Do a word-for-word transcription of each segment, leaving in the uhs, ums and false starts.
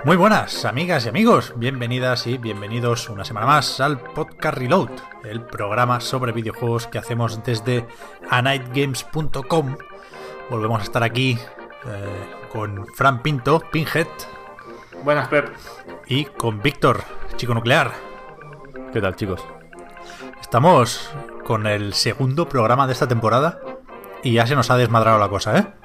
Muy buenas, amigas y amigos, bienvenidas y bienvenidos una semana más al Podcast Reload, el programa sobre videojuegos que hacemos desde a night games punto com. Volvemos a estar aquí eh, con Fran Pinto, Pinhead. Buenas, Pep. Y con Víctor, Chico Nuclear. ¿Qué tal, chicos? Estamos con el segundo programa de esta temporada y ya se nos ha desmadrado la cosa, ¿eh?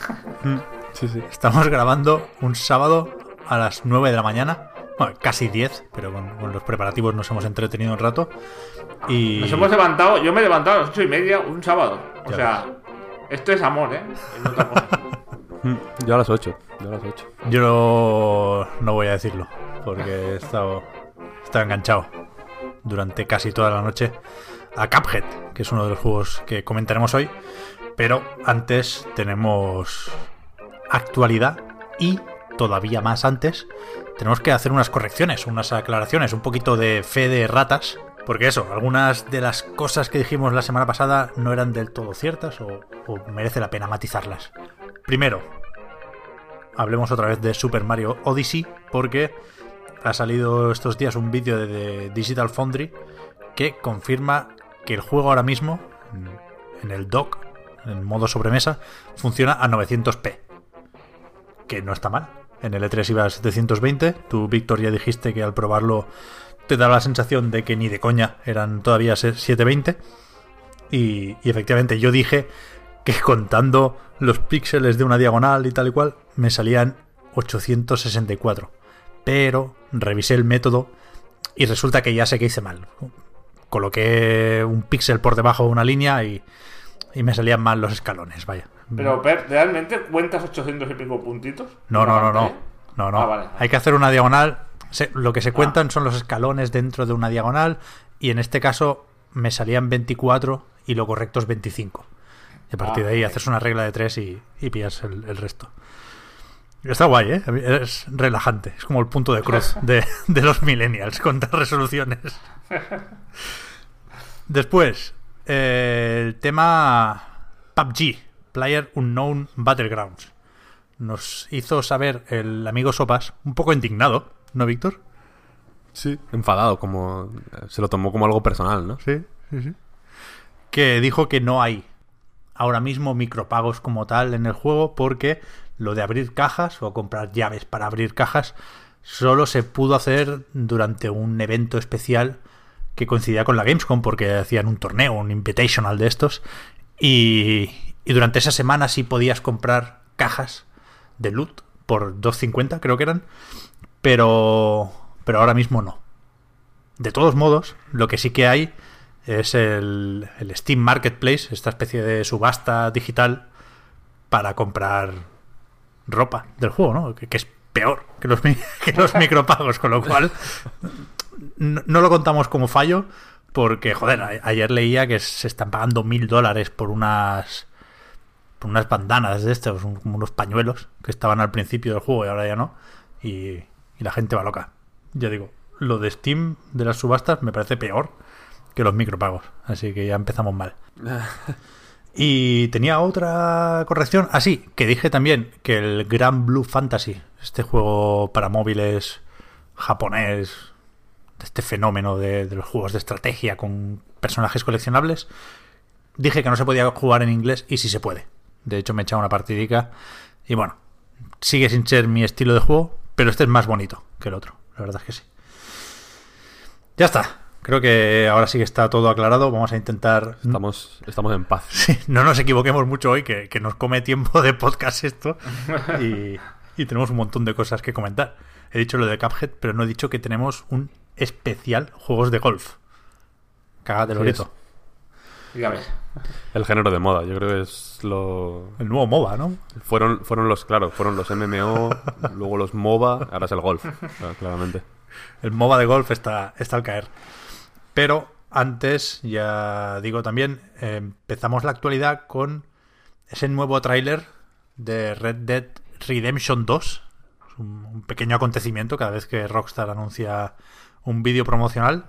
Sí, sí. Estamos grabando un sábado a las nueve de la mañana, bueno, casi diez, pero con, con los preparativos nos hemos entretenido un rato. Y nos hemos levantado, yo me he levantado a las ocho y media un sábado. O ya sea, ves. Esto es amor, ¿eh? Es otra cosa. Yo a las ocho, yo a las ocho. Yo no, no voy a decirlo, porque he estado, he estado enganchado durante casi toda la noche a Cuphead, que es uno de los juegos que comentaremos hoy. Pero antes tenemos actualidad y, todavía más antes, tenemos que hacer unas correcciones, unas aclaraciones, un poquito de fe de ratas. Porque eso, algunas de las cosas que dijimos la semana pasada no eran del todo ciertas o, o merece la pena matizarlas. Primero, hablemos otra vez de Super Mario Odyssey, porque ha salido estos días un vídeo de, de Digital Foundry que confirma que el juego ahora mismo, en el dock, en modo sobremesa, funciona a novecientos p. Que no está mal. En el E tres iba a setecientos veinte. Tú, Víctor, ya dijiste que al probarlo te daba la sensación de que ni de coña eran todavía setecientos veinte. Y, y efectivamente yo dije que contando los píxeles de una diagonal y tal y cual, me salían ochocientos sesenta y cuatro. Pero revisé el método y resulta que ya sé que hice mal. Coloqué un píxel por debajo de una línea y, y me salían mal los escalones, vaya. Pero, Pep, ¿realmente cuentas ochocientos y pico puntitos? No, no, no, no. No, no. Ah, vale. Hay que hacer una diagonal. Se, lo que se cuentan ah. son los escalones dentro de una diagonal. Y en este caso me salían veinticuatro y lo correcto es veinticinco. Y a partir ah, de ahí okay. haces una regla de tres y, y pillas el, el resto. Está guay, ¿eh? Es relajante. Es como el punto de cruz de, de los millennials, contar resoluciones. Después, eh, el tema P U B G, Player Unknown Battlegrounds. Nos hizo saber el amigo Sopas, un poco indignado, ¿no, Víctor? Sí, enfadado, como se lo tomó como algo personal, ¿no? Sí, sí, sí. Que dijo que no hay ahora mismo micropagos como tal en el juego porque lo de abrir cajas o comprar llaves para abrir cajas solo se pudo hacer durante un evento especial que coincidía con la Gamescom porque hacían un torneo, un invitational de estos y, y durante esa semana sí podías comprar cajas de loot por dos cincuenta creo que eran, pero pero ahora mismo no. De todos modos, lo que sí que hay es el, el Steam Marketplace, esta especie de subasta digital para comprar ropa del juego, ¿no? Que, que es peor que los, que los micropagos, con lo cual no, no lo contamos como fallo porque, joder, a, ayer leía que se están pagando mil dólares por unas por unas bandanas de estos, como unos pañuelos que estaban al principio del juego y ahora ya no, y, y la gente va loca. Ya digo, lo de Steam de las subastas me parece peor que los micropagos, así que ya empezamos mal. Y tenía otra corrección. Ah, sí, que dije también que el Grand Blue Fantasy, este juego para móviles japonés, este fenómeno de, de los juegos de estrategia con personajes coleccionables, dije que no se podía jugar en inglés y sí se puede. De hecho me he echado una partidica y bueno, sigue sin ser mi estilo de juego, pero este es más bonito que el otro, la verdad es que sí. Ya está. Creo que ahora sí que está todo aclarado. Vamos a intentar... Estamos, estamos en paz. Sí, no nos equivoquemos mucho hoy, que, que nos come tiempo de podcast esto. Y, y tenemos un montón de cosas que comentar. He dicho lo de Cuphead, pero no he dicho que tenemos un especial juegos de golf. Cágate, Lorito. Dígame. El género de moda, yo creo que es lo... El nuevo MOBA, ¿no? Fueron, fueron los, claro, fueron los M M O, luego los MOBA, ahora es el golf, claramente. El MOBA de golf está, está al caer. Pero antes, ya digo también, eh, empezamos la actualidad con ese nuevo tráiler de Red Dead Redemption dos. Es un, un pequeño acontecimiento cada vez que Rockstar anuncia un vídeo promocional.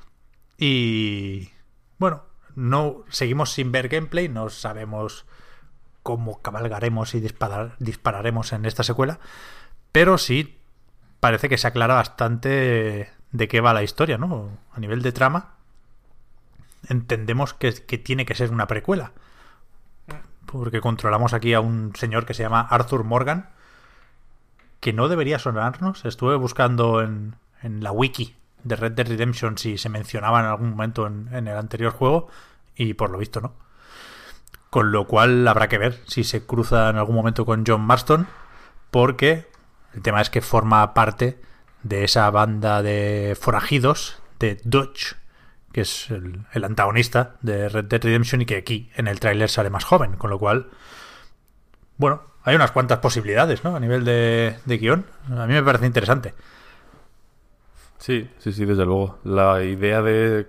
Y bueno, no seguimos sin ver gameplay, no sabemos cómo cabalgaremos y disparar, dispararemos en esta secuela, pero sí parece que se aclara bastante de qué va la historia, ¿no? A nivel de trama, entendemos que, que tiene que ser una precuela. Porque controlamos aquí a un señor que se llama Arthur Morgan, que no debería sonarnos. Estuve buscando en, en la wiki de Red Dead Redemption si se mencionaba en algún momento en, en el anterior juego, y por lo visto no. Con lo cual habrá que ver si se cruza en algún momento con John Marston, porque el tema es que forma parte de esa banda de forajidos de Dutch, que es el, el antagonista de Red Dead Redemption, y que aquí en el tráiler sale más joven, con lo cual, bueno, hay unas cuantas posibilidades, ¿no? A nivel de, de guión. A mí me parece interesante. Sí, sí, sí, desde luego. La idea de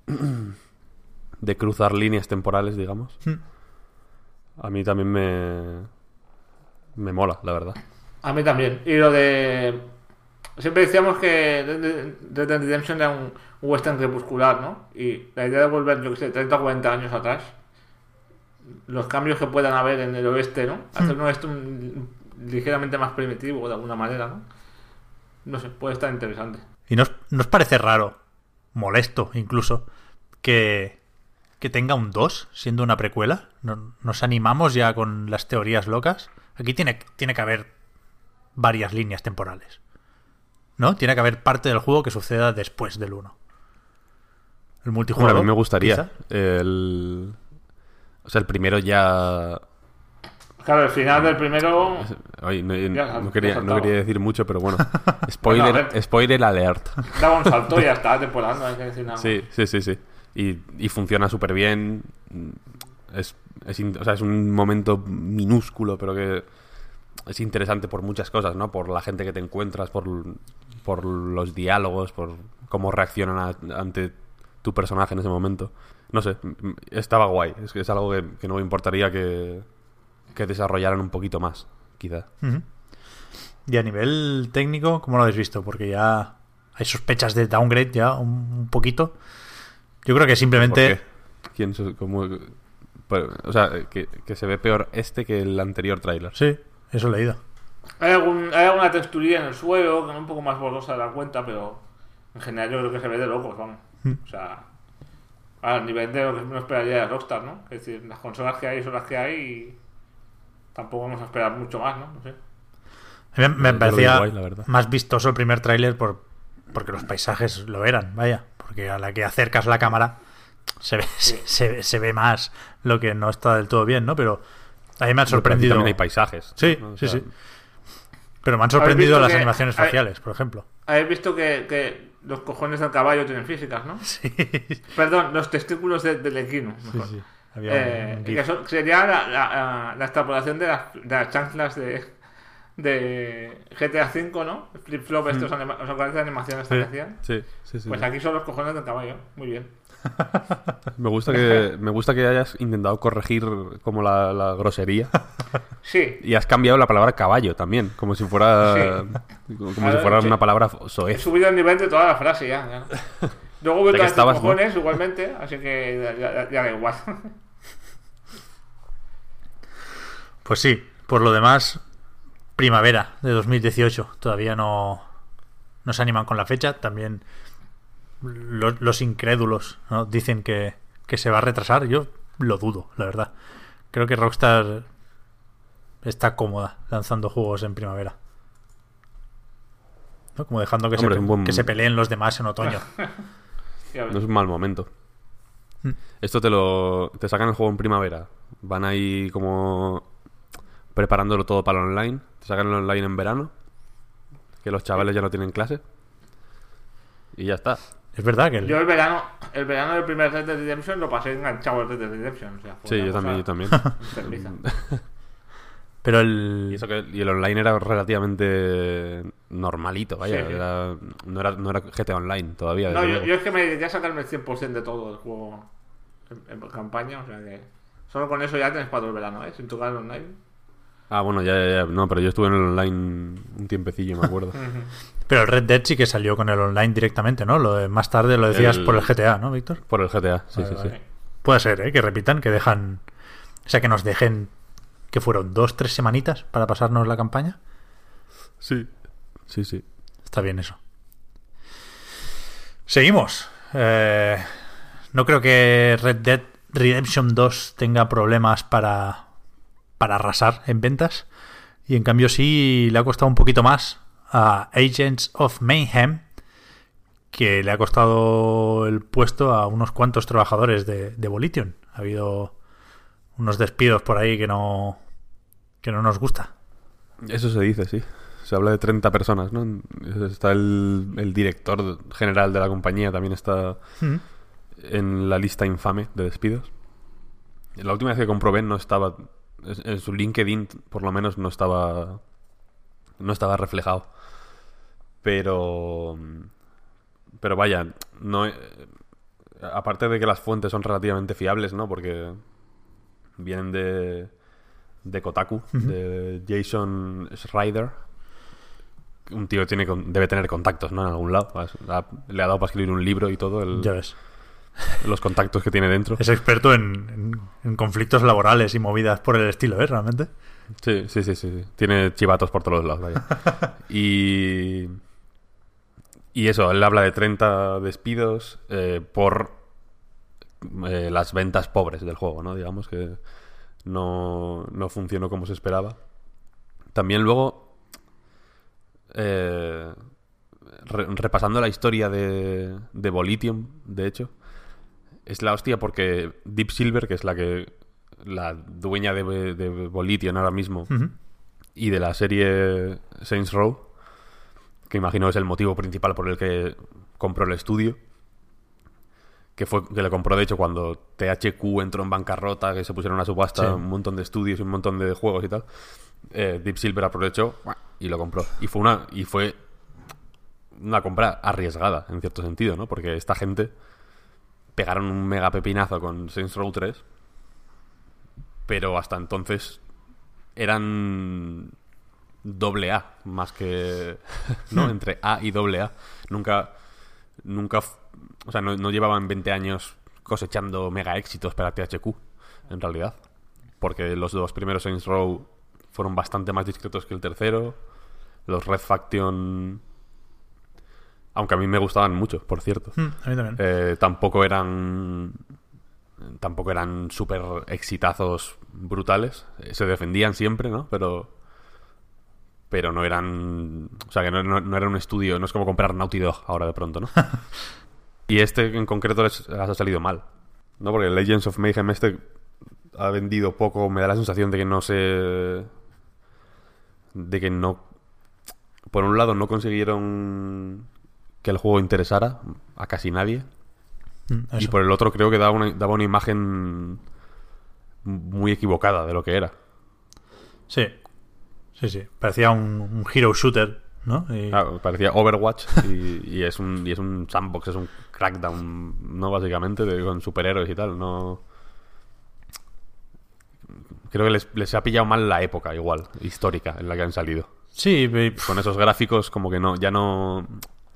de cruzar líneas temporales, digamos, Hmm. a mí también me me mola, la verdad. A mí también. Y lo de... Siempre decíamos que Red Dead Redemption era un western crepuscular, ¿no? Y la idea de volver, yo que sé, treinta o cuarenta años atrás, los cambios que puedan haber en el oeste, ¿no? Hacer un oeste un- ligeramente más primitivo, de alguna manera, ¿no? No sé, puede estar interesante. ¿Y nos, nos parece raro, molesto incluso, que, que tenga un dos siendo una precuela? ¿No- ¿Nos animamos ya con las teorías locas? Aquí tiene, tiene que haber varias líneas temporales, ¿no? Tiene que haber parte del juego que suceda después del uno. El Bueno, multijugador. a mí me gustaría. quizá. El... O sea, el primero ya... Claro, el final del primero... Ay, no, Ya, no ya quería, no saltaba. quería decir mucho, pero bueno. Spoiler, Bueno, a ver. spoiler alert. Daba un salto y ya está, temporada, no hay que decir nada. Sí, sí, sí, sí. Y, y funciona súper bien. Es, es, in- o sea, es un momento minúsculo, pero que es interesante por muchas cosas, ¿no? Por la gente que te encuentras, por, por los diálogos, por cómo reaccionan a- ante tu personaje en ese momento. No sé, m- estaba guay. Es que es algo que, que no me importaría que, que desarrollaran un poquito más, quizá. Ujú. Y a nivel técnico, ¿cómo lo habéis visto? Porque ya hay sospechas de downgrade ya un, un poquito. Yo creo que simplemente... ¿Por qué? ¿Quién se- cómo- pero, o sea, que, que se ve peor este que el anterior tráiler. Sí, eso he leído. Hay, algún, hay alguna texturilla en el suelo, que es un poco más borrosa de la cuenta, pero en general yo creo que se ve de locos, vamos. Mm. O sea, al nivel de lo que uno esperaría de Rockstar, ¿no? Es decir, las consolas que hay son las que hay y tampoco vamos a esperar mucho más, ¿no? No sé. A mí me Yo lo parecía veo guay, la verdad. más vistoso el primer tráiler por, porque los paisajes lo eran, vaya. Porque a la que acercas la cámara se ve, Sí. se, se, se ve más lo que no está del todo bien, ¿no? Pero a mí me han Pero aquí sorprendido... también hay paisajes. Sí, ¿no? O sí, sea, sí. Pero me han sorprendido visto las que animaciones hay- faciales, por ejemplo. Habéis visto que, que los cojones del caballo tienen físicas, ¿no? Sí, Perdón, los testículos de- del equino. sí, mejor. sí. Había Eh, un y gif. que eso sería la, la, la extrapolación de las, de las chanclas de, de G T A cinco, ¿no? Flip flop, estos anima los locales de animaciones que Sí. hacían. Sí, sí, sí. Pues sí. aquí son los cojones del caballo. Muy bien. Me gusta que me gusta que hayas intentado corregir como la, la grosería Sí. y has cambiado la palabra caballo también, como si fuera como A si ver, fuera sí. una palabra He soez. subido el nivel de toda la frase ya. ya. Luego he vuelto Ya que a decir estabas, ¿no? cojones igualmente, así que ya, ya- ya da igual. Pues sí, por lo demás, primavera de dos mil dieciocho. Todavía no, no se animan con la fecha. También lo- los incrédulos, ¿no? Dicen que, que se va a retrasar. Yo lo dudo, la verdad. Creo que Rockstar está cómoda lanzando juegos en primavera, ¿no? Como dejando que, Hombre, se, es un buen- que se peleen los demás en otoño. Ya ves. No es un mal momento. Mm. Esto te lo te sacan el juego en primavera. Van ahí como preparándolo todo para el online. Te sacan el online en verano, que los chavales ya no tienen clase. Y ya está. Es verdad que el- Yo el verano, el verano del primer Red Dead Redemption lo pasé enganchado al Red Dead Redemption. O sea, fue Sí, una yo cosa también, yo también. enfermiza. pero el Y eso que y el online era relativamente normalito, vaya. Sí, sí. Era, no, era, no era G T A Online todavía. No, desde yo, luego. yo es que me dediqué a sacarme el cien por ciento de todo el juego en, en campaña, o sea que solo con eso ya tienes para todo el verano, ¿eh? Sin tocar el online. Ah, bueno, ya, ya, ya. No, pero yo estuve en el online un tiempecillo, me acuerdo. pero el Red Dead sí que salió con el online directamente, ¿no? Lo de- más tarde lo decías El- por el G T A, ¿no, Víctor? Por el G T A, sí, Vale, sí, vale. sí. Puede ser, ¿eh? Que repitan, que dejan... O sea, que nos dejen... Que fueron dos, tres semanitas para pasarnos la campaña. Sí, sí, sí. está bien eso. Seguimos. Eh, no creo que Red Dead Redemption dos tenga problemas para, para arrasar en ventas. Y en cambio sí le ha costado un poquito más a Agents of Mayhem, que le ha costado el puesto a unos cuantos trabajadores de, de Volition. Ha habido unos despidos por ahí que no, que no nos gusta. Eso se dice, sí. Se habla de treinta personas, ¿no? Está el, el director general de la compañía, también está mm. en la lista infame de despidos. La última vez que comprobé no estaba... En su LinkedIn, por lo menos, no estaba... No estaba reflejado. Pero... Pero vaya, no... Aparte de que las fuentes son relativamente fiables, ¿no? Porque vienen de... De Kotaku, uh-huh. de Jason Schreider. Un tío tiene debe tener contactos, ¿no? En algún lado. Le ha dado para escribir un libro y todo. El, ya ves. Los contactos que tiene dentro. Es experto en, en, en conflictos laborales y movidas por el estilo, ¿eh? Realmente. Sí, sí, sí, sí. Tiene chivatos por todos lados, vaya. y... Y eso, él habla de treinta despidos eh, por eh, las ventas pobres del juego, ¿no? Digamos que no, no funcionó como se esperaba. También luego, eh, re, repasando la historia de, de Volition, de hecho, es la hostia porque Deep Silver, que es la que la dueña de, de Volition ahora mismo, uh-huh. y de la serie Saints Row, que imagino es el motivo principal por el que compró el estudio, que fue que le compró de hecho cuando T H Q entró en bancarrota, que se pusieron a subasta sí. un montón de estudios y un montón de juegos y tal. eh, Deep Silver aprovechó y lo compró, y fue una y fue una compra arriesgada en cierto sentido, ¿no? Porque esta gente pegaron un mega pepinazo con Saints Row tres, pero hasta entonces eran doble A más que no entre A y doble A. Nunca nunca o sea no, no llevaban veinte años cosechando mega éxitos para T H Q en realidad, porque los dos primeros Saints Row fueron bastante más discretos que el tercero. Los Red Faction, aunque a mí me gustaban mucho, por cierto, mm, a mí también. Eh, tampoco eran tampoco eran súper exitazos brutales. Eh, se defendían siempre, ¿no? Pero pero no eran... O sea, que no, no, no era un estudio... No es como comprar Naughty Dog ahora de pronto, ¿no? Y este en concreto les, les ha salido mal, ¿no? Porque el Legends of Mayhem este ha vendido poco. Me da la sensación de que no se... De que no... Por un lado no consiguieron que el juego interesara a casi nadie. Eso. Y por el otro creo que daba una, daba una imagen muy equivocada de lo que era. Sí. Sí, sí. Parecía un, un hero shooter, ¿no? Y... Claro, parecía Overwatch y, y es un y es un sandbox, es un crackdown, ¿no? Básicamente, de, con superhéroes y tal. No... Creo que les, les ha pillado mal la época, igual, histórica, en la que han salido. Sí, pero... Con esos gráficos como que no, ya no...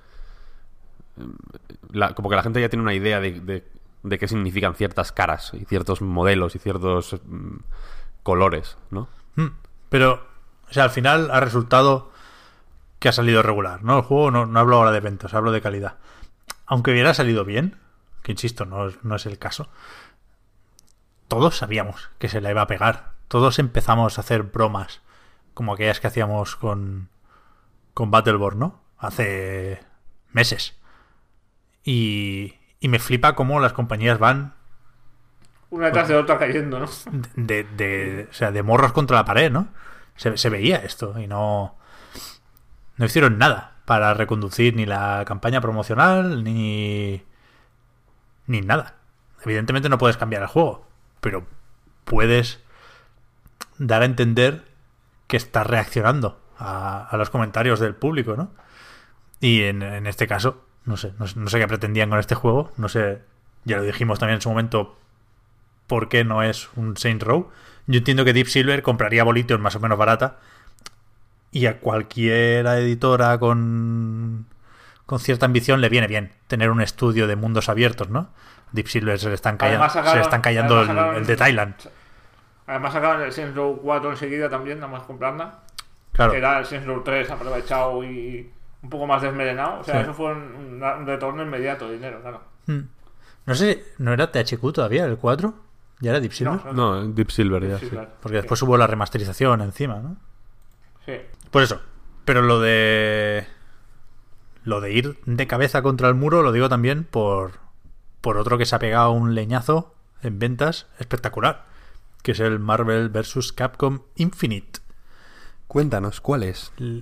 La, como que la gente ya tiene una idea de, de, de qué significan ciertas caras y ciertos modelos y ciertos mm, colores, ¿no? Mm, pero... O sea, al final ha resultado que ha salido regular, ¿no? El juego, no, no hablo ahora de ventas, hablo de calidad. Aunque hubiera salido bien, que insisto, no, no es el caso, todos sabíamos que se la iba a pegar. Todos empezamos a hacer bromas como aquellas que hacíamos con, con Battleborn, ¿no? Hace meses. Y, y me flipa cómo las compañías van... Una detrás de otra cayendo, ¿no? De, de, de, o sea, de morros contra la pared, ¿no? Se, se veía esto y no no hicieron nada para reconducir ni la campaña promocional ni ni nada. Evidentemente no puedes cambiar el juego, pero puedes dar a entender que estás reaccionando a, a los comentarios del público, ¿no? Y en, en este caso, no sé, no, no sé qué pretendían con este juego, no sé, ya lo dijimos también en su momento, por qué no es un Saints Row. Yo entiendo que Deep Silver compraría Volition más o menos barata y a cualquier editora con, con cierta ambición le viene bien tener un estudio de mundos abiertos, ¿no? Deep Silver se le están, calla- sacaron, se le están callando el, sacaron, el de Thailand. Además sacaban el Saints Row cuatro enseguida también, nada más comprarla. Claro. Que era el Saints Row tres aprovechado y un poco más desmelenado. O sea, Sí. eso fue un, un retorno inmediato de dinero, claro. Hmm. No sé, ¿no era T H Q todavía el cuatro? ¿Ya era Deep Silver? No, No, Deep Silver ya, Sí, sí. claro. Porque después hubo la remasterización encima, ¿no? Sí. Por eso. Pero lo de... Lo de ir de cabeza contra el muro lo digo también por, por otro que se ha pegado un leñazo en ventas espectacular, que es el Marvel versus. Capcom Infinite. Cuéntanos, ¿cuál es? L-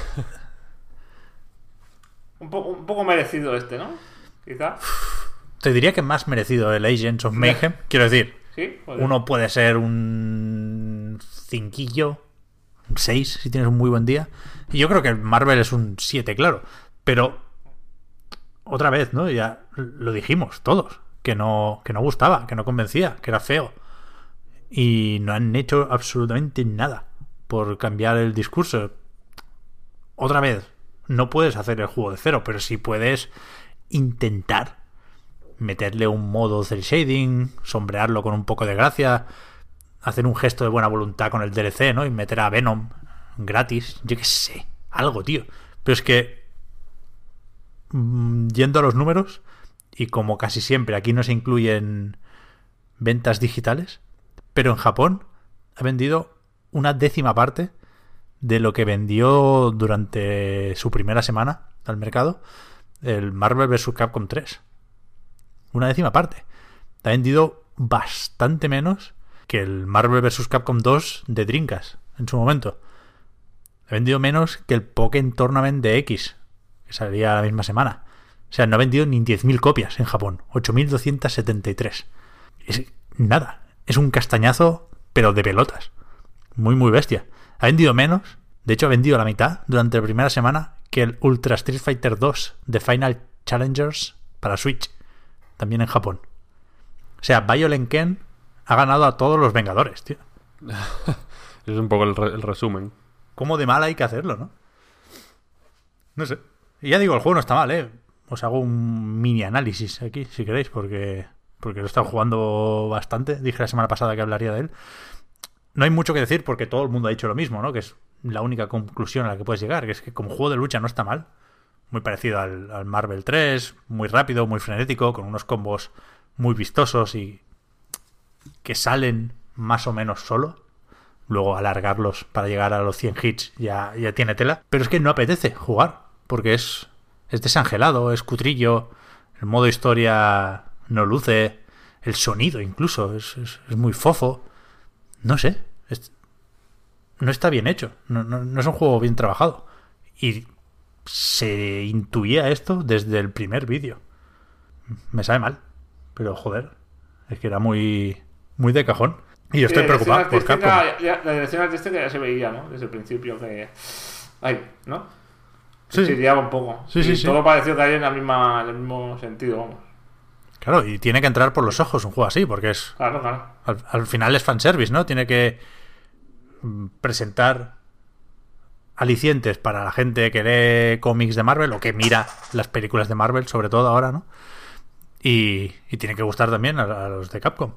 Un, po- un poco merecido este, ¿no? Quizá. Te diría que más merecido el Agents of Mayhem. Quiero decir, Sí. Joder. uno puede ser un cinquillo, un seis si tienes un muy buen día. Y yo creo que el Marvel es un siete, claro. Pero otra vez, ¿no? Ya lo dijimos todos, que no, que no gustaba, que no convencía, que era feo. Y no han hecho absolutamente nada por cambiar el discurso. Otra vez, no puedes hacer el juego de cero, pero sí puedes intentar meterle un modo cel shading, sombrearlo con un poco de gracia, hacer un gesto de buena voluntad con el D L C, ¿no? Y meter a Venom gratis, yo qué sé, algo, tío. Pero es que mm, yendo a los números, y como casi siempre aquí no se incluyen ventas digitales, pero en Japón ha vendido una décima parte de lo que vendió durante su primera semana al mercado el Marvel versus. Capcom tres. Una décima parte. Ha vendido bastante menos que el Marvel versus. Capcom dos de Dreamcast en su momento. Ha vendido menos que el Pokémon Tournament de X, que salía la misma semana. O sea, no ha vendido ni diez mil copias en Japón. ocho mil doscientos setenta y tres. Es nada. Es un castañazo, pero de pelotas. Muy, muy bestia. Ha vendido menos. De hecho, ha vendido la mitad durante la primera semana que el Ultra Street Fighter dos de Final Challengers para Switch. También en Japón. O sea, Violent Ken ha ganado a todos los Vengadores, tío. Es un poco el, re- el resumen. ¿Cómo de mal hay que hacerlo, no? No sé. Y ya digo, el juego no está mal, ¿eh? Os hago un mini análisis aquí, si queréis, porque, porque lo he estado jugando bastante. Dije la semana pasada que hablaría de él. No hay mucho que decir porque todo el mundo ha dicho lo mismo, ¿no? Que es la única conclusión a la que puedes llegar, que es que como juego de lucha no está mal. Muy parecido al, al Marvel tres, muy rápido, muy frenético, con unos combos muy vistosos y que salen más o menos solo. Luego alargarlos para llegar a los cien hits ya, ya tiene tela. Pero es que no apetece jugar, porque es, es desangelado, es cutrillo, el modo historia no luce, el sonido incluso es, es, es muy fofo. No sé, es- no está bien hecho, no, no, no es un juego bien trabajado. Y se intuía esto desde el primer vídeo. Me sabe mal, pero joder, es que era muy, muy de cajón. Y yo estoy Sí, la preocupado por dirección Capcom. artística, ya- la dirección artística ya se veía, ¿no? Desde el principio que... Ay, ¿no? Sí. Se liaba un poco. Sí, y sí, sí. todo pareció caer en, la misma, en el mismo sentido, vamos. Claro, y tiene que entrar por los ojos un juego así, porque es Claro, claro. al, al final es fanservice, ¿no? Tiene que mm, presentar alicientes para la gente que lee cómics de Marvel o que mira las películas de Marvel, sobre todo ahora, ¿no? Y, y tiene que gustar también a, a los de Capcom.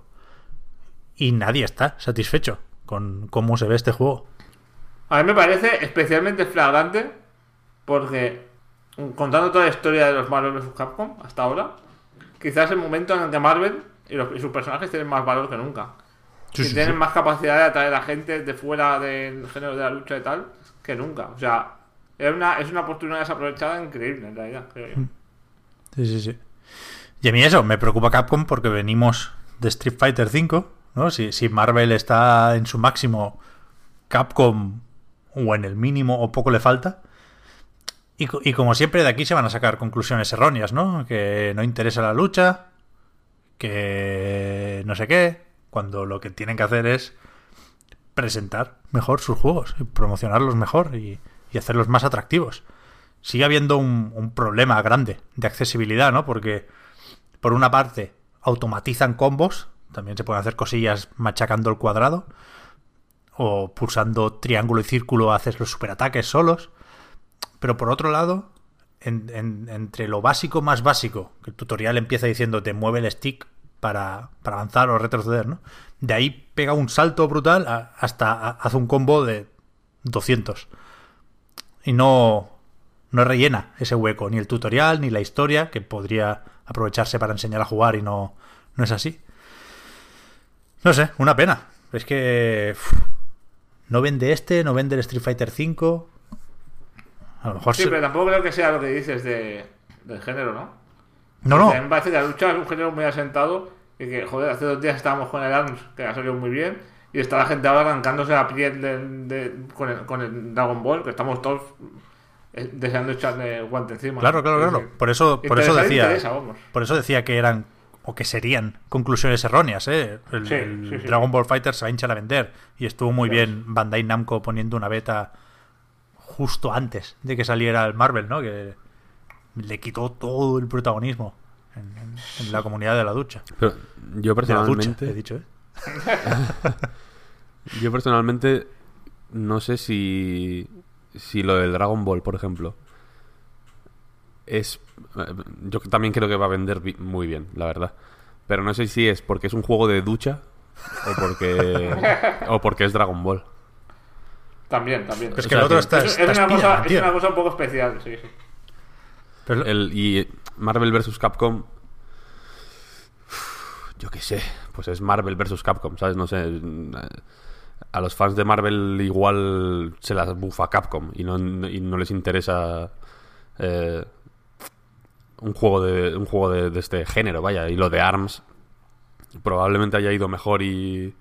Y nadie está satisfecho con cómo se ve este juego. A mí me parece especialmente flagrante porque, contando toda la historia de los Marvel versus. Capcom hasta ahora, quizás es el momento en el que Marvel y, los- y sus personajes tienen más valor que nunca. Sí, y sí, tienen sí. más capacidad de atraer a gente de fuera del género de la lucha y tal que nunca. O sea, es una, es una oportunidad desaprovechada increíble, en realidad, creo yo. Sí, sí, sí. Y a mí eso, me preocupa Capcom porque venimos de Street Fighter cinco, ¿no? Si, si Marvel está en su máximo, Capcom o en el mínimo o poco le falta. Y, co- y como siempre de aquí se van a sacar conclusiones erróneas, ¿no? Que no interesa la lucha, que no sé qué, cuando lo que tienen que hacer es presentar mejor sus juegos, y promocionarlos mejor y, y hacerlos más atractivos. Sigue habiendo un, un problema grande de accesibilidad, ¿no? Porque por una parte automatizan combos, también se pueden hacer cosillas machacando el cuadrado o pulsando triángulo y círculo haces los superataques solos, pero por otro lado, en- en- entre lo básico más básico, que el tutorial empieza diciendo te mueve el stick para, para avanzar o retroceder, ¿no? De ahí pega un salto brutal a- hasta a- hace un combo de doscientos. Y no, no rellena ese hueco, ni el tutorial, ni la historia, que podría aprovecharse para enseñar a jugar y no, no es así. No sé, una pena. Es que uf, no vende este, no vende el Street Fighter cinco. A lo mejor Sí, se... pero tampoco creo que sea lo que dices de, del género, ¿no? No, O no. sea, me parece que la lucha es un género muy asentado y que, joder, hace dos días estábamos con el ARMS, que ha salido muy bien, y está la gente ahora arrancándose la piel de, de- con, el, con el Dragon Ball, que estamos todos eh, deseando echarle guante encima. Claro, claro, Sí, claro. sí. Por eso, por eso Interesar decía, interesa, vamos. por eso decía que eran o que serían conclusiones erróneas, ¿eh? El, Sí, el sí, sí. Dragon Ball Fighter se va a hinchar a vender y estuvo muy Claro. bien Bandai Namco poniendo una beta justo antes de que saliera el Marvel, ¿no? Que le quitó todo el protagonismo en, en- en la comunidad de la ducha. Pero yo De la ducha, personalmente... he dicho, ¿eh? Yo personalmente no sé si, si lo del Dragon Ball, por ejemplo, es... Yo también creo que va a vender bi- muy bien, la verdad. Pero no sé si es porque es un juego de ducha o porque, o porque es Dragon Ball. También, también. Pero es O que sea, el otro que- está, es, está es una Spiderman, cosa, es tío. una cosa un poco especial, sí, sí. Pero- El, y Marvel versus Capcom... Yo qué sé, pues es Marvel versus Capcom, ¿sabes? No sé. A los fans de Marvel igual se las bufa Capcom y no, y no les interesa eh, un juego de un juego de, de este género, vaya. Y lo de ARMS probablemente haya ido mejor y,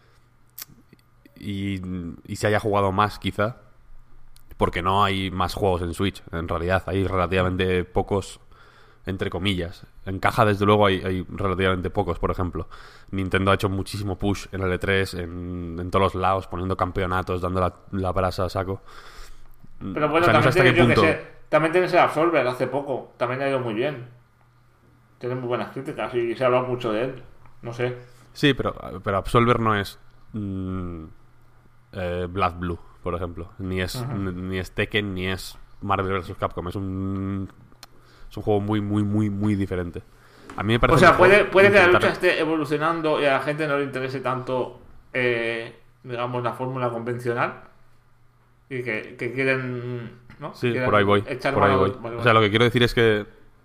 y y se haya jugado más, quizá, porque no hay más juegos en Switch. En realidad hay relativamente pocos, entre comillas. En caja, desde luego, hay, hay relativamente pocos, por ejemplo. Nintendo ha hecho muchísimo push en el E tres, en, en todos los lados, poniendo campeonatos, dando la, la brasa a saco. Pero bueno, O sea, no sé también, hasta tiene, qué yo que punto... sé, también tienes el Absolver hace poco. También ha ido muy bien. Tiene muy buenas críticas y se ha hablado mucho de él. No sé. Sí, pero, pero Absolver no es mm, eh, Blood Blue, por ejemplo. Ni es, Ajá. ni, ni es Tekken, ni es Marvel versus Capcom. Es un, es un juego muy, muy, muy, muy diferente. A mí me parece O sea, mejor puede, puede que la intentar- lucha esté evolucionando y a la gente no le interese tanto, eh, digamos, la fórmula convencional. Y que, que quieren, ¿no? Sí, Quieren por ahí voy. echar Por ahí mano- voy. vale, O vale. sea, lo que quiero decir es que.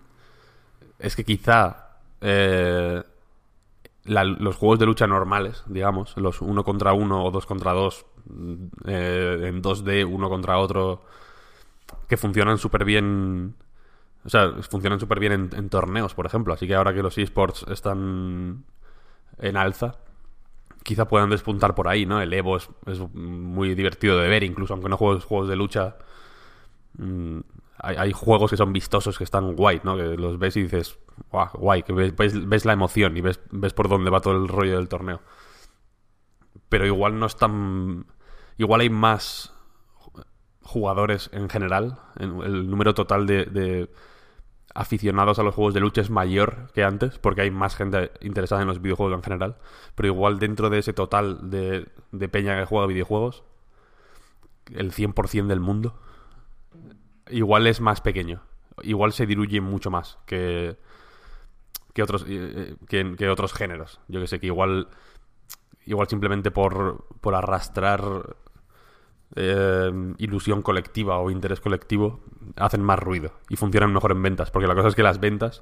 Es que quizá. eh, la- los juegos de lucha normales, digamos, los uno contra uno o dos contra dos, eh, en dos D, uno contra otro, que funcionan súper bien. O sea, funcionan súper bien en, en torneos, por ejemplo. Así que ahora que los eSports están en alza, quizá puedan despuntar por ahí, ¿no? El Evo es, es muy divertido de ver, incluso aunque no juegues juegos de lucha. mm, hay, hay juegos que son vistosos, que están guay, ¿no? Que los ves y dices, guau, guay, que ves, ves, ves la emoción y ves, ves por dónde va todo el rollo del torneo. Pero igual no es tan... Igual hay más jugadores en general. En- el número total de, de aficionados a los juegos de lucha es mayor que antes, porque hay más gente interesada en los videojuegos en general. Pero igual dentro de ese total de, de peña que juega videojuegos, el cien por ciento del mundo, igual es más pequeño. Igual se diluye mucho más que, que, otros, eh, que, que otros géneros. Yo que sé, que igual, igual simplemente por, por arrastrar eh, ilusión colectiva o interés colectivo, hacen más ruido y funcionan mejor en ventas. Porque la cosa es que las ventas,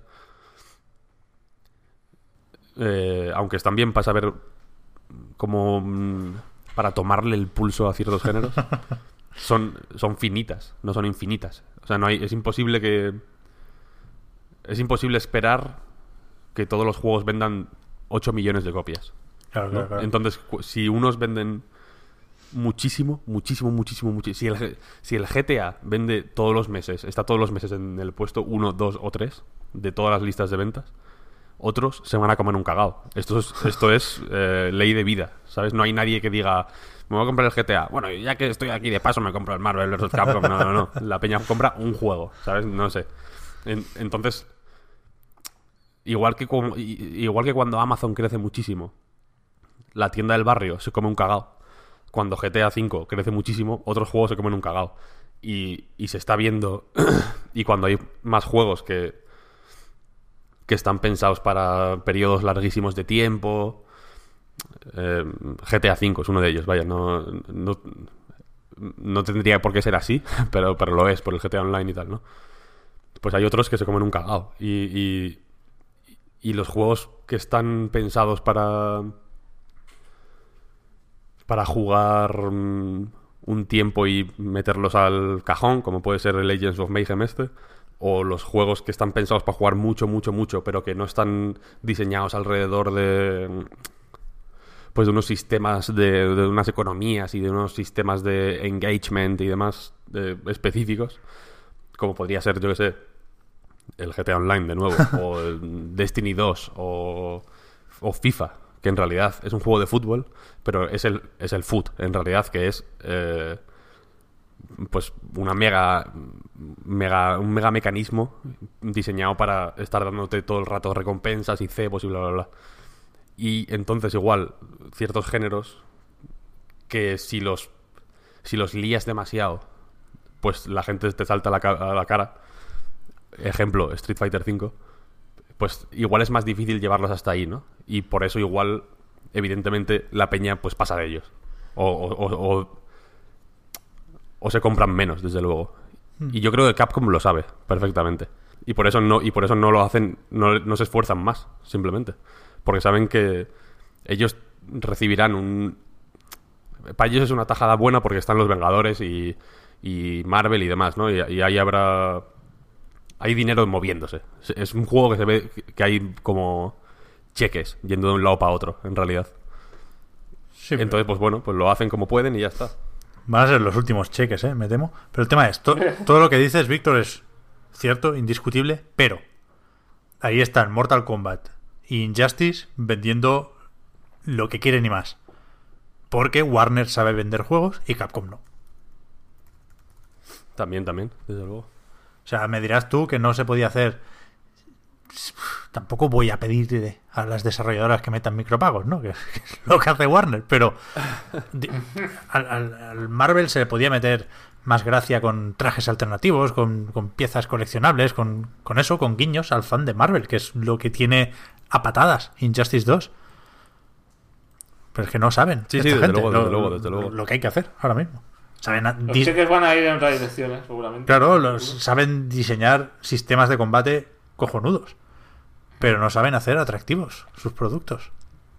eh, aunque están bien para saber cómo, mm, para tomarle el pulso a ciertos géneros, son, son finitas, no son infinitas. O sea, no hay, es imposible que... Es imposible esperar que todos los juegos vendan ocho millones de copias. Claro, ¿no? claro, claro. Entonces, cu- si unos venden muchísimo, muchísimo, muchísimo, muchísimo... Si el, G- si el G T A vende todos los meses, está todos los meses en el puesto uno, dos o tres de todas las listas de ventas, otros se van a comer un cagao. Esto es, esto es eh, ley de vida, ¿sabes? No hay nadie que diga, me voy a comprar el G T A. Bueno, ya que estoy aquí de paso me compro el Marvel versus. Capcom. No, no, no. La peña compra un juego, ¿sabes? No sé. En- entonces, igual que, cu- i- igual que cuando Amazon crece muchísimo, la tienda del barrio se come un cagao. Cuando G T A cinco crece muchísimo, otros juegos se comen un cagao. Y, y se está viendo... y cuando hay más juegos que que están pensados para periodos larguísimos de tiempo. Eh, G T A cinco es uno de ellos, vaya, no, no- no tendría por qué ser así, pero, pero lo es por el G T A Online y tal, ¿no? Pues hay otros que se comen un cagao. Y, y, y los juegos que están pensados para para jugar um, un tiempo y meterlos al cajón, como puede ser el Legends of Mayhem este, o los juegos que están pensados para jugar mucho, mucho, mucho, pero que no están diseñados alrededor de pues de unos sistemas de, de unas economías y de unos sistemas de engagement y demás de, específicos, como podría ser, yo que sé, el G T A Online de nuevo, o el Destiny dos, o, o FIFA, que en realidad es un juego de fútbol, pero es el, es el foot, en realidad, que es eh, pues una mega, mega un mega mecanismo diseñado para estar dándote todo el rato recompensas y cebos y bla, bla, bla. Y entonces igual ciertos géneros que si los si los lías demasiado, pues la gente te salta a la, ca- a la cara. Ejemplo, Street Fighter cinco. Pues igual es más difícil llevarlos hasta ahí, ¿no? Y por eso igual, evidentemente, la peña pues pasa de ellos. O, o, o, o, o se compran menos, desde luego. Y yo creo que Capcom lo sabe perfectamente. Y por eso no, y por eso no lo hacen, no, no se esfuerzan más, simplemente. Porque saben que ellos recibirán un... Para ellos es una tajada buena porque están los Vengadores y, y Marvel y demás, ¿no? Y, y ahí habrá... Hay dinero moviéndose. Es un juego que se ve que hay como cheques yendo de un lado para otro, en realidad. Sí, Entonces, pues bueno, pues lo hacen como pueden y ya está. van a ser los últimos cheques, ¿eh? Me temo. Pero el tema es, to- todo lo que dices, Víctor, es cierto, indiscutible, pero ahí están Mortal Kombat y Injustice vendiendo lo que quieren y más. Porque Warner sabe vender juegos y Capcom no. También, también, desde luego. O sea, me dirás tú que no se podía hacer. Tampoco voy a pedir a las desarrolladoras que metan micropagos, ¿no? Que es, que es lo que hace Warner, pero di- al, al- al Marvel se le podía meter más gracia con trajes alternativos, con, con piezas coleccionables, con, con eso, con guiños al fan de Marvel, que es lo que tiene a patadas Injustice dos. Pero es que no saben. Sí, esta sí, desde gente, luego, lo, desde luego, desde luego. Lo que hay que hacer ahora mismo. Saben a- Los dis- cheques van a ir en otras direcciones, seguramente. Claro, los, saben diseñar sistemas de combate cojonudos, pero no saben hacer atractivos sus productos.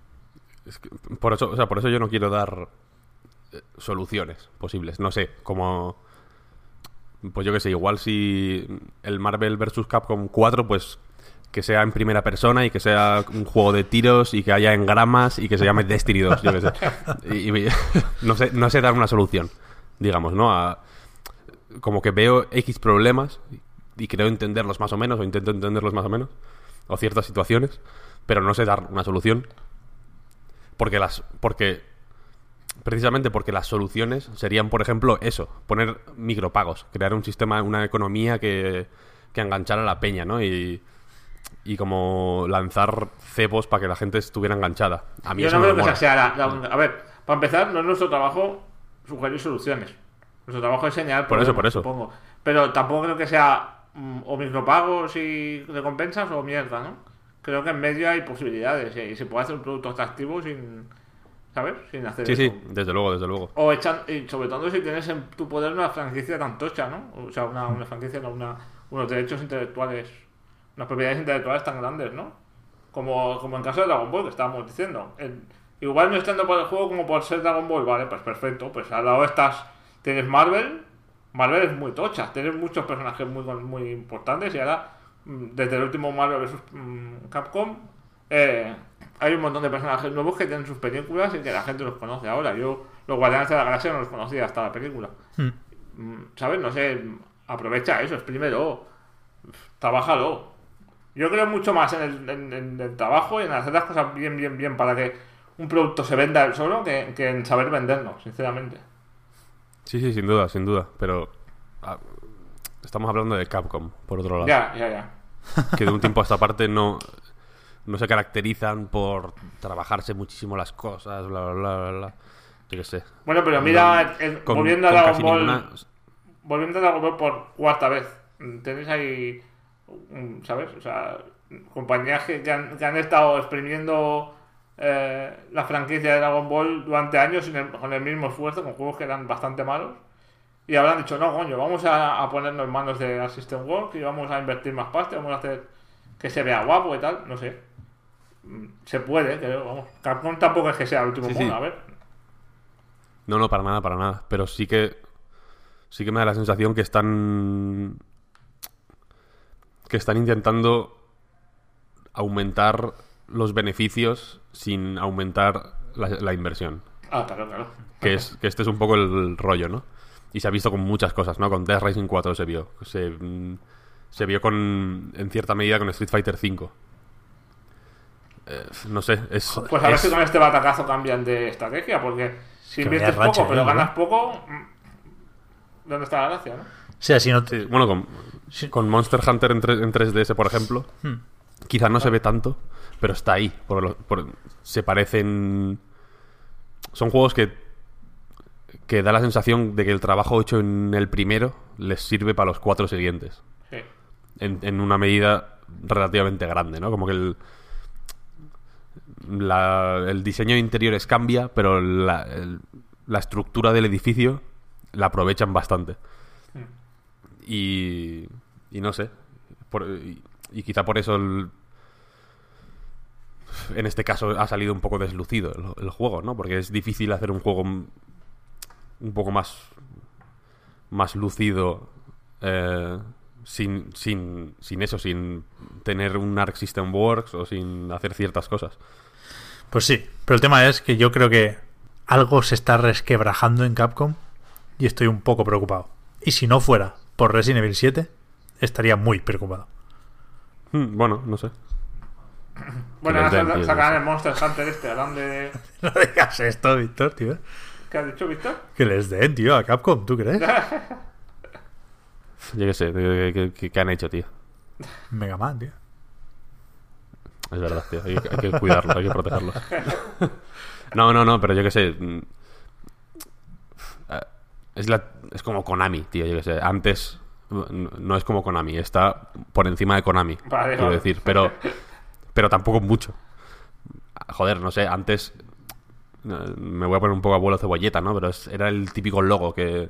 Es que por eso, o sea, por eso yo no quiero dar eh, soluciones posibles. No sé, como... Pues yo qué sé, igual si el Marvel versus. Capcom cuatro, pues que sea en primera persona y que sea un juego de tiros y que haya engramas y que se llame Destiny dos, yo qué sé. Y, y- no sé. No sé dar una solución, digamos, ¿no? A, como que veo X problemas y creo entenderlos más o menos, o intento entenderlos más o menos, o ciertas situaciones, pero no sé dar una solución. Porque las... Porque... Precisamente porque las soluciones serían, por ejemplo, eso, poner micropagos, crear un sistema, una economía que, que enganchara a la peña, ¿no? Y, y como lanzar cebos para que la gente estuviera enganchada. A mí Yo eso no no creo me que mola. esa sea la, la única. A ver, para empezar, no es nuestro trabajo sugerir soluciones. Nuestro trabajo es señalar Por eso, problemas, por eso. supongo. Pero tampoco creo que sea mm, o micropagos y recompensas o mierda, ¿no? Creo que en medio hay posibilidades y se puede hacer un producto atractivo sin, ¿sabes? Sin hacer Sí, eso. sí, desde luego, desde luego. O echan, y sobre todo si tienes en tu poder una franquicia tan tocha, ¿no? O sea, una, una franquicia, no, una, unos derechos intelectuales, unas propiedades intelectuales tan grandes, ¿no? Como, como en caso de Dragon Ball, que estábamos diciendo. El- igual no estando por el juego como por ser Dragon Ball, vale, pues perfecto. Pues al lado estás, tienes Marvel, Marvel es muy tocha, tienes muchos personajes muy, muy importantes y ahora, mm, desde el último Marvel versus. Capcom, eh, hay un montón de personajes nuevos que tienen sus películas y que la gente los conoce ahora. Yo los Guardianes de la Galaxia no los conocía hasta la película. Hmm. Mm, ¿Sabes? No sé, aprovecha eso, exprímelo, trabájalo. Yo creo mucho más en el, en- en el trabajo y en hacer las cosas bien, bien, bien para que un producto se venda él solo que, que en saber venderlo, sinceramente. Sí, sí, sin duda, sin duda. Pero ah, estamos hablando de Capcom, por otro lado. Ya, ya, ya. Que de un tiempo a esta parte no, no se caracterizan por trabajarse muchísimo las cosas, bla, bla, bla, bla, bla. Yo qué sé. Bueno, pero mira, el- Con- volviendo a con Dragon casi Ball, ninguna- volviendo a Dragon Ball por cuarta vez, tenéis ahí, mm, ¿sabes? O sea, compañías que, que han, que han estado exprimiendo eh, la franquicia de Dragon Ball durante años sin el- con el mismo esfuerzo, con juegos que eran bastante malos, Y habrán dicho, no, coño, vamos a, a ponernos en manos de Arc System Works y vamos a invertir más pasta, vamos a hacer que se vea guapo y tal, no sé. Mm, Se puede, creo, vamos. Capcom tampoco es que sea el último Sí, mono, sí. a ver. No, no, para nada, para nada. Pero sí que. Sí que me da la sensación que están. Que están intentando aumentar los beneficios sin aumentar la, la inversión. Ah, claro, claro. Que es que este es un poco el rollo, ¿no? Y se ha visto con muchas cosas, ¿no? Con Death Rising cuatro se vio. Se, mm, se vio con, en cierta medida con Street Fighter cinco. Eh, no sé, es... Pues a ver es- si con este batacazo cambian de estrategia, porque si Que inviertes vaya racha, poco, pero ¿eh? ganas poco, mm, ¿dónde está la gracia, no? O sea, si no te... sí, bueno, con, Sí. con Monster Hunter en, tre- en tres D S, por ejemplo, Hmm. quizás no se ve tanto, pero está ahí. Por lo- por- se parecen... Son juegos que, que da la sensación de que el trabajo hecho en el primero les sirve para los cuatro siguientes. Sí. En, en una medida relativamente grande, ¿no? Como que el, la- el diseño de interiores cambia, pero la, el- la estructura del edificio la aprovechan bastante. Y, y no sé. Por- y, y quizá por eso el- en este caso ha salido un poco deslucido el, el juego, ¿no? Porque es difícil hacer un juego un un poco más más lucido eh, sin, sin, sin eso, sin tener un Arc System Works o sin hacer ciertas cosas. Pues sí, pero el tema es que yo creo que algo se está resquebrajando en Capcom y estoy un poco preocupado. Y si no fuera por Resident Evil siete, estaría muy preocupado. Hmm, bueno, no sé. Bueno, les ahora den, sa- tío, sacarán no el Monster Hunter este, harán de... No digas esto, Víctor, tío. ¿Qué has dicho, Víctor? Que les den, tío, a Capcom, ¿tú crees? Yo qué sé, ¿qué, qué- qué- qué han hecho, tío? Mega Man, tío. Es verdad, tío. Hay, hay que cuidarlo, hay que protegerlo. No, no, no, pero yo qué sé. mm, eh, Es, la, es como Konami, tío. Yo qué sé. Antes mm, no es como Konami, está por encima de Konami. Vale, quiero vale. decir, pero, pero tampoco mucho. Joder, no sé, antes. eh, Me voy a poner un poco abuelo cebolleta, ¿no? Pero es- era el típico logo que.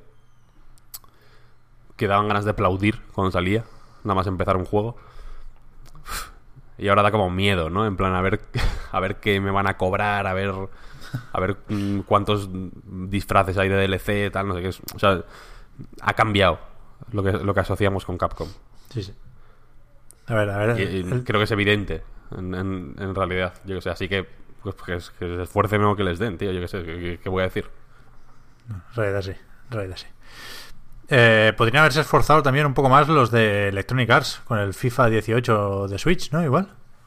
que daban ganas de aplaudir cuando salía. Nada más empezar un juego. Y ahora da como miedo, ¿no? En plan, a ver, a ver qué me van a cobrar, a ver, a ver mm, cuántos disfraces hay de D L C, tal, no sé qué. Es- o sea, ha cambiado lo que, lo que asociamos con Capcom. Sí, sí. A ver, a ver. Y, y el- creo que es evidente, en, en- en realidad. Yo que sé, así que, pues, que, es- que se esfuercen o que les den, tío. Yo que sé, ¿qué, qué voy a decir? En realidad sí, en realidad sí. Eh, podrían haberse esforzado también un poco más los de Electronic Arts con el FIFA dieciocho de Switch, ¿no? Igual.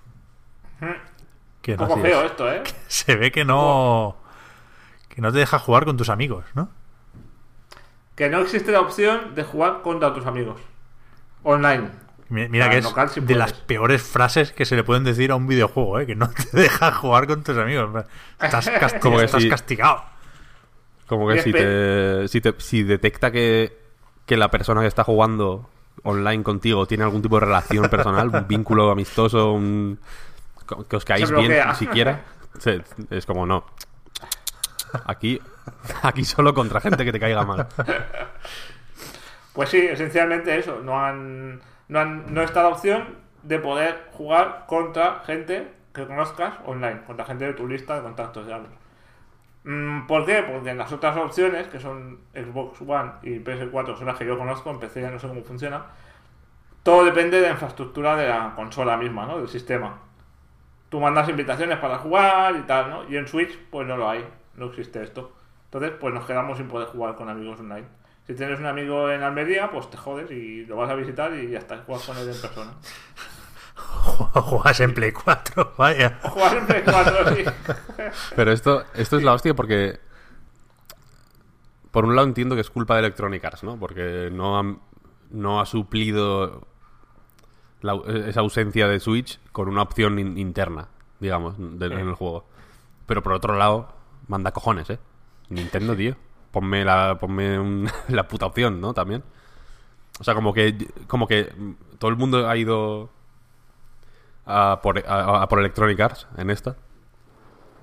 Que Un no, poco tío, feo esto, ¿eh? se ve que no que no te deja jugar con tus amigos, ¿no? Que no existe la opción de jugar contra tus amigos. Online. Mi- Mira Ah, que es local sí de puedes. las peores frases que se le pueden decir a un videojuego, ¿eh? Que no te deja jugar con tus amigos. Estás, casti- Como que estás sí. castigado. Como que Y si te, si te si detecta que, que la persona que está jugando online contigo tiene algún tipo de relación personal, un vínculo amistoso, un que os caéis Se bien bloquea. siquiera, se- es como no. Aquí aquí solo contra gente que te caiga mal. Pues sí, esencialmente eso. No han, no han, no está la opción de poder jugar contra gente que conozcas online, contra gente de tu lista de contactos, digamos. Mm, ¿Por qué? Porque en las otras opciones, que son Xbox One y P S cuatro, son las que yo conozco, en P C ya no sé cómo funciona, todo depende de la infraestructura de la consola misma, ¿no? Del sistema. Tú mandas invitaciones para jugar y tal, ¿no? Y en Switch, pues no lo hay, no existe esto. Entonces, pues nos quedamos sin poder jugar con amigos online. Si tienes un amigo en Almería, pues te jodes y lo vas a visitar y ya está, juegas con él en persona. Juegas en Play cuatro, vaya. O jugar en P S cuatro, sí. Pero esto esto es la hostia porque por un lado entiendo que es culpa de Electronic Arts, ¿no? Porque no han- no ha suplido la- esa ausencia de Switch con una opción in- interna, digamos, de- en el juego. Pero por otro lado, manda cojones, ¿eh? Nintendo, tío. Ponme la, ponme un- la puta opción, ¿no? También. O sea, como que, como que todo el mundo ha ido a por, a, a por Electronic Arts en esta.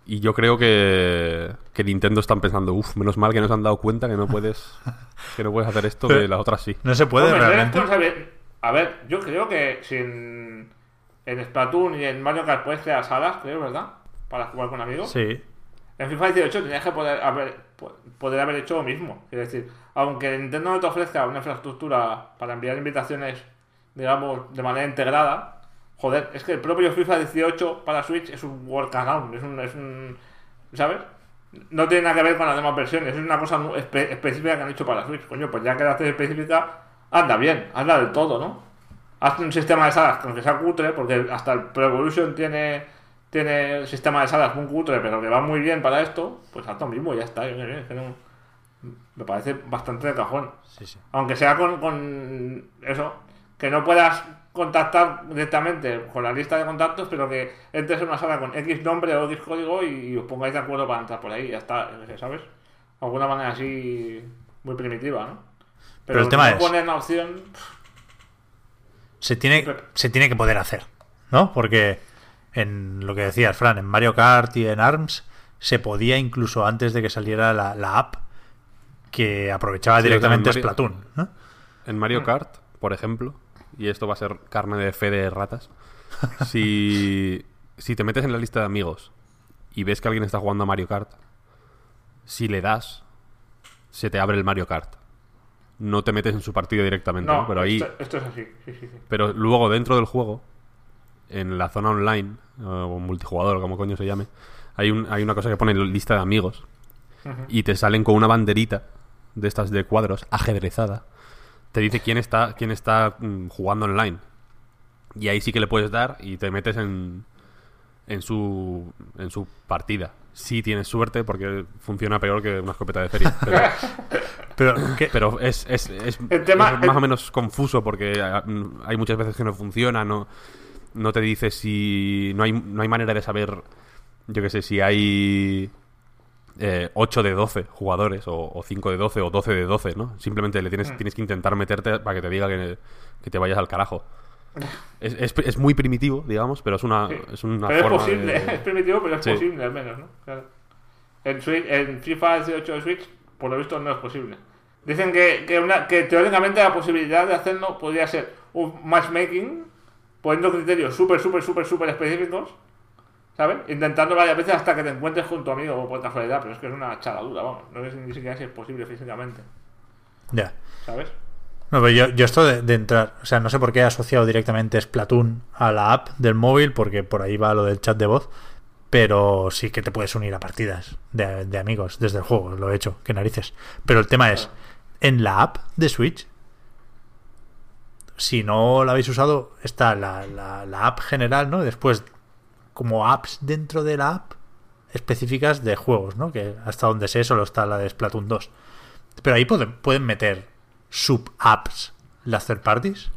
y yo creo que, que Nintendo están pensando, uff, menos mal que no se han dado cuenta que no puedes que no puedes hacer esto, que las otras sí. No se puede Hombre, realmente. no es responsable- A ver, yo creo que sin en Splatoon y en Mario Kart puedes crear salas, creo, ¿verdad? Para jugar con amigos. Sí. En FIFA dieciocho tenías que poder haber, po- poder haber hecho lo mismo. Es decir, aunque Nintendo no te ofrezca una infraestructura para enviar invitaciones, digamos, de manera integrada, joder, es que el propio FIFA dieciocho para Switch es un workaround, es un, es un ¿sabes? No tiene nada que ver con las demás versiones, es una cosa mu- espe- específica que han hecho para Switch. Coño, pues ya que la haces específica, anda bien, hazla del todo, ¿no? Haz un sistema de salas, aunque sea cutre, porque hasta el Pro Evolution tiene, tiene sistema de salas muy cutre, pero que va muy bien para esto, pues haz lo mismo y ya está. Yo qué sé, es que no- me parece bastante de cajón. Sí, sí. Aunque sea con, con eso, que no puedas contactar directamente con la lista de contactos, pero que entres en una sala con X nombre o X código y, y os pongáis de acuerdo para entrar por ahí, ya está, yo qué sé, ¿sabes? Alguna manera así muy primitiva, ¿no? Pero el tema no es- poner la opción. Se tiene, se tiene que poder hacer, ¿no? Porque en lo que decías, Fran, en Mario Kart y en ARMS se podía incluso antes de que saliera la, la app que aprovechaba Sí, directamente o sea, en Mario- Splatoon, ¿no? En Mario Kart, por ejemplo, y esto va a ser carne de fe de ratas, si, si te metes en la lista de amigos y ves que alguien está jugando a Mario Kart, si le das, se te abre el Mario Kart. No te metes en su partido directamente, No, ¿no? Pero ahí, esto, esto es así, sí, sí, sí. pero luego dentro del juego, en la zona online, o multijugador, como coño se llame, hay, un, hay una cosa que pone lista de amigos Ujú. y te salen con una banderita de estas de cuadros ajedrezada. Te dice quién está quién está mm, jugando online. Y ahí sí que le puedes dar y te metes en en su en su partida. Sí tienes suerte porque funciona peor que una escopeta de feria. Pero, Pero, ¿qué? pero es, es, es- El tema- es más o menos confuso porque ah, mm, hay muchas veces que no funciona, no, no te dice si... No hay, no hay manera de saber, yo qué sé, si hay eh, ocho de doce jugadores o, o cinco de doce o doce de doce, ¿no? Simplemente le tienes, tienes que intentar meterte para que te diga que, que te vayas al carajo. Es, es, es muy primitivo, digamos, pero es una, Sí. es una Pero es forma posible, de... es primitivo, pero es Sí. posible al menos, ¿no? Claro. En, Switch, en FIFA dieciocho de Switch, por lo visto, no es posible. Dicen que, que, una, que teóricamente la posibilidad de hacerlo podría ser un matchmaking, poniendo criterios súper, súper, súper, súper específicos, ¿sabes? Intentando varias veces hasta que te encuentres con tu amigo por casualidad, pero es que es una chaladura, vamos. No es ni siquiera si es posible físicamente, Ya. ¿sabes? No, pero yo, yo esto de, de entrar, o sea, no sé por qué he asociado directamente Splatoon a la app del móvil, porque por ahí va lo del chat de voz, pero sí que te puedes unir a partidas de, de amigos desde el juego, lo he hecho, qué narices. Pero el tema es, en la app de Switch, si no la habéis usado, está la, la, la app general, ¿no? Después, como apps dentro de la app específicas de juegos, ¿no? Que hasta donde sé solo está la de Splatoon dos. Pero ahí pueden, pueden meter sub-apps las third parties.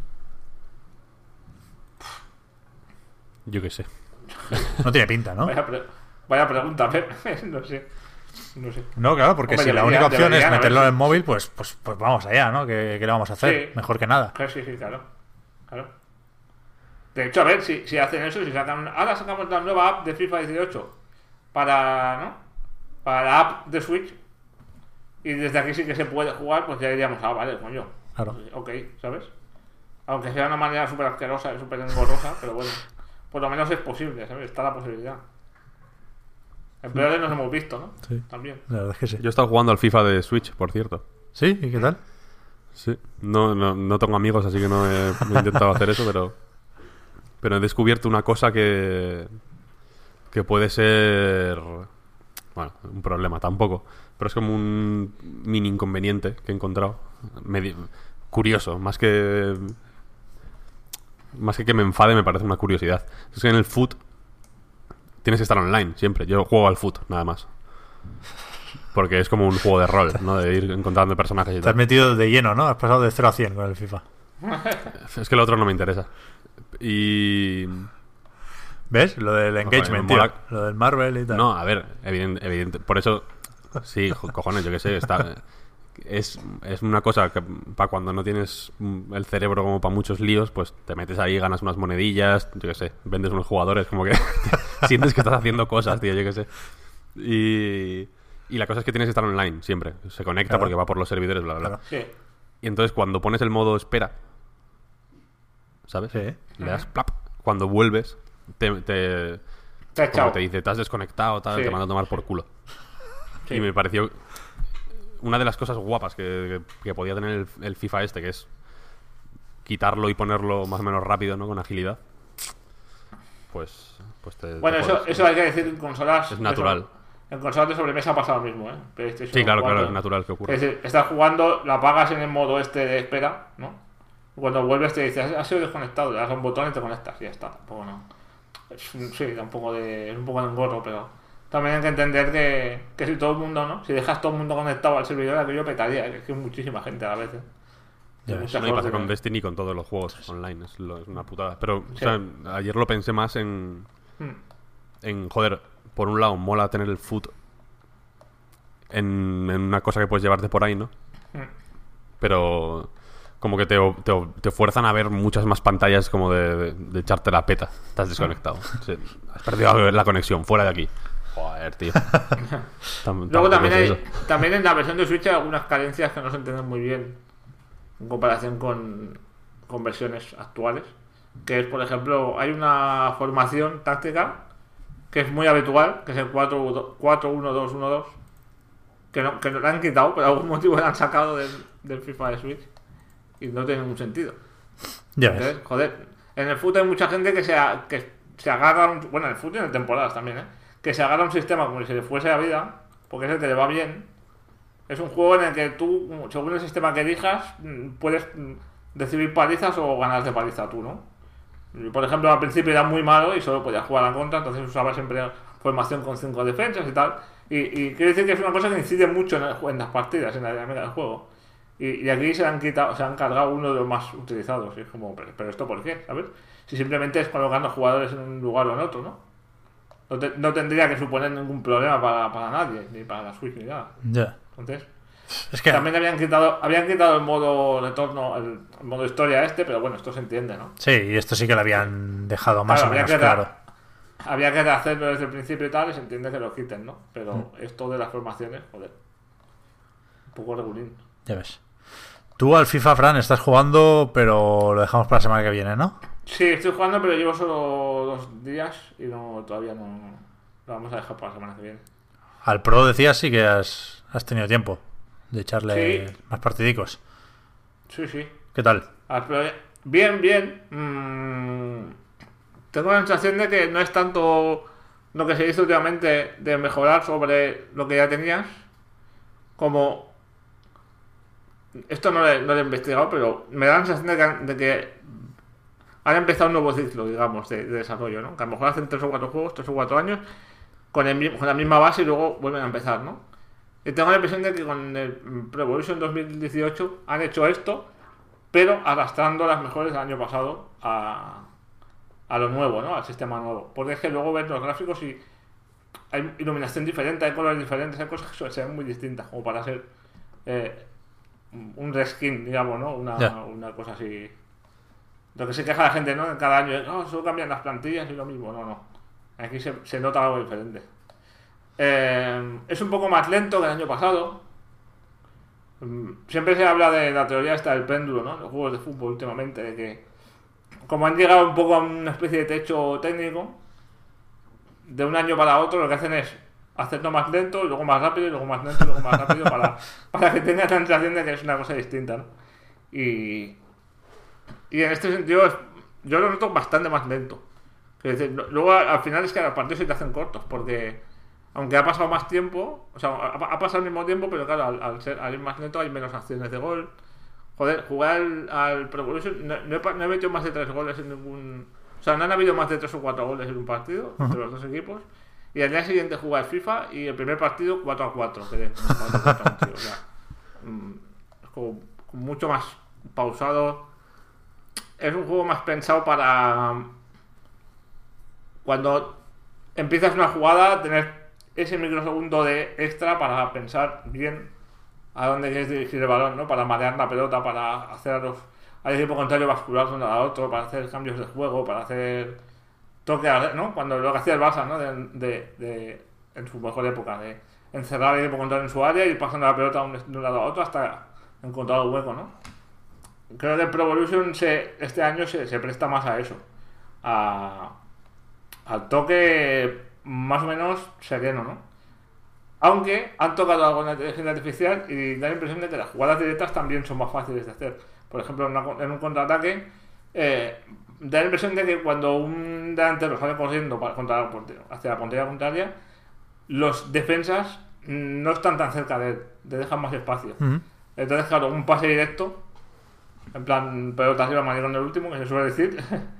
Yo qué sé. No tiene pinta, ¿no? Vaya, pre- vaya pregunta, Pep. No sé. No sé. No, claro, porque Hombre, si la debería- única opción es deberían, a ver meterlo en si- el móvil, pues, pues, pues vamos allá, ¿no? ¿Qué, qué le vamos a hacer? Sí. Mejor que nada. Claro, sí, sí, claro. Claro. De hecho, a ver, si, si hacen eso, si sacan... Ahora sacamos la nueva app de FIFA dieciocho para, ¿no? Para la app de Switch. Y desde aquí sí que se puede jugar, pues ya diríamos, ah, vale, coño. Claro. Ok, ¿sabes? Aunque sea de una manera súper asquerosa y súper engorrosa, pero bueno. Por lo menos es posible, ¿sabes? Está la posibilidad. En peores nos hemos visto, ¿no? Sí. También. La verdad es que sí. Yo he estado jugando al FIFA de Switch, por cierto. ¿Sí? ¿Y qué tal? Sí, no, no, no tengo amigos, así que no he, no he intentado hacer eso, pero pero he descubierto una cosa que que puede ser, bueno, un problema tampoco, pero es como un mini inconveniente que he encontrado, Medi- curioso, más que más que que me enfade, me parece una curiosidad. Es que en el foot tienes que estar online siempre. Yo juego al foot, nada más. Porque es como un juego de rol, ¿no? De ir encontrando personajes y Te has tal. metido de lleno, ¿no? Has pasado de cero a cien con el FIFA. Es que lo otro no me interesa. Y... ¿Ves? Lo del engagement, me tío. mola. Lo del Marvel y tal. No, a ver, evidente, evidente. Por eso, sí, jo- cojones, yo qué sé, está... Es, es una cosa que para cuando no tienes mm, el cerebro como para muchos líos, pues te metes ahí, ganas unas monedillas, yo qué sé, vendes unos jugadores, como que sientes que estás haciendo cosas, tío, yo qué sé. Y, y la cosa es que tienes que estar online siempre. Se conecta Claro. porque va por los servidores, bla, bla, bla. Claro. Sí. Y entonces cuando pones el modo espera, ¿sabes? Sí. Le das plap. Cuando vuelves, te, te, Te ha como echado. te dice, te has desconectado, tal, Sí. te manda a tomar por culo. Sí. Y me pareció una de las cosas guapas que, que, que podía tener el, el FIFA este, que es quitarlo y ponerlo más o menos rápido, ¿no? Con agilidad. Pues, pues te, Bueno, te eso, jodes. eso hay que decir en consolas. Es natural. eso- en consolas de sobremesa ha pasado lo mismo, ¿eh? PlayStation Sí, claro, claro, cuatro. es natural que ocurra. Es decir, estás jugando, la apagas en el modo este de espera, ¿no? Y cuando vuelves te dice, has sido desconectado, le das a un botón y te conectas y ya está. Tampoco no. Es un- sí, da un poco de, es un poco de engorro, pero también hay que entender que, que si todo el mundo, ¿no? Si dejas todo el mundo conectado al servidor, aquello petaría, que es que es muchísima gente a la vez, ¿eh? Ya ves. Muchas No, y pasa horas de- con Destiny y con todos los juegos online, es, lo- es una putada. Pero, Sí. o sea, ayer lo pensé más en, Hmm. en, joder, por un lado, mola tener el foot en, en una cosa que puedes llevarte por ahí, ¿no? Hmm. Pero como que te, te, te fuerzan a ver muchas más pantallas como de, de, de echarte la peta. Estás desconectado. Sí, has perdido la conexión, fuera de aquí. Joder, tío. Tam- Luego tampoco también es hay, eso. también en la versión de Switch hay algunas carencias que no se entienden muy bien en comparación con, con versiones actuales. Que es, por ejemplo, hay una formación táctica que es muy habitual, que es el cuatro uno dos uno dos, que no, que no la han quitado, por algún motivo la han sacado del, del FIFA de Switch y no tiene ningún sentido. Ya ves. Entonces, joder, en el fútbol hay mucha gente que se, a- que se agarra, a un- bueno, en el fútbol y en temporadas también, ¿eh? Que se agarra a un sistema como si se le fuese la vida, porque es el que le va bien. Es un juego en el que tú, según el sistema que elijas, mm, puedes mm, recibir palizas o ganar de paliza tú, ¿no? Yo, por ejemplo, al principio era muy malo y solo podía jugar a la contra, entonces usaba siempre formación con cinco defensas y tal. Y, y quiere decir que es una cosa que incide mucho en, el ju- en las partidas, en la dinámica del juego. Y, y aquí se han quitado, se han cargado uno de los más utilizados. Y es como, pero, pero ¿esto por qué? ¿Sabes? Si simplemente es colocando jugadores en un lugar o en otro, ¿no? No, te- no tendría que suponer ningún problema para, para nadie, ni para la Switch ni nada. Ya. Entonces, Es que. también habían quitado, habían quitado el modo retorno, el, el modo historia este, pero bueno, esto se entiende, ¿no? Sí, y esto sí que lo habían dejado más Claro, o habría menos que claro. dar- Había que hacerlo desde el principio y tal, y se entiende que lo quiten, ¿no? Pero Mm. esto de las formaciones, joder, un poco regulín. Ya ves. Tú al FIFA, Fran, estás jugando, pero lo dejamos para la semana que viene, ¿no? Sí, estoy jugando, pero llevo solo dos días y no todavía no lo vamos a dejar para la semana que viene. Al Pro decías sí que has, has tenido tiempo de echarle Sí. más partidicos. Sí, sí. ¿Qué tal? Ah, pero bien, bien. Mm, tengo la sensación de que no es tanto lo que se hizo últimamente de mejorar sobre lo que ya tenías, como... Esto no lo he, no lo he investigado, pero me da la sensación de que, han- de que han empezado un nuevo ciclo, digamos, de, de desarrollo, ¿no? Que a lo mejor hacen tres o cuatro juegos, tres o cuatro años, con, el mi- con la misma base y luego vuelven a empezar, ¿no? Y tengo la impresión de que con el Pro Evolution dos mil dieciocho han hecho esto, pero arrastrando las mejores del año pasado a, a lo nuevo, ¿no? Al sistema nuevo. Porque es que luego ves los gráficos y hay iluminación diferente, hay colores diferentes, hay cosas que se ven muy distintas, como para ser eh, un reskin, digamos, ¿no? Una, Ya. una cosa así. Lo que se queja la gente, ¿no? Cada año, no, solo cambian las plantillas y lo mismo. No, no. Aquí se, se nota algo diferente. Eh, es un poco más lento que el año pasado. Mm, Siempre se habla de la teoría esta del péndulo, ¿no? Los juegos de fútbol últimamente, de que como han llegado un poco a una especie de techo técnico, de un año para otro lo que hacen es hacerlo más lento, y luego más rápido, y luego más lento, y luego más rápido, para, para que tenga la sensación de que es una cosa distinta, ¿no? Y, y en este sentido es- yo lo noto bastante más lento. Es decir, lo- luego al al final es que los partidos se te hacen cortos, porque aunque ha pasado más tiempo, o sea, ha, ha pasado el mismo tiempo, pero claro, al, al ser, al ir más lento hay menos acciones de gol. Joder, jugar al, al Pro Evolution, no, no he, pa- no he metido más de tres goles en ningún... O sea, no han habido más de tres o cuatro goles en un partido entre los dos equipos. Y al día siguiente jugar FIFA y el primer partido cuatro a cuatro. Que de- cuatro a cuatro, tío, o sea, mm, es como, como mucho más pausado. Es un juego más pensado para... Cuando empiezas una jugada, tener ese microsegundo de extra para pensar bien a dónde quieres dirigir el balón, ¿no? Para marear la pelota, para hacer a los al equipo contrario bascular de uno a otro, para hacer cambios de juego, para hacer toque, ¿no? Cuando lo que hacía el Barça, ¿no? De, de, de en su mejor época, de encerrar el equipo contrario en su área y ir pasando la pelota de un lado a otro hasta encontrar el hueco, ¿no? Creo que el Pro Evolution se, este año se, se presta más a eso, a, al toque más o menos sereno, ¿no? Aunque han tocado algo en la inteligencia artificial y da la impresión de que las jugadas directas también son más fáciles de hacer. Por ejemplo, en, una, en un contraataque, eh, da la impresión de que cuando un delantero sale corriendo para, contra, hacia la portería contraria, los defensas no están tan cerca de él, le dejan más espacio. Uh-huh. Entonces, claro, un pase directo, en plan pelota arriba, mayor en el último, que se suele decir,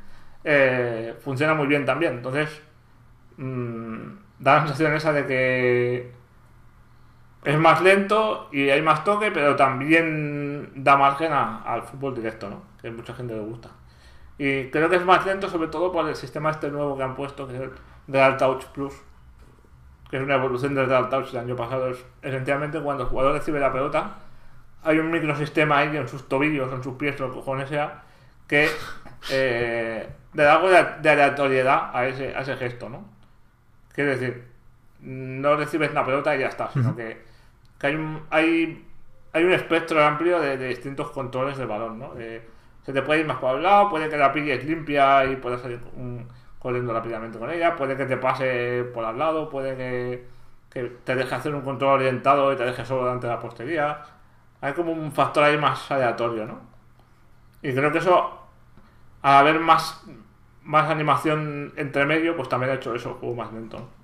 eh, funciona muy bien también. Entonces, mmm, da la sensación esa de que es más lento y hay más toque, pero también da margen a, al fútbol directo, ¿no? Que a mucha gente le gusta. Y creo que es más lento sobre todo por el sistema este nuevo que han puesto, que es el Real Touch Plus, que es una evolución del Real Touch del año pasado. Es esencialmente cuando el jugador recibe la pelota, hay un microsistema ahí en sus tobillos o en sus pies, lo que cojones sea, que eh, le da algo de, de aleatoriedad a ese, a ese gesto, ¿no? Quiere decir, no recibes la pelota y ya está, sino que, que hay, un, hay, hay un espectro amplio de, de distintos controles del balón, ¿no? De, se te puede ir más para un lado, puede que la pilles limpia y puedas salir un, corriendo rápidamente con ella, puede que te pase por al lado, puede que, que te deje hacer un control orientado y te deje solo delante de la portería. Hay como un factor ahí más aleatorio, ¿no? Y creo que eso, al haber más, más animación entre medio, pues también ha hecho eso, el juego más lento, ¿no?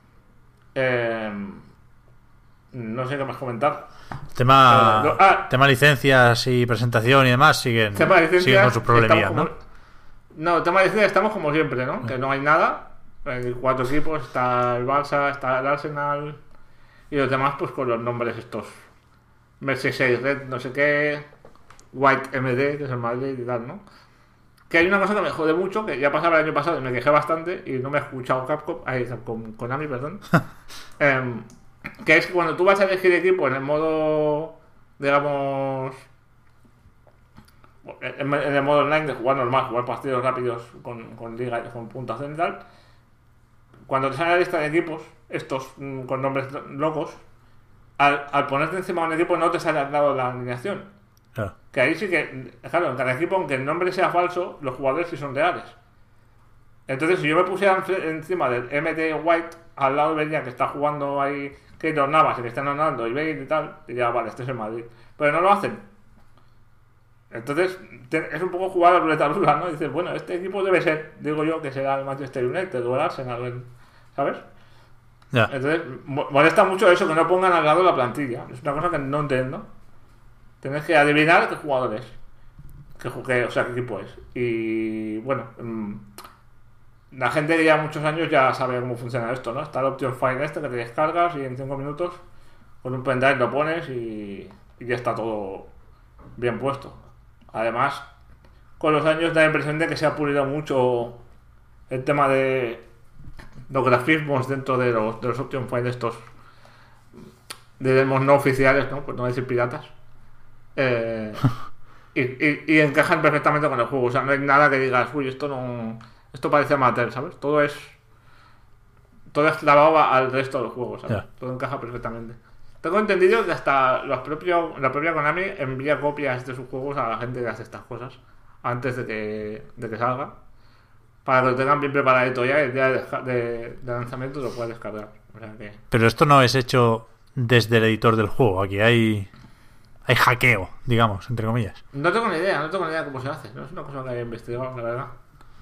Eh, no sé qué más comentar. Tema, eh, no, ah, tema licencias y presentación y demás siguen, siguen con sus problemillas, ¿no? Como, no, tema de licencias estamos como siempre, ¿no? Que no hay nada. Hay cuatro equipos, está el Barça, está el Arsenal y los demás pues con los nombres estos Merseyside Red, no sé qué, White M D, que es el Madrid y tal, ¿no? Que hay una cosa que me jode mucho, que ya pasaba el año pasado y me quejé bastante y no me he escuchado Capcom, ay, con Konami, perdón. eh, que es que cuando tú vas a elegir equipo en el modo, digamos, en el modo online de jugar normal, jugar partidos rápidos con, con liga, con puntuación y tal, cuando te sale la lista de equipos, estos con nombres locos, al, al ponerte encima de un equipo no te sale al lado la alineación. Claro. Que ahí sí que, claro, en cada equipo, aunque el nombre sea falso, los jugadores sí son reales. Entonces, si yo me pusiera encima del M T White, al lado vería que está jugando ahí Keylor Navas y que está Ronaldo y Bale y tal, diría, vale, este es el Madrid. Pero no lo hacen. Entonces, te, es un poco jugar a la ruleta rusa, ¿no? Dices, bueno, este equipo debe ser, digo yo, que será el Manchester United o el Arsenal, ¿sabes? Ya. Entonces, molesta mucho eso, que no pongan al lado la plantilla. Es una cosa que no entiendo. Tienes que adivinar qué jugador es. Qué, qué, o sea, qué equipo es. Y, bueno, mmm, la gente que lleva muchos años ya sabe cómo funciona esto, ¿no? Está el Option File este que te descargas y en cinco minutos con un pendrive lo pones y, y ya está todo bien puesto. Además, con los años da la impresión de que se ha pulido mucho el tema de los grafismos dentro de los, de los Option File estos, digamos, no oficiales, ¿no? Pues no decir piratas. Eh, y, y, y encajan perfectamente con el juego. O sea, no hay nada que digas, uy, esto no... Esto parece amateur, ¿sabes? Todo es... Todo es clavado al resto del juego, ¿sabes? Yeah. Todo encaja perfectamente. Tengo entendido que hasta los propios, la propia Konami envía copias de sus juegos a la gente que hace estas cosas antes de que, de que salga, para que lo tengan bien preparadito ya y el día de, de, de lanzamiento lo puedas descargar. O sea que... Pero esto no es hecho desde el editor del juego. Aquí hay hay hackeo, digamos, entre comillas. No tengo ni idea, no tengo ni idea cómo se hace. No es una cosa que haya investigado, la verdad.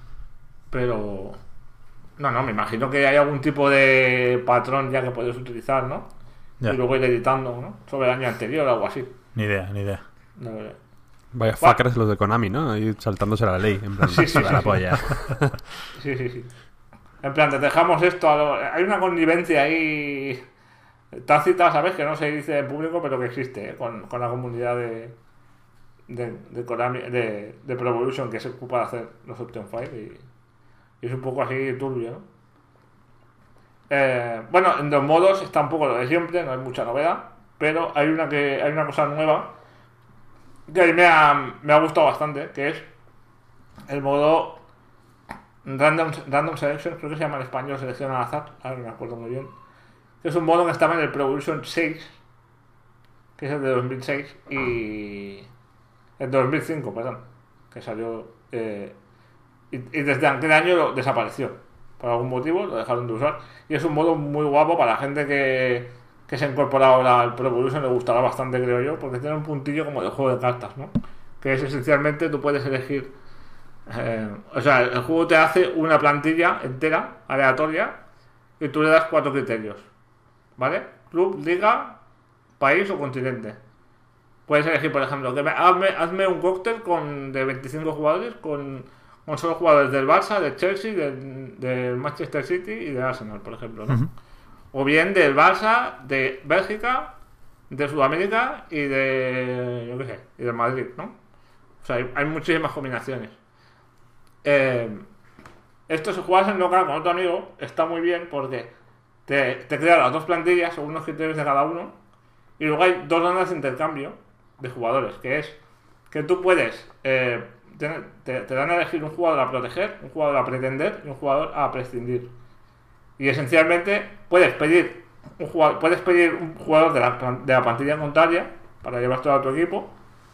Pero... No, no, me imagino que hay algún tipo de patrón ya que puedes utilizar, ¿no? Ya. Y luego ir editando, ¿no? Sobre el año anterior o algo así. Ni idea, ni idea. No, no. Vaya fuckers los de Konami, ¿no? Ahí saltándose la ley. En plan, sí, sí, la sí, polla. Sí, sí, sí. En plan, te dejamos esto. A lo... Hay una connivencia ahí tácita, ¿sabes? Que no se dice en público, pero que existe, ¿eh? con, con la comunidad de, de, de Konami, de, de Pro Evolution, que se ocupa de hacer los Option File. Y, y es un poco así turbio, ¿no? Eh, bueno, en los modos está un poco lo de siempre, no hay mucha novedad, pero hay una que hay una cosa nueva que a mí me ha, me ha gustado bastante, que es el modo Random, random Selection, creo que se llama en español selección al azar, ahora no me acuerdo muy bien, que es un modo que estaba en el Pro Evolution seis, que es el de dos mil seis, y el de dos mil cinco, perdón, que salió, eh, y, y desde aquel año lo desapareció, por algún motivo lo dejaron de usar, y es un modo muy guapo para la gente que, que se ha incorporado ahora al Pro Evolution, le gustará bastante, creo yo, porque tiene un puntillo como de juego de cartas, ¿no? Que es esencialmente, tú puedes elegir, eh, o sea, el juego te hace una plantilla entera, aleatoria, y tú le das cuatro criterios, ¿vale? Club, liga, país o continente. Puedes elegir, por ejemplo, que me, hazme, hazme un cóctel con, de veinticinco jugadores con, con solo jugadores del Barça, del Chelsea, del, del Manchester City y del Arsenal, por ejemplo, ¿no? Uh-huh. O bien del Barça, de Bélgica, de Sudamérica y de, yo qué sé, y del Madrid, ¿no? O sea, hay, hay muchísimas combinaciones. Eh, esto, si juegas en local con otro amigo, está muy bien porque te, te crea las dos plantillas según los criterios de cada uno, y luego hay dos rondas de intercambio de jugadores, que es que tú puedes eh, te, te, te dan a elegir un jugador a proteger, un jugador a pretender y un jugador a prescindir, y esencialmente puedes pedir un jugador, puedes pedir un jugador de la, de la plantilla contraria para llevar todo a tu equipo,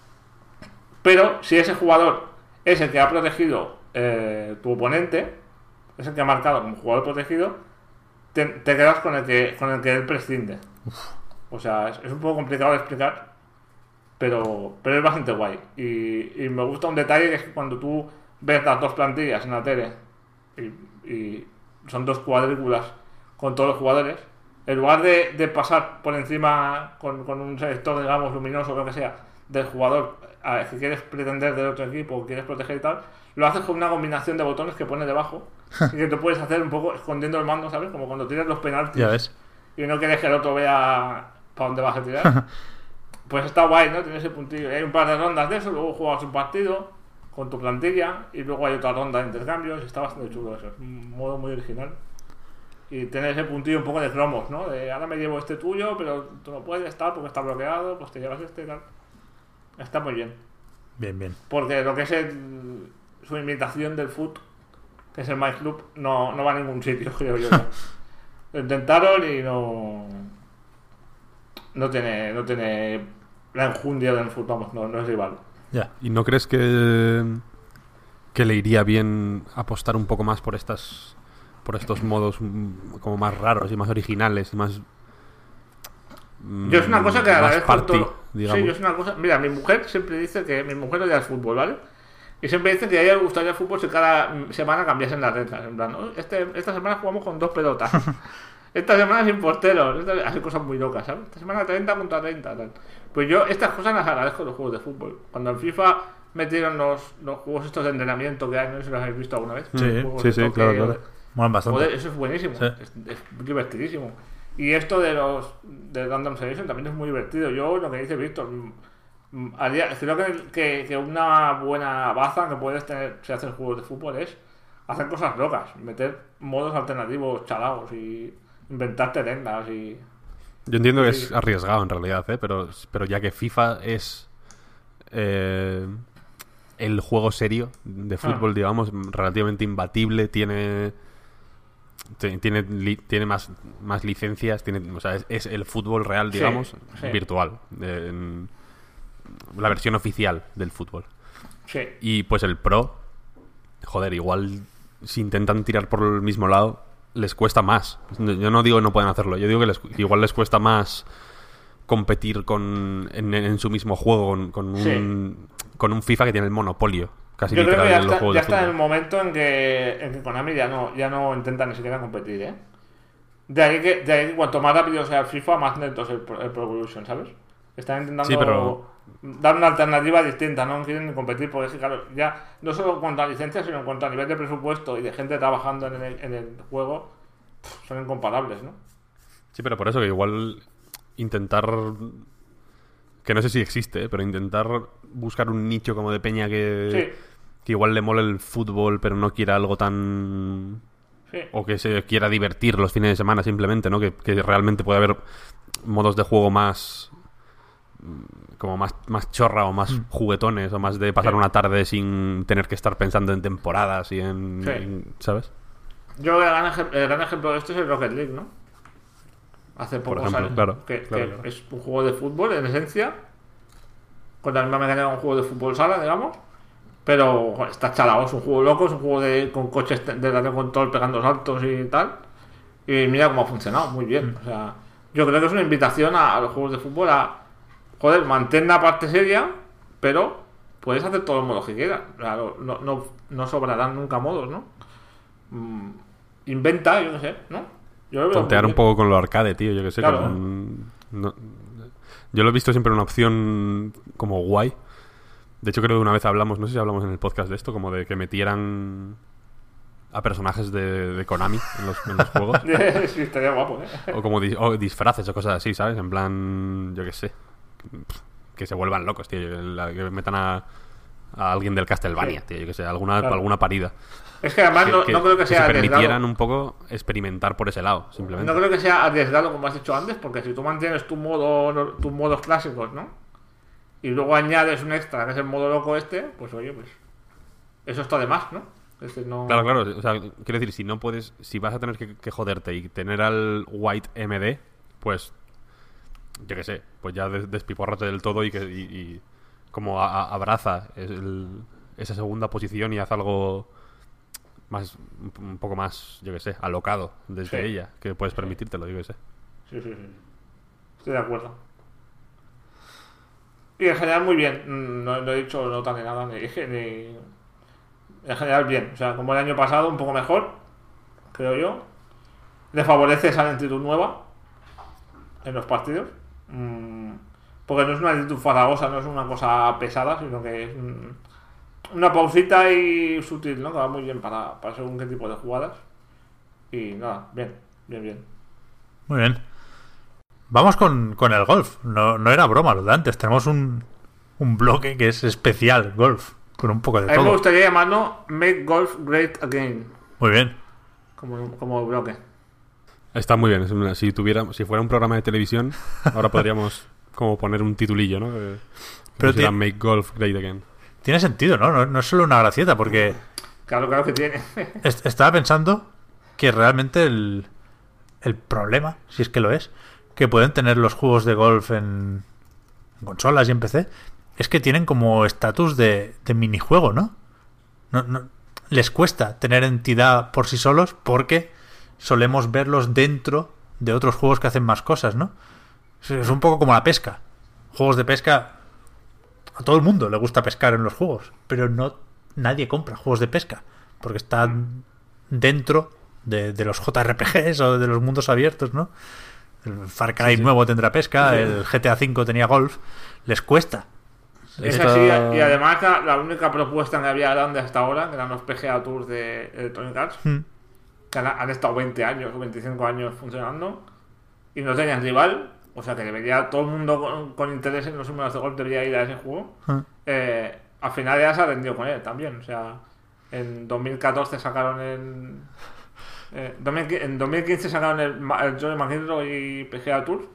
pero si ese jugador es el que ha protegido eh, tu oponente, es el que ha marcado como jugador protegido, te, te quedas con el que con el que él prescinde. Uf. O sea, es, es un poco complicado de explicar, pero, pero es bastante guay. Y, y me gusta un detalle, que es que cuando tú ves las dos plantillas en la tele y, y son dos cuadrículas con todos los jugadores, en lugar de, de pasar por encima con, con un selector, digamos, luminoso o lo que sea, del jugador a, que quieres pretender del otro equipo o quieres proteger y tal, lo haces con una combinación de botones que pone debajo y que tú puedes hacer un poco escondiendo el mando, ¿sabes? Como cuando tiras los penaltis. Ya ves. Y no quieres que el otro vea para dónde vas a tirar. Pues está guay, ¿no? Tiene ese puntillo. Y hay un par de rondas de eso, luego juegas un partido con tu plantilla y luego hay otra ronda de intercambios y está bastante chulo eso. Es un modo muy original. Y tiene ese puntillo un poco de cromos, ¿no? De ahora me llevo este tuyo, pero tú no puedes estar porque está bloqueado, pues te llevas este y tal. Está muy bien. Bien, bien. Porque lo que es el, su imitación del foot, que es el My Club, no, no va a ningún sitio, creo yo. Lo intentaron y no no tiene no tiene la enjundia del foot, vamos, no, no es rival. Ya. ¿Y no crees que que le iría bien apostar un poco más por estas por estos modos como más raros y más originales y más yo es una cosa que agradezco party, todo. digamos. Sí, yo es una cosa, mira, mi mujer siempre dice que mi mujer odia el fútbol, ¿vale? Y siempre dice que a ella le gustaría el fútbol si cada semana cambiasen las reglas. En plan, ¿no? este, esta semana jugamos con dos pelotas. Esta semana sin porteros. Esta, hace cosas muy locas, ¿sabes? Esta semana treinta contra treinta. Tal. Pues yo estas cosas las agradezco en los juegos de fútbol. Cuando en FIFA metieron los, los juegos estos de entrenamiento que hay, no sé si los habéis visto alguna vez. Sí, sí, sí, claro, que, claro. Molan bastante. Joder, eso es buenísimo. Sí. Es, es divertidísimo. Y esto de los de Random Selection también es muy divertido. Yo, lo que dice Víctor, haría, creo que, que, que una buena baza que puedes tener si haces juegos de fútbol es hacer cosas locas, meter modos alternativos chalados y inventarte rendas y... Yo entiendo que es arriesgado en realidad, ¿eh? pero, pero ya que FIFA es eh, el juego serio de fútbol, ah. digamos, relativamente imbatible, tiene... Tiene, li, tiene más, más licencias, tiene, o sea, es, es el fútbol real, digamos, sí, sí. virtual. Eh, en, la versión oficial del fútbol. Sí. Y pues el Pro, joder, igual si intentan tirar por el mismo lado, les cuesta más. Yo no digo que no puedan hacerlo, yo digo que les, igual les cuesta más competir con en, en su mismo juego con, con, sí. un, con un FIFA que tiene el monopolio. Casi yo creo que ya, está, ya de está en el momento en que, en que Konami ya no, ya no intenta ni siquiera competir, ¿eh? De ahí que, de ahí que cuanto más rápido sea el FIFA, más lento es el, el Pro Evolution, ¿sabes? Están intentando sí, pero... dar una alternativa distinta, no quieren competir, porque es que, claro, ya no solo en cuanto a licencias, sino en cuanto a nivel de presupuesto y de gente trabajando en el, en el juego, son incomparables, ¿no? Sí, pero por eso que igual intentar... Que no sé si existe, ¿eh? Pero intentar buscar un nicho como de peña que, sí. que igual le mole el fútbol, pero no quiera algo tan... Sí. O que se quiera divertir los fines de semana simplemente, ¿no? Que, que realmente puede haber modos de juego más... como más, más chorra o más mm. juguetones o más de pasar sí. una tarde sin tener que estar pensando en temporadas y en... Sí. en ¿sabes? Yo el gran, ej- el gran ejemplo de esto es el Rocket League, ¿no? Hace poco ejemplo, salió, claro, que, claro, que claro. es un juego de fútbol en esencia, con la misma mecánica de un juego de fútbol sala, digamos, pero joder, está chalado, es un juego loco, es un juego de, con coches de radio control pegando saltos y tal, y mira cómo ha funcionado, muy bien. O sea, yo creo que es una invitación a, a los juegos de fútbol a, joder, mantén la parte seria, pero puedes hacer todos los modos que quieras. Claro, no, no, no sobrarán nunca modos, ¿no? Mm, inventa, yo qué sé, ¿no? Yo lo veo Tontear muy un bien. poco con lo arcade, tío, yo que sé. Claro. con- no- yo lo he visto siempre una opción como guay. De hecho, creo que una vez hablamos, no sé si hablamos en el podcast de esto, como de que metieran a personajes de, de Konami en los, en los juegos. Sí, estaría guapo, ¿eh? O como di- o disfraces o cosas así, ¿sabes? En plan, yo qué sé. Que se vuelvan locos, tío. La- Que metan a, a alguien del Castlevania, Sí. tío. Yo que sé, alguna, Claro. alguna parida. Es que además Que, no, que- no creo que que sea se permitieran arriesgado. un poco experimentar por ese lado, simplemente. No creo que sea arriesgado como has dicho antes, porque si tú mantienes tu modo, tus modos clásicos, ¿no? Y luego añades un extra, que es el modo loco este, pues oye, pues eso está de más, ¿no? Es decir, no... Claro, claro. O sea, quiero decir, si no puedes, si vas a tener que, que joderte y tener al White M D, pues, yo qué sé, pues ya des- despipórrate del todo y que y, y como a- a- abraza el- esa segunda posición y haz algo más, un un poco más, yo qué sé, alocado desde Sí. ella, que puedes permitírtelo, yo qué sé. Sí, sí, sí. Estoy de acuerdo. Y en general muy bien. Mm, No, no he dicho nota ni nada, ni, ni... En general bien. O sea, como el año pasado, un poco mejor, creo yo. Le favorece esa lentitud nueva en los partidos. Mm, Porque no es una lentitud farragosa, no es una cosa pesada, sino que es mm, una pausita y sutil, ¿no? Que va muy bien para, para según qué tipo de jugadas. Y nada, bien, bien, bien. Muy bien. Vamos con, con el golf. No, no era broma lo de antes. Tenemos un, un bloque que es especial golf, con un poco de A mí me todo. gustaría llamarlo Make Golf Great Again, Muy bien. como, como bloque. Está muy bien. Es una- si tuviera, si fuera un programa de televisión, ahora podríamos como poner un titulillo, ¿no? Que Pero pusiera ti- Make Golf Great Again. Tiene sentido, ¿no? No, no es solo una gracieta, porque Claro, claro que tiene. est- estaba pensando que realmente el, el problema, si es que lo es, que pueden tener los juegos de golf en, en consolas y en P C, es que tienen como estatus de, de minijuego, ¿no? No, no- les cuesta tener entidad por sí solos porque solemos verlos dentro de otros juegos que hacen más cosas, ¿no? Es, es un poco como la pesca. Juegos de pesca, a todo el mundo le gusta pescar en los juegos, pero no nadie compra juegos de pesca porque están dentro de, de los J R P Gs o de los mundos abiertos, ¿no? El Far Cry Sí, sí. nuevo tendrá pesca, Sí. el G T A cinco tenía golf, les cuesta. Es Esta- así, y además la, la única propuesta que había grande hasta ahora, que eran los P G A Tours de Electronic Arts, Hmm. que han, han estado veinte años o veinticinco años funcionando, y no tenían rival, o sea que debería todo el mundo con, con interés en los números de golf debería ir a ese juego. Hmm. Eh, al final ya se ha vendido con él también, o sea, en dos mil catorce sacaron el... eh, dos mil quince en dos mil quince sacaron el, Ma- el Johnny McEnroe y P G A Tour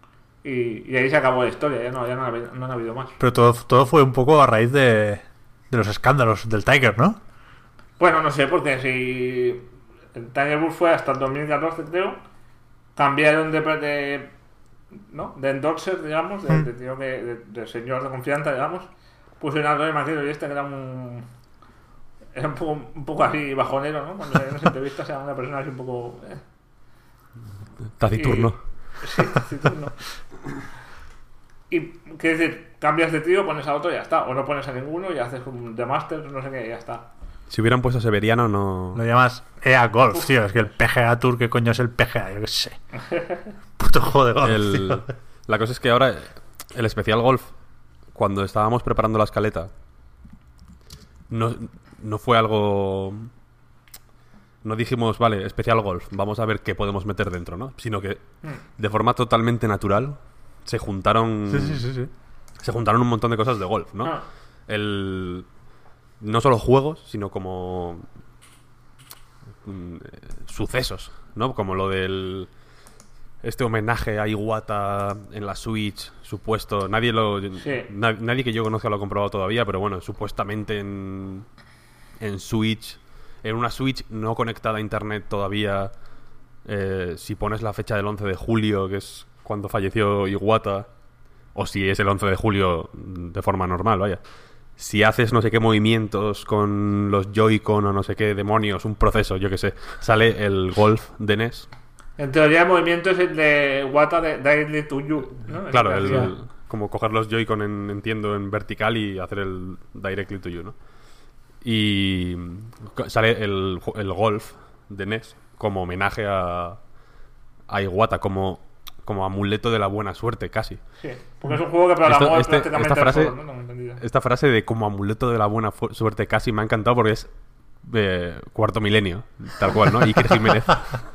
y, y ahí se acabó la historia, ya no, ya no, ha, habido- no han habido más. Pero todo, todo fue un poco a raíz de, de los escándalos del Tiger, ¿no? Bueno, no sé, porque si el Tiger Woods fue hasta el dos mil catorce, creo, cambiaron de, de ¿no? de endorser, digamos, de, de tío que, de, de señor de confianza, digamos, pusieron a Rory McIlroy y este que era un era un poco, un poco así bajonero, ¿no? Cuando en las entrevistas era una persona así un poco eh, Taciturno. y- sí, taciturno. Y, quiero decir, cambias de tío, pones a otro y ya está. O no pones a ninguno y haces un The Masters, no sé qué, y ya está. Si hubieran puesto a Severiano, no. Lo llamas E A Golf, tío. Es que el P G A Tour, ¿qué coño es el P G A? Yo qué sé. Puto juego de golf, El- tío. La cosa es que ahora, el especial golf, cuando estábamos preparando la escaleta, no, no fue algo. No dijimos, vale, especial golf, vamos a ver qué podemos meter dentro, ¿no? Sino que de forma totalmente natural se juntaron. Sí, sí, sí, sí. Se juntaron un montón de cosas de golf, ¿no? Ah. El. No solo juegos, sino como. mm, eh, sucesos, ¿no? Como lo del. Este homenaje a Iwata en la Switch, supuesto. Nadie lo. Sí. na- nadie que yo conozca lo ha comprobado todavía, pero bueno, supuestamente en. En Switch. En una Switch no conectada a internet todavía. eh, si pones la fecha del once de julio, que es cuando falleció Iwata, o si es el once de julio de forma normal, vaya. Si haces no sé qué movimientos con los Joy-Con o no sé qué demonios, un proceso, yo que sé, sale el Golf de N E S. En teoría el movimiento es el de Wata de Directly to You, ¿no? Claro, el, el, como coger los Joy-Con, en, entiendo, en vertical y hacer el Directly to You, ¿no? Y sale el, el Golf de N E S como homenaje a, a Iwata, como, como amuleto de la buena suerte, casi. Sí, porque es un juego que programó Esto- este- prácticamente esta frase- el juego, ¿no? No me he entendido. Esta frase de como amuleto de la buena fu- suerte casi me ha encantado porque es eh, cuarto milenio, tal cual, ¿no? Iker Jiménez.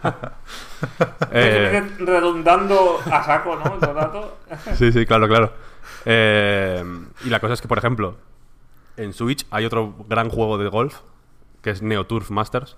Eh, Redundando a saco, ¿no? Todo el rato. sí, sí, claro, claro. Eh, y la cosa es que, por ejemplo, en Switch hay otro gran juego de golf que es Neo Turf Masters.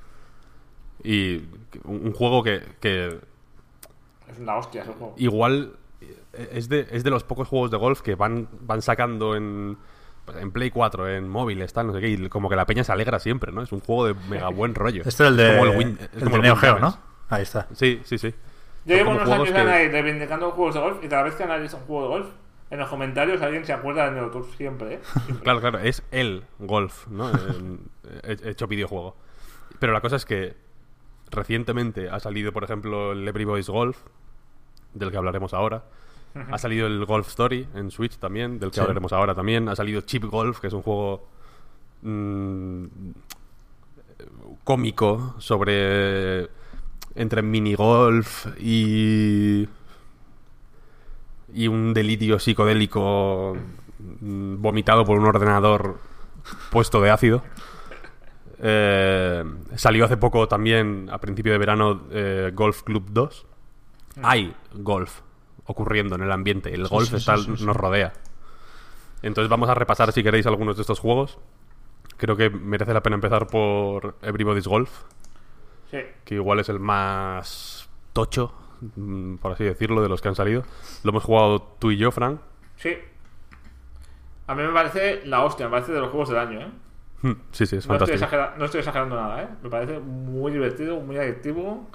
Y un un juego que, que Es una hostia ese juego. igual es de, es de los pocos juegos de golf que van, van sacando en, en Play cuatro, en móviles, tal, no sé qué, y como que la peña se alegra siempre, ¿no? Es un juego de mega buen rollo. Este es el de, Como Win- es el como de el Neo Geo, Windjammers. ¿no? Ahí está. Sí, sí, sí. Yo Son llevo como unos juegos años que- ahí reivindicando juegos de golf y cada vez que analizo un juego de golf, en los comentarios alguien se acuerda de Neoturf siempre, ¿eh? Siempre. Claro, claro, es el golf, ¿no? En- he- hecho videojuego. Pero la cosa es que recientemente ha salido, por ejemplo, el Everybody's Golf, del que hablaremos ahora. Ha salido el Golf Story en Switch también, del que Sí. hablaremos ahora también. Ha salido Chip Golf, que es un juego mm, cómico sobre entre minigolf y y un delirio psicodélico mm, vomitado por un ordenador puesto de ácido. Eh, salió hace poco también, a principio de verano, eh, Golf Club dos. Hay golf ocurriendo en el ambiente. El Sí, golf sí, está, sí, sí, sí. nos rodea. Entonces vamos a repasar, si queréis, algunos de estos juegos. Creo que merece la pena empezar por Everybody's Golf, Sí. que igual es el más tocho, mm, por así decirlo, de los que han salido. Lo hemos jugado tú y yo, Frank. Sí. A mí me parece la hostia, me parece de los juegos del año, ¿eh? Mm, Sí, sí, es No estoy, fantástico. exagera- no estoy exagerando nada, ¿eh? Me parece muy divertido, muy adictivo.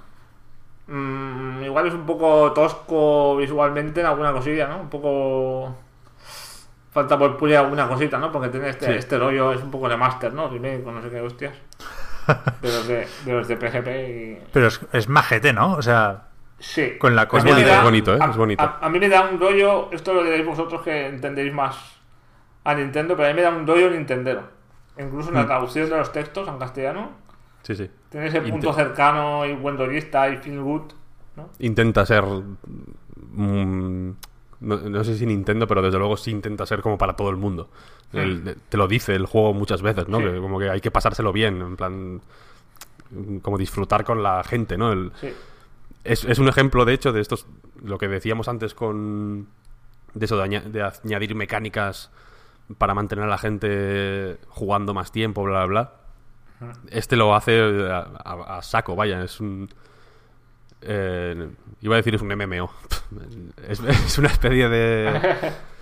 Mm, igual es un poco tosco visualmente en alguna cosilla, ¿no? Un poco... Falta por pulir alguna cosita, ¿no? Porque tiene este, Sí. este rollo, es un poco de Master, ¿no? Remake con no sé qué hostias. De los de, de, los de P G P y... Pero es, es majete, ¿no? O sea, Sí. con la A mí coña me de- da- Es bonito, ¿eh? a- Es bonito. A, a mí me da un rollo, esto lo diréis vosotros que entendéis más a Nintendo, pero a mí me da un rollo Nintendero. Incluso en la Mm. traducción de los textos en castellano, Sí, sí. tiene ese punto Inte- cercano y buen rollista y feel good, ¿no? Intenta ser... mm, no, no sé si Nintendo, pero desde luego sí intenta ser como para todo el mundo. El- te lo dice el juego muchas veces, ¿no? Sí. Que como que hay que pasárselo bien, en plan... Como disfrutar con la gente, ¿no? El, Sí. Es, es un ejemplo, de hecho, de estos, lo que decíamos antes con de eso de, aña- de añadir mecánicas para mantener a la gente jugando más tiempo, bla, bla, bla. Este lo hace a, a- a saco, vaya, es un... eh, iba a decir es un M M O. Es, es una especie de...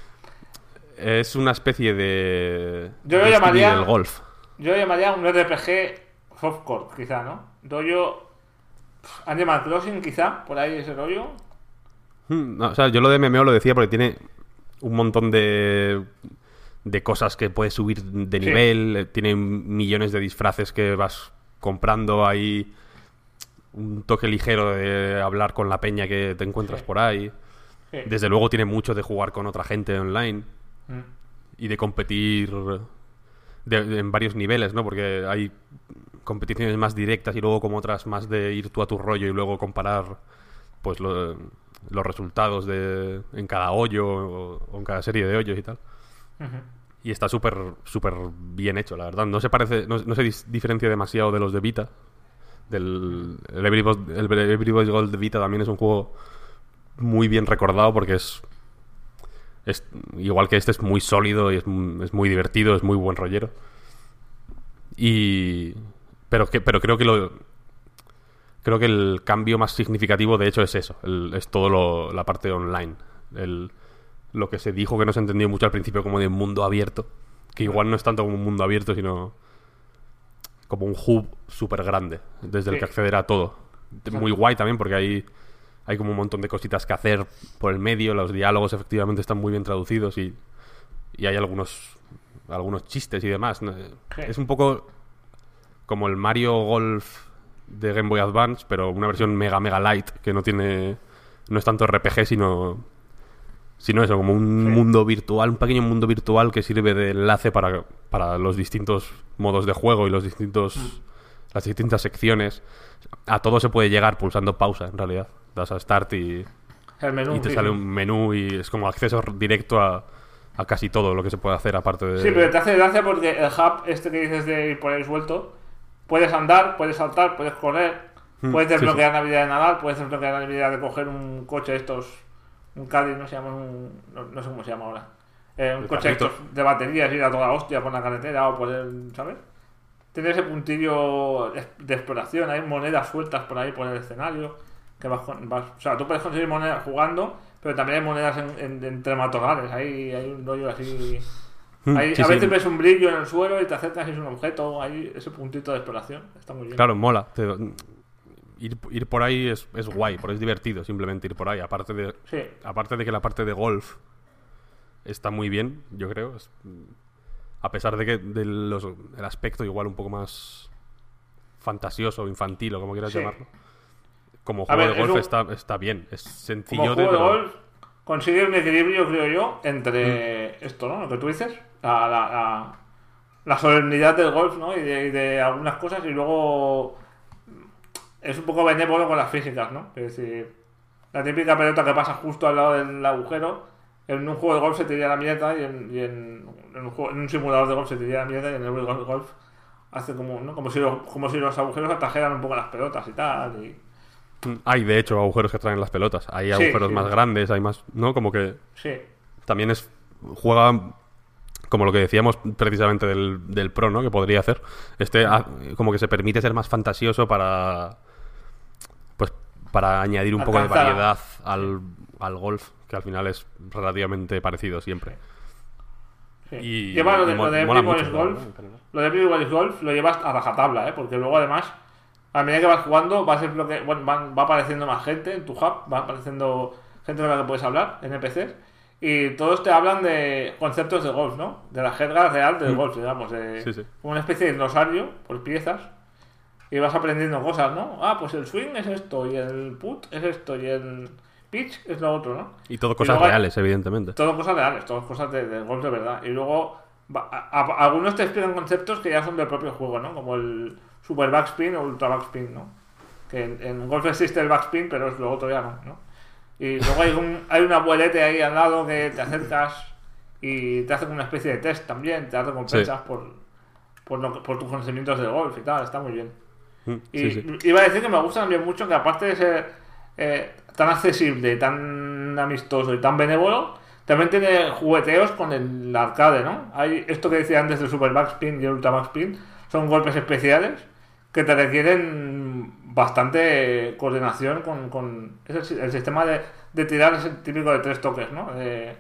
Es una especie de... Yo lo Destiny llamaría- del golf. Yo lo llamaría un R P G softcore, quizá, ¿no? Rollo pf, Animal Crossing, quizá, por ahí ese rollo. Hmm, no, o sea, yo lo de M M O lo decía porque tiene un montón de, de cosas que puedes subir de Sí. nivel, eh, tiene millones de disfraces que vas comprando, hay un toque ligero de hablar con la peña que te encuentras Sí. por ahí. Sí. Desde luego tiene mucho de jugar con otra gente online Mm. y de competir de- de- en varios niveles, ¿no? Porque hay competiciones más directas y luego como otras más de ir tú a tu rollo y luego comparar pues lo- los resultados de en cada hoyo o, o en cada serie de hoyos y tal. Ujú. Y está súper súper bien hecho, la verdad. No se parece, no, no se dis- diferencia demasiado de los de Vita. Del el Everybody- el Everybody's Golf de Vita también es un juego muy bien recordado porque es es igual que este, es muy sólido y es, m- es muy divertido, es muy buen rollero. Y pero que pero creo que lo creo que el cambio más significativo de hecho es eso, el- es todo lo- la parte online, el lo que se dijo que no se entendió mucho al principio como de mundo abierto, que igual no es tanto como un mundo abierto, sino como un hub súper grande, desde el Sí. que acceder a todo. muy guay también porque hay, hay como un montón de cositas que hacer por el medio. Los diálogos efectivamente están muy bien traducidos y, y hay algunos, algunos chistes y demás, ¿no? Sí. Es un poco como el Mario Golf de Game Boy Advance, pero una versión mega mega light que no tiene, no es tanto R P G sino sino eso, como un Sí. mundo virtual, un pequeño mundo virtual que sirve de enlace para, para los distintos modos de juego y los distintos Mm. las distintas secciones. A todo se puede llegar pulsando pausa, en realidad. Das a Start y, El menú. y te sí, sale sí. un menú y es como acceso directo a, a casi todo lo que se puede hacer aparte de... Sí, pero te hace gracia porque el hub este que dices de ir por ahí suelto, puedes andar, puedes saltar, puedes correr, Mm, puedes sí, desbloquear la habilidad de nadar, puedes desbloquear la habilidad de coger un coche estos, un Caddy, no se llama un, no, no sé cómo se llama ahora, eh, un El coche carrito. estos de baterías, ir a toda hostia por la carretera o por el, ¿sabes? Tiene ese puntillo de, de exploración, hay monedas sueltas por ahí por el escenario, que vas, con- vas o sea, tú puedes conseguir monedas jugando, pero también hay monedas en, en- entre matorrales, hay, hay un rollo así... Mm, Hay- sí, a sí. veces ves un brillo en el suelo y te acercas y es un objeto, hay ese puntito de exploración, está muy bien. Claro, mola. Te- ir, ir por ahí es, es guay, porque es divertido simplemente ir por ahí. Aparte de, Sí, aparte de que la parte de golf está muy bien, yo creo. Es- a pesar de que de los- el aspecto igual un poco más fantasioso, infantil o como quieras Sí. llamarlo. Como A juego ver, de es golf un- está, está bien. Es como sencillote, juego de pero... golf consigue un equilibrio, creo yo, entre Mm. esto, ¿no? Lo que tú dices, la, la, la, la solemnidad del golf, ¿no? Y de, y de algunas cosas y luego es un poco benévolo con las físicas, ¿no? Es decir, la típica pelota que pasa justo al lado del agujero, en un juego de golf se te iría la mierda y en, y en, en un, juego- en un simulador de golf se te iría la mierda y en el golf, golf hace como, ¿no? Como si, los, como si los agujeros atajeran un poco las pelotas y tal. Y... Hay, de hecho, agujeros que traen las pelotas. Hay Sí, agujeros sí. más grandes, hay más... ¿No? Como que Sí, también es... Juega... Como lo que decíamos precisamente del, del Pro, ¿no? Que podría hacer. Este ha- como que se permite ser más fantasioso para... Pues para añadir un poco de Alcanzar a- variedad al, al golf, que al final es relativamente parecido siempre. sí. Y Lleva lo de, mo- lo de mola Every mucho, Ball is la Golf. verdad, en general. Lo de Every Ball is Golf lo llevas a rajatabla, ¿eh? Porque luego además, a medida que vas jugando, va a ser lo que, bueno, van- va apareciendo más gente en tu hub, va apareciendo gente con la que puedes hablar, N P Cs, y todos te hablan de conceptos de golf, ¿no? De la jerga real del Mm. golf, digamos, de Sí, sí. como una especie de glosario por piezas, y vas aprendiendo cosas, ¿no? Ah, pues el swing es esto, y el put es esto, y el pitch es lo otro, ¿no? Y todo cosas luego hay- reales, evidentemente. Todo cosas reales, todas cosas de, de golf de verdad. Y luego va- a- a- algunos te explican conceptos que ya son del propio juego, ¿no? Como el super backspin o ultra backspin, ¿no? Que en, en golf existe el backspin, pero es lo otro ya no, ¿no? Y luego hay un, hay un abuelete ahí al lado que te acercas y te hace una especie de test también, te da recompensas Sí. por, por, lo que- por tus conocimientos de golf y tal, está muy bien. Mm, Y sí, sí. iba a decir que me gusta también mucho que aparte de ser eh, tan accesible, tan amistoso y tan benévolo, también tiene jugueteos con el arcade, ¿no? Hay esto que decía antes del Super Backspin y el Ultra Backspin, son golpes especiales que te requieren bastante coordinación con... con es el, el sistema de, de tirar es el típico de tres toques, ¿no? De,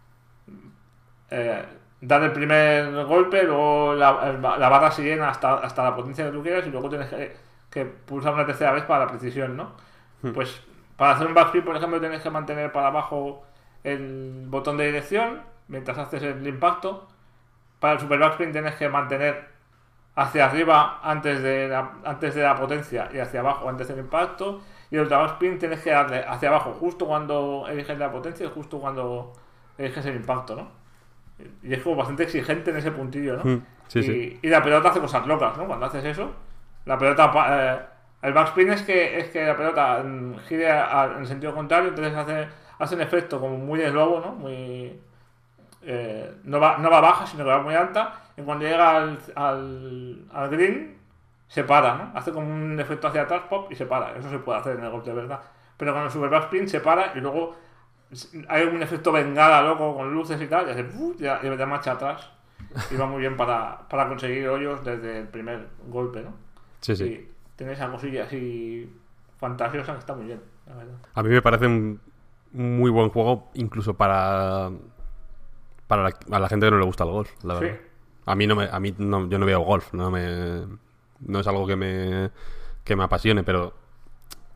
eh, dar el primer golpe, luego la, la barra se llena hasta, hasta la potencia que tú quieras y luego tienes que, que pulsar una tercera vez para la precisión, ¿no? Pues para hacer un backspin, por ejemplo, tienes que mantener para abajo el botón de dirección mientras haces el impacto. Para el super backspin tienes que mantener hacia arriba antes de la, antes de la potencia y hacia abajo antes del impacto. Y el ultra backspin tienes que darle hacia abajo justo cuando eliges la potencia y justo cuando eliges el impacto, ¿no? Y es como bastante exigente en ese puntillo, ¿no? Mm, sí, y, sí. y la pelota hace cosas locas, ¿no? Cuando haces eso, la pelota... pa- eh, el backspin es que, es que la pelota mm, gire a- en sentido contrario, entonces hace, hace un efecto como muy de globo, ¿no? Muy... eh, no, va, no va baja, sino que va muy alta. Y cuando llega al, al, al green, se para, ¿no? Hace como un efecto hacia atrás, pop, y se para. Eso se puede hacer en el golf de verdad. Pero con el super backspin se para y luego hay un efecto bengala loco con luces y tal, y hace ¡puf! y ya, y ya marcha atrás. Y va muy bien para, para conseguir hoyos desde el primer golpe, ¿no? Sí, sí. Y tiene esa cosilla así fantasiosa que está muy bien, la verdad. A mí me parece un muy buen juego, incluso para para la, a la gente que no le gusta el golf, la Sí. verdad. A mí no me, a mí no, yo no veo golf, no me, no es algo que me que me apasione, pero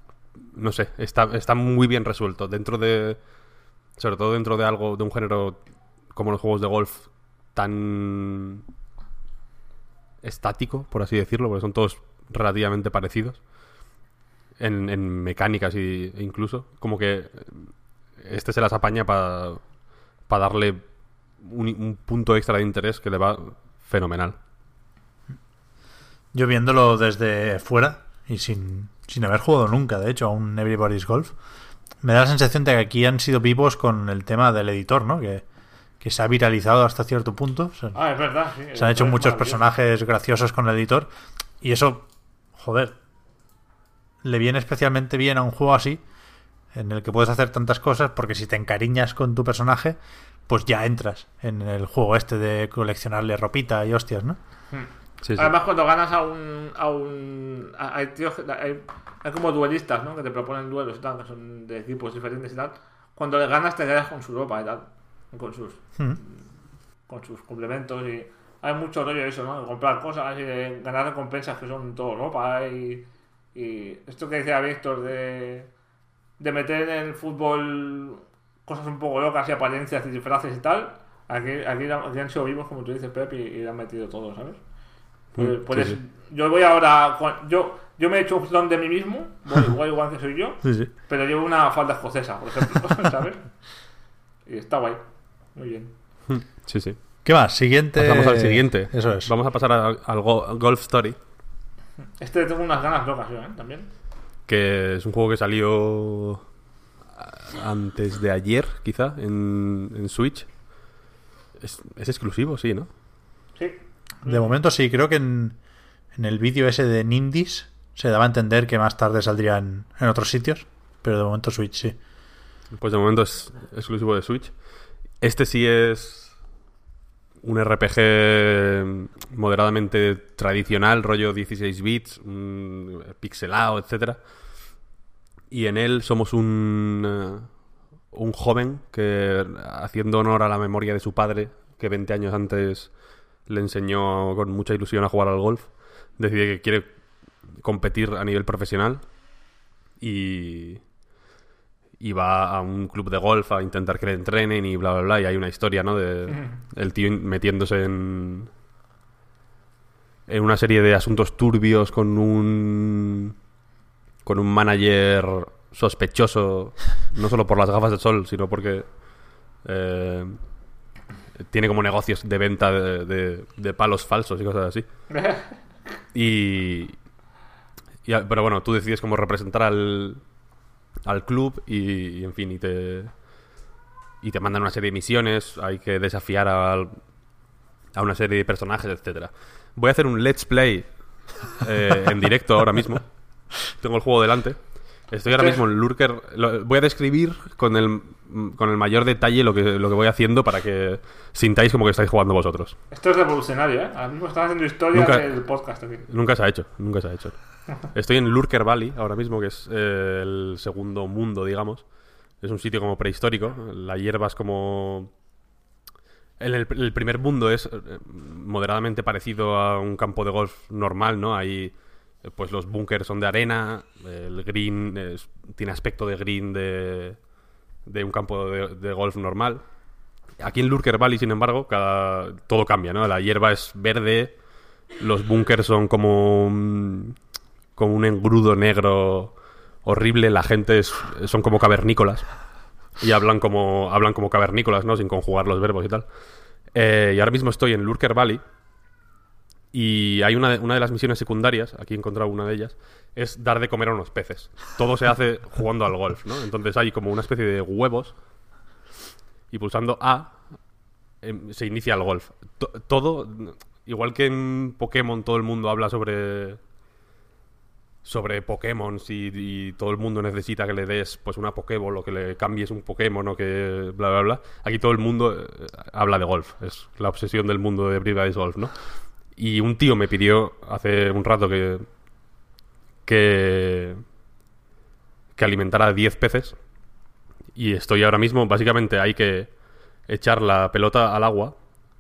no sé, está, está muy bien resuelto. Dentro de... Sobre todo dentro de algo, de un género como los juegos de golf tan estático, por así decirlo, porque son todos relativamente parecidos en, en mecánicas y, e incluso. Como que este se las apaña para pa darle un, un punto extra de interés que le va fenomenal. Yo viéndolo desde fuera y sin, sin haber jugado nunca, de hecho, a un Everybody's Golf, me da la sensación de que aquí han sido vivos con el tema del editor, ¿no? Que, que se ha viralizado hasta cierto punto. Se, ah, es verdad, sí. Se han hecho muchos personajes graciosos con el editor y eso, joder, le viene especialmente bien a un juego así, en el que puedes hacer tantas cosas, porque si te encariñas con tu personaje, pues ya entras en el juego este de coleccionarle ropita y hostias, ¿no? Hmm. Sí, sí. Además, cuando ganas a un. A un a- hay, tíos, hay, hay como duelistas, ¿no? Que te proponen duelos y tal, que son de equipos diferentes y tal. Cuando le ganas, te quedas con su ropa y tal. Con sus. Mm. Con sus complementos. Y hay mucho rollo de eso, ¿no? De comprar cosas y de ganar recompensas que son todo ropa. Y, y esto que decía Víctor de. De meter en el fútbol cosas un poco locas y apariencias y disfraces y tal. Aquí, aquí, aquí han sido vivos, como tú dices, Pep, y, y le han metido todo, ¿sabes? Pues, puedes, sí, sí. Yo voy ahora. Yo, yo me he hecho un clon de mí mismo, voy igual, igual que soy yo, Sí, sí. pero llevo una falda escocesa, por ejemplo, ¿sabes? Y está guay. Muy bien. Sí, sí. ¿Qué más? Siguiente. Pasamos al siguiente. Eso es. Vamos a pasar al, al Go- Golf Story, Este tengo unas ganas locas yo, ¿eh? También. que es un juego que salió antes de ayer, quizá, en, en Switch. Es, es exclusivo, sí, ¿no? Sí. De momento sí, creo que en, en el vídeo ese de Nindies se daba a entender que más tarde saldría en, en otros sitios, pero de momento Switch sí. Pues de momento es exclusivo de Switch. Este sí es un R P G moderadamente tradicional, rollo dieciséis bits, mm, pixelado, etcétera. Y en él somos un, eh, un joven que, haciendo honor a la memoria de su padre, que veinte años antes le enseñó con mucha ilusión a jugar al golf, decide que quiere competir a nivel profesional y, y va a un club de golf a intentar que le entrenen y bla, bla, bla. Y hay una historia, ¿no? De el tío metiéndose en, en una serie de asuntos turbios con un con un manager sospechoso, no solo por las gafas de sol, sino porque eh, tiene como negocios de venta de, de, de palos falsos y cosas así. Y, y pero bueno, tú decides cómo representar al al club y, y en fin, y te y te mandan una serie de misiones, hay que desafiar a, a una serie de personajes, etcétera. Voy a hacer un let's play eh, en directo ahora mismo. Tengo el juego delante. Estoy ahora mismo en Lurker. Lo, voy a describir con el con el mayor detalle lo que lo que voy haciendo para que sintáis como que estáis jugando vosotros. Esto es revolucionario, ¿eh? Ahora mismo están haciendo historia Nunca- del podcast aquí. Nunca se ha hecho, nunca se ha hecho. Estoy en Lurker Valley ahora mismo, que es eh, el segundo mundo, digamos. Es un sitio como prehistórico. La hierba es como... En el, el primer mundo es eh, moderadamente parecido a un campo de golf normal, ¿no? Hay, eh, pues los búnkers son de arena, el green es- tiene aspecto de green de, de un campo de, de golf normal. Aquí en Lurker Valley, sin embargo, cada, todo cambia, ¿no? La hierba es verde, los búnkers son como un, como un engrudo negro horrible, la gente es, son como cavernícolas y hablan como hablan como cavernícolas, ¿no? Sin conjugar los verbos y tal. Eh, y ahora mismo estoy en Lurker Valley y hay una de, una de las misiones secundarias, aquí he encontrado una de ellas, es dar de comer a unos peces. Todo se hace jugando al golf, ¿no? Entonces hay como una especie de huevos y pulsando A em, se inicia el golf. To- todo, igual que en Pokémon todo el mundo habla sobre sobre Pokémon y, y todo el mundo necesita que le des pues una Pokéball o que le cambies un Pokémon o que bla bla bla. Aquí todo el mundo eh, habla de golf. Es la obsesión del mundo de Everybody's Golf, ¿no? Y un tío me pidió hace un rato que que que alimentara diez peces y estoy ahora mismo, básicamente hay que echar la pelota al agua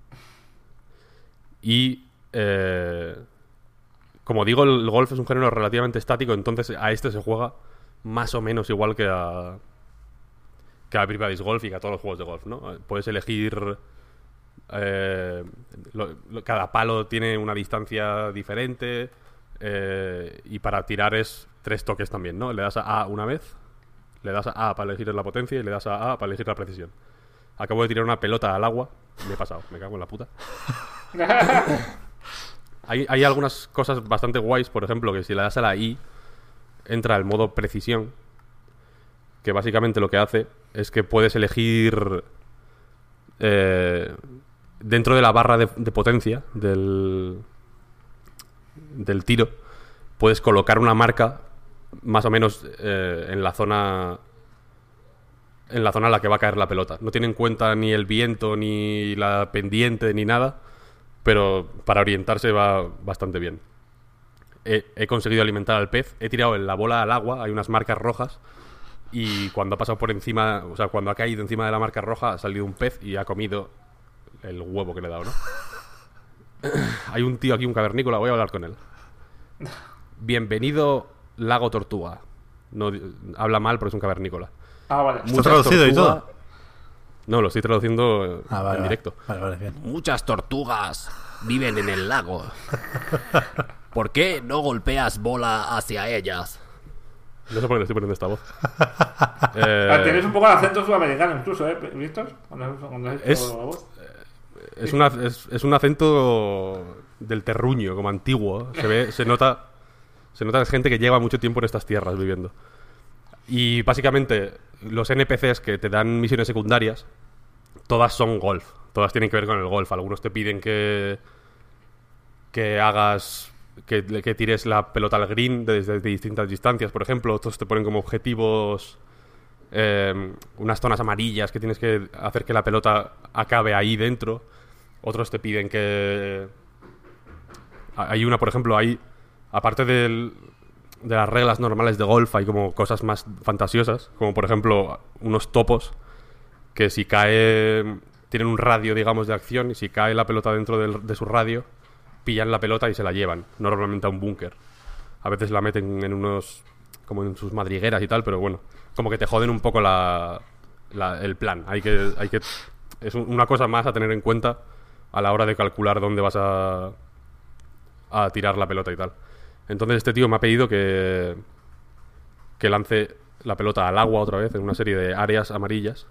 y eh, como digo, el golf es un género relativamente estático, entonces a este se juega más o menos igual que a que a Everybody's Golf y que a todos los juegos de golf, ¿no? Puedes elegir eh, lo, lo, cada palo tiene una distancia diferente eh, y para tirar es tres toques también, ¿no? Le das a A una vez, le das a A para elegir la potencia y le das a A para elegir la precisión. Acabo de tirar una pelota al agua, me he pasado, me cago en la puta. hay, hay algunas cosas bastante guays, por ejemplo, que si le das a la I entra el modo precisión, que básicamente lo que hace es que puedes elegir eh, dentro de la barra de, de potencia del, del tiro, puedes colocar una marca más o menos eh, en la zona en la zona en la que va a caer la pelota. No tiene en cuenta ni el viento, ni la pendiente, ni nada, pero para orientarse va bastante bien. He, he conseguido alimentar al pez, he tirado la bola al agua, hay unas marcas rojas, y cuando ha pasado por encima, o sea, cuando ha caído encima de la marca roja, ha salido un pez y ha comido el huevo que le he dado, ¿no? Hay un tío aquí, un cavernícola, voy a hablar con él. Bienvenido, Lago Tortuga. No, habla mal, pero es un cavernícola. Ah, vale. ¿Está traducido tortuga... y todo? No, lo estoy traduciendo ah, vale, en directo. Vale, vale, bien. Muchas tortugas viven en el lago. ¿Por qué no golpeas bola hacia ellas? No sé por qué le estoy poniendo esta voz. eh... ah, tienes un poco de acento sudamericano incluso, ¿eh, Víctor? Cuando, cuando has es, la voz. Es, una, es, es un acento del terruño, como antiguo. Se ve, se nota, se nota que es gente que lleva mucho tiempo en estas tierras viviendo. Y básicamente los N P Cs que te dan misiones secundarias, todas son golf. Todas tienen que ver con el golf. Algunos te piden que que hagas que, que tires la pelota al green desde distintas distancias, por ejemplo. Otros te ponen como objetivos eh, unas zonas amarillas que tienes que hacer que la pelota acabe ahí dentro. Otros te piden que... Hay una, por ejemplo, hay... Aparte del, de las reglas normales de golf, hay como cosas más fantasiosas, como por ejemplo unos topos que si cae... Tienen un radio, digamos, de acción, y si cae la pelota dentro del, de su radio, pillan la pelota y se la llevan, normalmente a un búnker. A veces la meten en unos... como en sus madrigueras y tal, pero bueno, como que te joden un poco la, la, el plan. Hay que, hay que... Es una cosa más a tener en cuenta a la hora de calcular dónde vas a, a tirar la pelota y tal. Entonces este tío me ha pedido que, que lance la pelota al agua otra vez en una serie de áreas amarillas,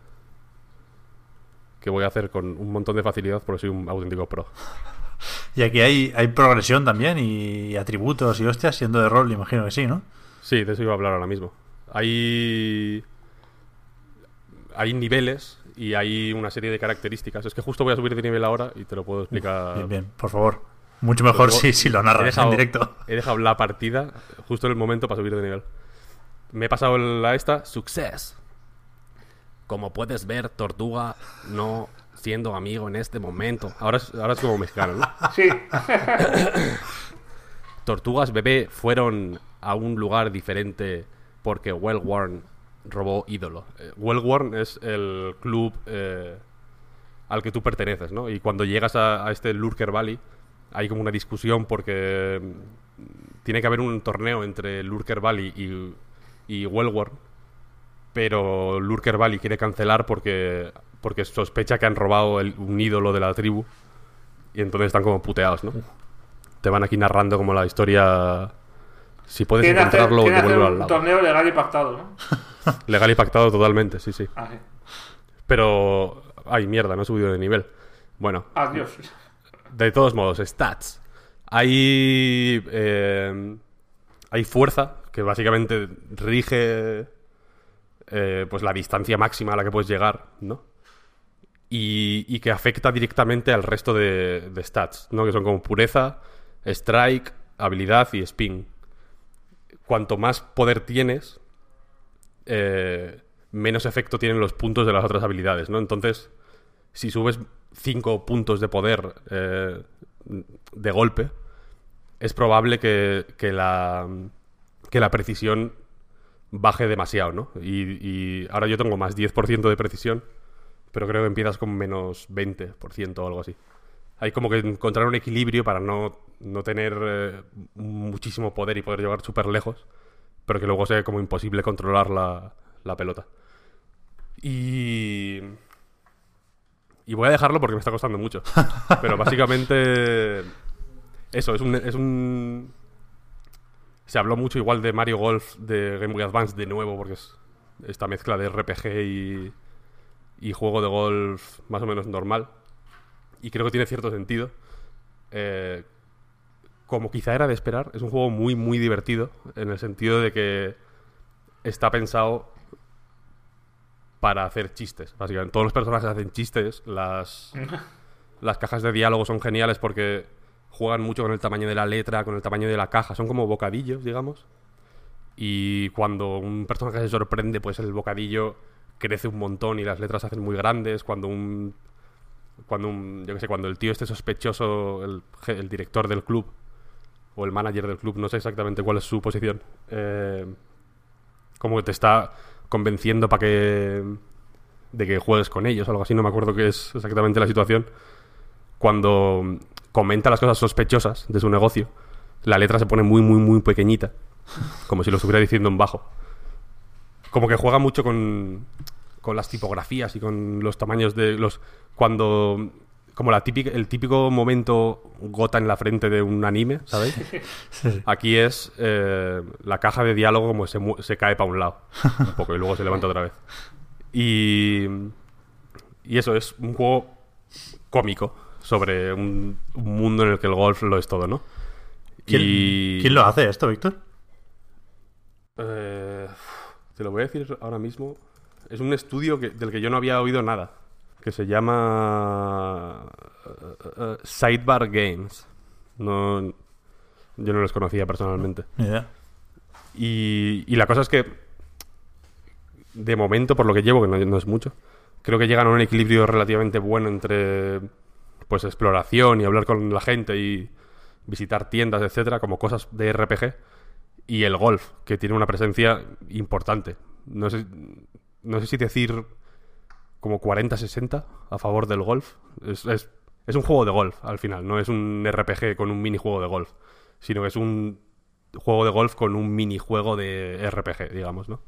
que voy a hacer con un montón de facilidad porque soy un auténtico pro. Y aquí hay, hay progresión también y atributos y hostias, siendo de rol, imagino que sí, ¿no? Sí, de eso iba a hablar ahora mismo. Hay... Hay niveles y hay una serie de características. Es que justo voy a subir de nivel ahora y te lo puedo explicar. Bien, bien, por favor. Mucho mejor si, si lo narras dejado, en directo. He dejado la partida justo en el momento para subir de nivel. Me he pasado la esta, Success. Como puedes ver, Tortuga no siendo amigo en este momento. Ahora es, ahora es como mexicano, ¿no? Sí. Tortugas bebé fueron a un lugar diferente porque Wellworn robó ídolo. Eh, Wellworn es el club eh, al que tú perteneces, ¿no? Y cuando llegas a, a este Lurker Valley hay como una discusión porque tiene que haber un torneo entre Lurker Valley y, y Wellworn, pero Lurker Valley quiere cancelar porque, porque sospecha que han robado el, un ídolo de la tribu y entonces están como puteados, ¿no? Te van aquí narrando como la historia. Si puedes encontrarlo, hacer, devuélvelo al lado. Un torneo legal y pactado, ¿no? Legal y pactado totalmente, sí, sí. Ah, sí. Pero... Ay, mierda, no he subido de nivel. Bueno. Adiós. De todos modos, stats. Hay... Eh, hay fuerza, que básicamente rige... Eh, pues la distancia máxima a la que puedes llegar, ¿no? Y, y que afecta directamente al resto de, de stats, ¿no? Que son como pureza, strike, habilidad y spin. Cuanto más poder tienes, eh, menos efecto tienen los puntos de las otras habilidades, ¿no? Entonces, si subes cinco puntos de poder eh, de golpe, es probable que, que, la, que la precisión baje demasiado, ¿no? Y, y ahora yo tengo más diez por ciento de precisión, pero creo que empiezas con menos veinte por ciento o algo así. Hay como que encontrar un equilibrio para no, no tener eh, muchísimo poder y poder llegar súper lejos, pero que luego sea como imposible controlar la, la pelota. Y... Y voy a dejarlo porque me está costando mucho. Pero básicamente... Eso, es un, es un... Se habló mucho igual de Mario Golf de Game Boy Advance de nuevo, porque es esta mezcla de R P G y, y juego de golf más o menos normal. Y creo que tiene cierto sentido. Eh, como quizá era de esperar, es un juego muy, muy divertido, en el sentido de que está pensado para hacer chistes, básicamente. Todos los personajes hacen chistes, las, las cajas de diálogo son geniales porque juegan mucho con el tamaño de la letra, con el tamaño de la caja, son como bocadillos, digamos. Y cuando un personaje se sorprende, pues el bocadillo crece un montón y las letras se hacen muy grandes. Cuando un... Cuando un... Yo qué sé, cuando el tío esté sospechoso, el, el director del club o el manager del club, no sé exactamente cuál es su posición, eh, como que te está convenciendo para que... de que juegues con ellos o algo así, no me acuerdo qué es exactamente la situación. Cuando comenta las cosas sospechosas de su negocio, la letra se pone muy, muy, muy pequeñita, como si lo estuviera diciendo en bajo. Como que juega mucho con, con las tipografías y con los tamaños de los... Cuando... Como la típica, el típico momento gota en la frente de un anime, ¿sabéis? Sí. Aquí es eh, la caja de diálogo como se, mu- se cae para un lado un poco y luego se levanta otra vez. Y, y eso es un juego cómico sobre un, un mundo en el que el golf lo es todo, ¿no? ¿Quién, Y... ¿quién lo hace esto, Víctor? Eh, te lo voy a decir ahora mismo. Es un estudio que, del que yo no había oído nada, que se llama uh, uh, Sidebar Games. No, yo no los conocía personalmente. Ni idea. Y, y la cosa es que, de momento, por lo que llevo, que no, no es mucho, creo que llegan a un equilibrio relativamente bueno entre pues exploración y hablar con la gente y visitar tiendas, etcétera, como cosas de R P G, y el golf, que tiene una presencia importante. No sé, no sé si decir como cuarenta sesenta a favor del golf. Es, es, es un juego de golf, al final. No es un R P G con un minijuego de golf, sino que es un juego de golf con un minijuego de R P G, digamos, ¿no?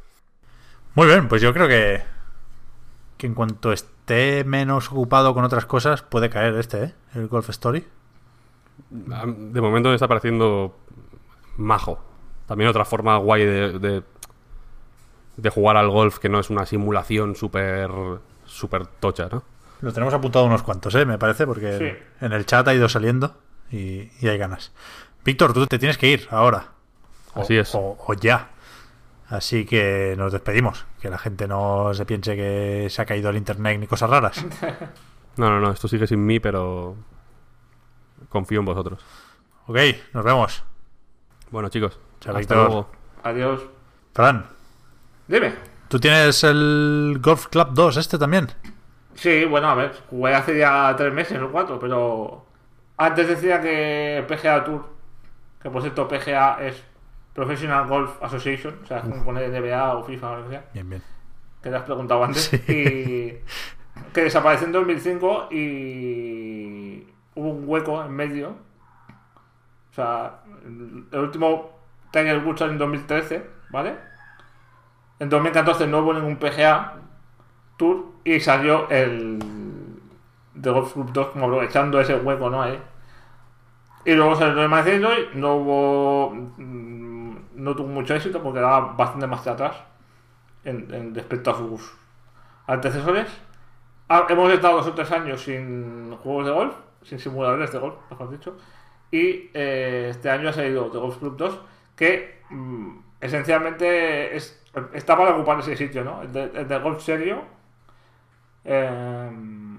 Muy bien, pues yo creo que que en cuanto esté menos ocupado con otras cosas puede caer este, ¿eh? El Golf Story. De momento me está pareciendo majo. También otra forma guay de, de, de jugar al golf, que no es una simulación súper súper tocha, ¿no? Lo tenemos apuntado unos cuantos, ¿eh? Me parece, porque Sí. en el chat ha ido saliendo y, y hay ganas. Víctor, tú te tienes que ir ahora. O, Así es. O, o ya. Así que nos despedimos. Que la gente no se piense que se ha caído el internet ni cosas raras. No, no, no, esto sigue sin mí, pero confío en vosotros. Ok, nos vemos. Bueno, chicos, Chao, hasta Víctor. luego. Adiós. Fran, Dime. ¿tú tienes el Golf Club dos este también? Sí, bueno, a ver, jugué hace ya tres meses o cuatro, pero antes decía que P G A Tour, que por cierto P G A es Professional Golf Association, o sea, como poner N B A o FIFA o lo que sea, Bien, bien. que te has preguntado antes, Sí. y que desapareció en dos mil cinco y hubo un hueco en medio. O sea, el último Tiger Woods en dos mil trece, ¿vale? En dos mil catorce no hubo ningún P G A Tour y salió el The Golf Club dos como aprovechando ese hueco, ¿no? Ahí. Y luego salió el Macedoy, no hubo... mm, no tuvo mucho éxito porque era bastante más atrás en, en respecto a sus antecesores. Ah, hemos estado dos o tres años sin juegos de golf, sin simuladores de golf, mejor dicho. Y eh, este año ha salido The Golf Club dos, que mm, esencialmente es, está para ocupar ese sitio, ¿no? El de, el de golf serio. Eh,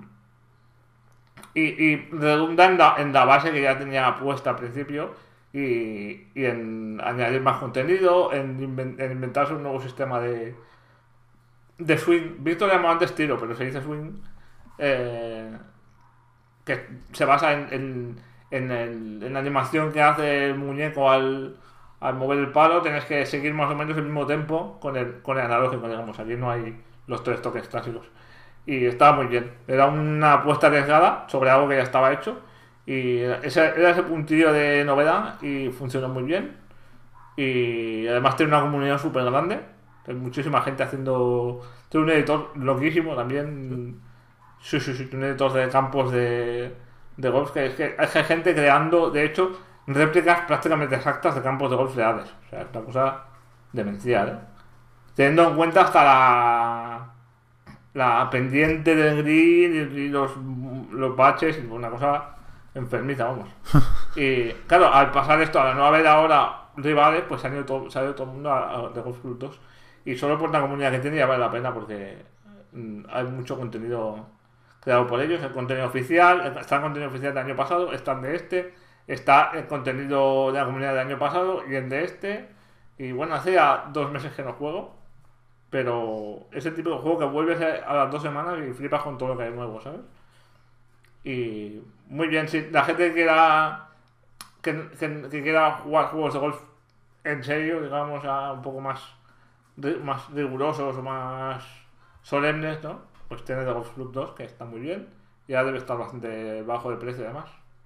y, y redunda en la, en la base que ya tenía puesta al principio. Y, y en añadir más contenido, en, inven- en inventarse un nuevo sistema de, de swing. Víctor le llamaba antes tiro, pero se dice swing. Eh, que se basa en, en, en, el- en la animación que hace el muñeco al, al mover el palo. Tienes que seguir más o menos el mismo tempo con el, con el analógico, digamos. Aquí no hay los tres toques clásicos. Y estaba muy bien. Era una apuesta arriesgada sobre algo que ya estaba hecho. Y ese, era ese puntillo de novedad y funcionó muy bien. Y además tiene una comunidad súper grande. Hay muchísima gente haciendo... Tiene un editor loquísimo también. Sí, sí, sí. Tiene un editor de campos de, de golf. Que es que hay gente creando, de hecho, réplicas prácticamente exactas de campos de golf de Hades. O sea, es una cosa demencial, ¿eh? Teniendo en cuenta hasta la... la pendiente del green y los, los baches. Una cosa enfermiza, vamos. Y claro, al pasar esto, a no haber ahora rivales, pues se, han ido todo, se ha ido todo el mundo a, a The Golf Club dos. Y solo por la comunidad que tiene ya vale la pena porque mm, hay mucho contenido creado por ellos. El contenido oficial, está el contenido oficial del año pasado, está el de este, está el contenido de la comunidad del año pasado y el de este. Y bueno, hace ya dos meses que no juego, pero es el tipo de juego que vuelves a las dos semanas y flipas con todo lo que hay nuevo, ¿sabes? Y muy bien, si la gente que quiera que, que, que quiera jugar juegos de golf en serio, digamos, a un poco más más rigurosos o más solemnes, ¿no? Pues tiene The Golf Club dos, que está muy bien. Ya debe estar bastante bajo de precio, además.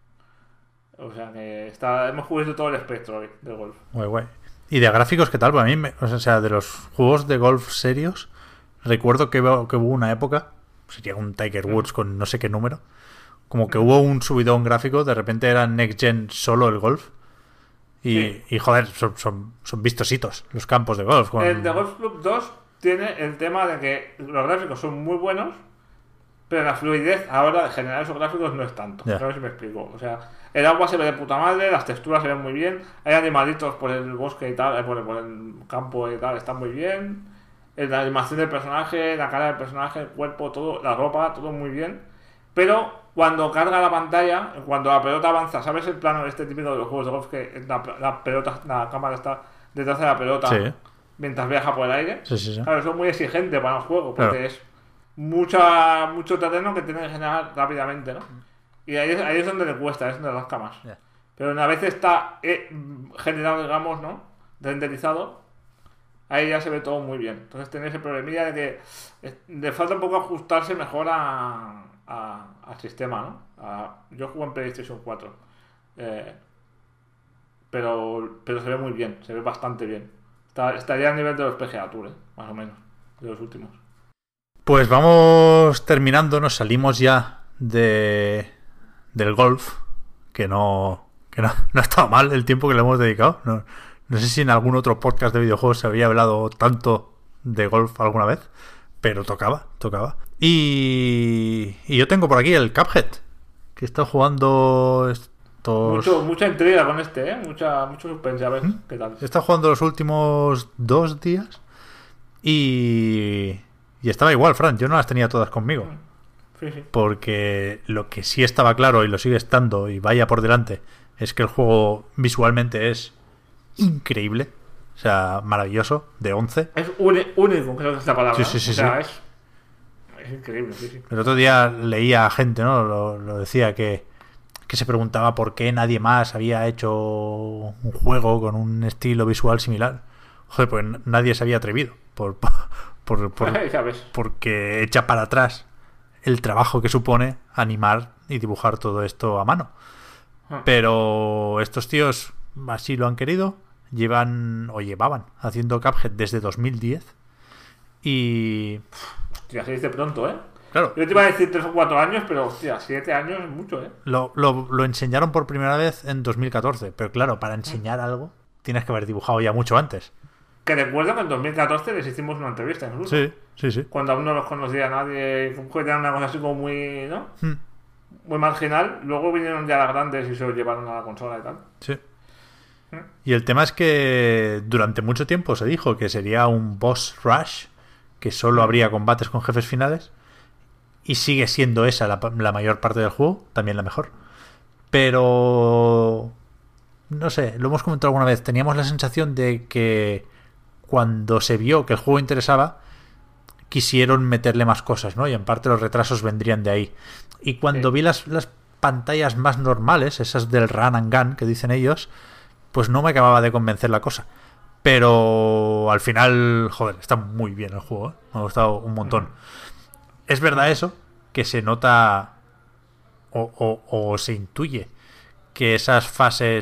O sea que está, hemos cubierto todo el espectro hoy de golf. Guay, guay. ¿Y de gráficos qué tal? Para mí, me, o sea, de los juegos de golf serios, recuerdo que, que hubo una época, sería un Tiger Woods con no sé qué número, como que hubo un subidón gráfico, de repente era Next Gen solo el golf. Y, sí. y joder, son, son, son vistositos los campos de golf. Con... El de Golf Club dos tiene el tema de que los gráficos son muy buenos, pero la fluidez ahora de generar esos gráficos no es tanto. Yeah. No sé si me explico. O sea, el agua se ve de puta madre, las texturas se ven muy bien, hay animalitos por el bosque y tal, por el, por el campo y tal, están muy bien. La animación del personaje, la cara del personaje, el cuerpo, todo, la ropa, todo muy bien. Pero cuando carga la pantalla, cuando la pelota avanza, ¿sabes el plano este típico de los juegos de golf que la, la pelota, la cámara está detrás de la pelota sí. mientras viaja por el aire? Sí, sí, sí. Claro, eso es muy exigente para el juego, porque claro. es mucha mucho terreno que tiene que generar rápidamente, ¿no? Y ahí es, ahí es donde le cuesta, es donde las camas. Yeah. Pero una vez está eh, generado, digamos, ¿no? renderizado, ahí ya se ve todo muy bien. Entonces tenéis el problemilla de que eh, le falta un poco ajustarse mejor a... A, al sistema, ¿no? A, yo juego en PlayStation cuatro, eh, pero pero se ve muy bien, se ve bastante bien. Está, estaría a nivel de los P G A Tour, ¿eh? Más o menos, de los últimos. Pues vamos terminando, nos salimos ya de del golf, que no que no, no ha estado mal el tiempo que le hemos dedicado. No, no sé si en algún otro podcast de videojuegos se había hablado tanto de golf alguna vez, pero tocaba, tocaba. Y, y yo tengo por aquí el Cuphead, que está jugando estos... Mucho, mucha intriga con este, ¿eh? Mucha, mucho suspense, a ver ¿Mm? qué tal. Está jugando los últimos dos días y... y estaba igual, Fran, yo no las tenía todas conmigo. Sí, sí. Porque lo que sí estaba claro y lo sigue estando y vaya por delante es que el juego visualmente es increíble. O sea, maravilloso, de once. Es único, creo que es la palabra. Sí, sí, sí. O sea, sí. es... Es increíble, sí, sí. El otro día leía a gente, ¿no? Lo, lo decía que, que se preguntaba por qué nadie más había hecho un juego con un estilo visual similar. Joder, pues nadie se había atrevido. Por, por, por, por porque echa para atrás el trabajo que supone animar y dibujar todo esto a mano. Ah. Pero estos tíos así lo han querido. Llevan o llevaban haciendo Cuphead desde dos mil diez. Y... Hostia, se dice pronto, ¿eh? Claro. Yo te iba a decir tres o cuatro años, pero hostia, siete años es mucho, ¿eh? Lo, lo, lo enseñaron por primera vez en dos mil catorce, pero claro, para enseñar algo tienes que haber dibujado ya mucho antes. Que recuerdo que en dos mil catorce les hicimos una entrevista, incluso. Sí, sí, sí. Cuando aún no los conocía nadie, que era una cosa así como muy, ¿no? Hmm. Muy marginal. Luego vinieron ya las grandes y se los llevaron a la consola y tal. Sí. Y el tema es que durante mucho tiempo se dijo que sería un boss rush, que solo habría combates con jefes finales, y sigue siendo esa la, la mayor parte del juego, también la mejor. Pero no sé, lo hemos comentado alguna vez, teníamos la sensación de que cuando se vio que el juego interesaba, quisieron meterle más cosas, ¿no? Y en parte los retrasos vendrían de ahí. Y cuando sí. vi las, las pantallas más normales, esas del run and gun que dicen ellos, pues no me acababa de convencer la cosa. Pero al final, joder, está muy bien el juego, ¿eh? Me ha gustado un montón. Es verdad eso, que se nota o, o, o se intuye que esas fases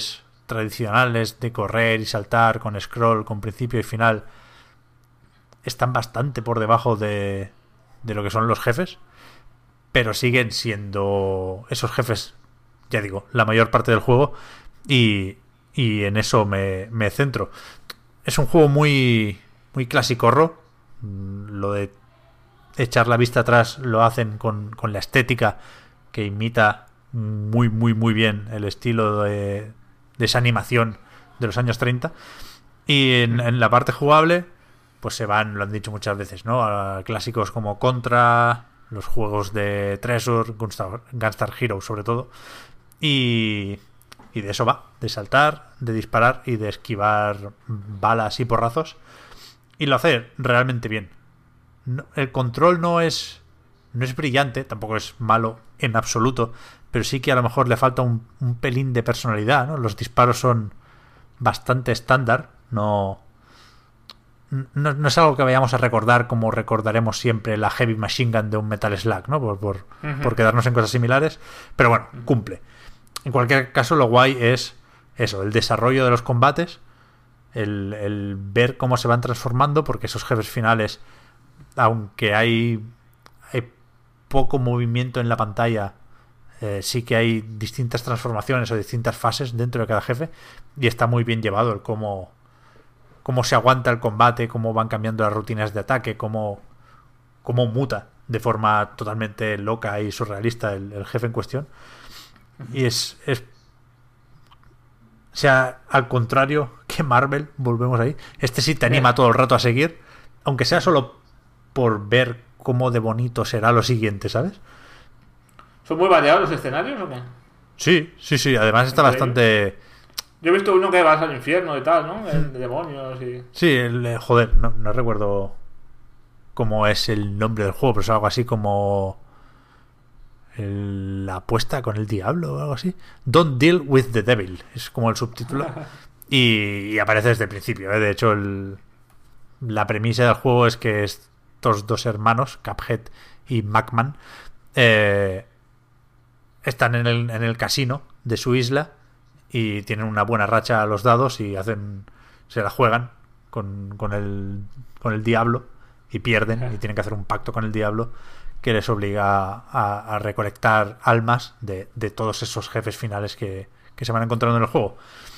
tradicionales de correr y saltar con scroll, con principio y final, están bastante por debajo de, de lo que son los jefes, pero siguen siendo esos jefes, ya digo, la mayor parte del juego, y, y en eso me, me centro. Es un juego muy, muy clasicorro. Lo de echar la vista atrás lo hacen con, con la estética que imita muy, muy, muy bien el estilo de, de esa animación de los años treinta. Y en, en la parte jugable, pues se van, lo han dicho muchas veces, ¿no? A clásicos como Contra, los juegos de Treasure, Gunstar, Gunstar Hero sobre todo. Y, y de eso va, de saltar, de disparar y de esquivar balas y porrazos. Y lo hace realmente bien. No, el control no es no es brillante, tampoco es malo en absoluto, pero sí que a lo mejor le falta un, un pelín de personalidad, ¿no? Los disparos son bastante estándar, no, no, no es algo que vayamos a recordar como recordaremos siempre la Heavy Machine Gun de un Metal Slug, ¿no? Por, por, uh-huh. por quedarnos en cosas similares, pero bueno, cumple. En cualquier caso, lo guay es eso, el desarrollo de los combates, el, el ver cómo se van transformando, porque esos jefes finales, aunque hay, hay poco movimiento en la pantalla, eh, sí que hay distintas transformaciones o distintas fases dentro de cada jefe, y está muy bien llevado el cómo, cómo se aguanta el combate, cómo van cambiando las rutinas de ataque, cómo, cómo muta de forma totalmente loca y surrealista el, el jefe en cuestión. Y es, es o sea, al contrario que Marvel, volvemos ahí, este sí te anima todo el rato a seguir, aunque sea solo por ver cómo de bonito será lo siguiente, ¿sabes? ¿Son muy variados los escenarios o qué? Sí, sí, sí, además está bastante... Yo he visto uno que vas al infierno y tal, ¿no? El de demonios y... Sí, el, joder, no, no recuerdo cómo es el nombre del juego, pero es algo así como... El, la apuesta con el diablo o algo así. Don't Deal with the Devil es como el subtítulo. y, y aparece desde el principio, ¿eh? De hecho el, la premisa del juego es que estos dos hermanos, Cuphead y Macman, eh, están en el, en el casino de su isla y tienen una buena racha a los dados y hacen se la juegan con, con, el, con el diablo y pierden y tienen que hacer un pacto con el diablo que les obliga a, a recolectar almas de, de todos esos jefes finales que, que se van encontrando en el juego.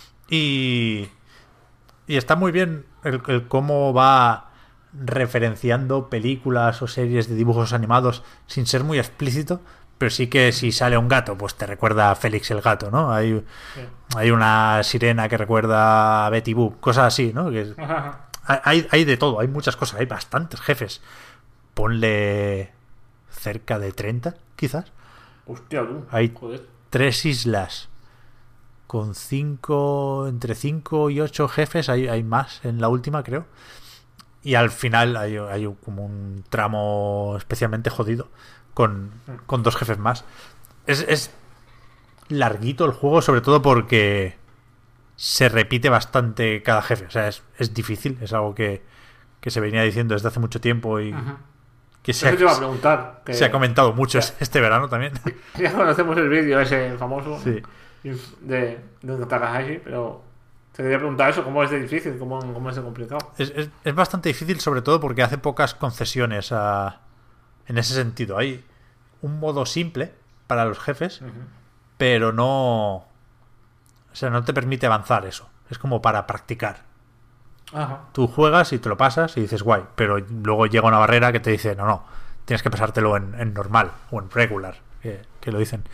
Y, y está muy bien el, el cómo va referenciando películas o series de dibujos animados sin ser muy explícito, pero sí que si sale un gato, pues te recuerda a Félix el gato, ¿no? Hay, sí. hay una sirena que recuerda a Betty Boop, cosas así, ¿no? Que hay, hay de todo, hay muchas cosas, hay bastantes jefes. Ponle... cerca de treinta, quizás. Hostia, tú. Hay Joder. tres islas con cinco, entre cinco y ocho jefes. Hay, hay más en la última, creo. Y al final hay, hay como un tramo especialmente jodido con, con dos jefes más. Es, es larguito el juego, sobre todo porque se repite bastante cada jefe. O sea, es, es difícil. Es algo que, que se venía diciendo desde hace mucho tiempo y... Ajá. Que se, ha, te iba a preguntar, que se ha comentado mucho ya, este verano también. Ya conocemos el vídeo ese famoso sí. de, de Takahashi, pero te quería preguntar eso, ¿cómo es de difícil? ¿Cómo, cómo es de complicado? Es, es, es bastante difícil, sobre todo porque hace pocas concesiones a, en ese sentido. Hay un modo simple para los jefes, uh-huh. pero no... O sea, no te permite avanzar eso. Es como para practicar. Ajá. Tú juegas y te lo pasas y dices guay, pero luego llega una barrera que te dice no, no, tienes que pasártelo en, en normal o en regular, que, que lo dicen.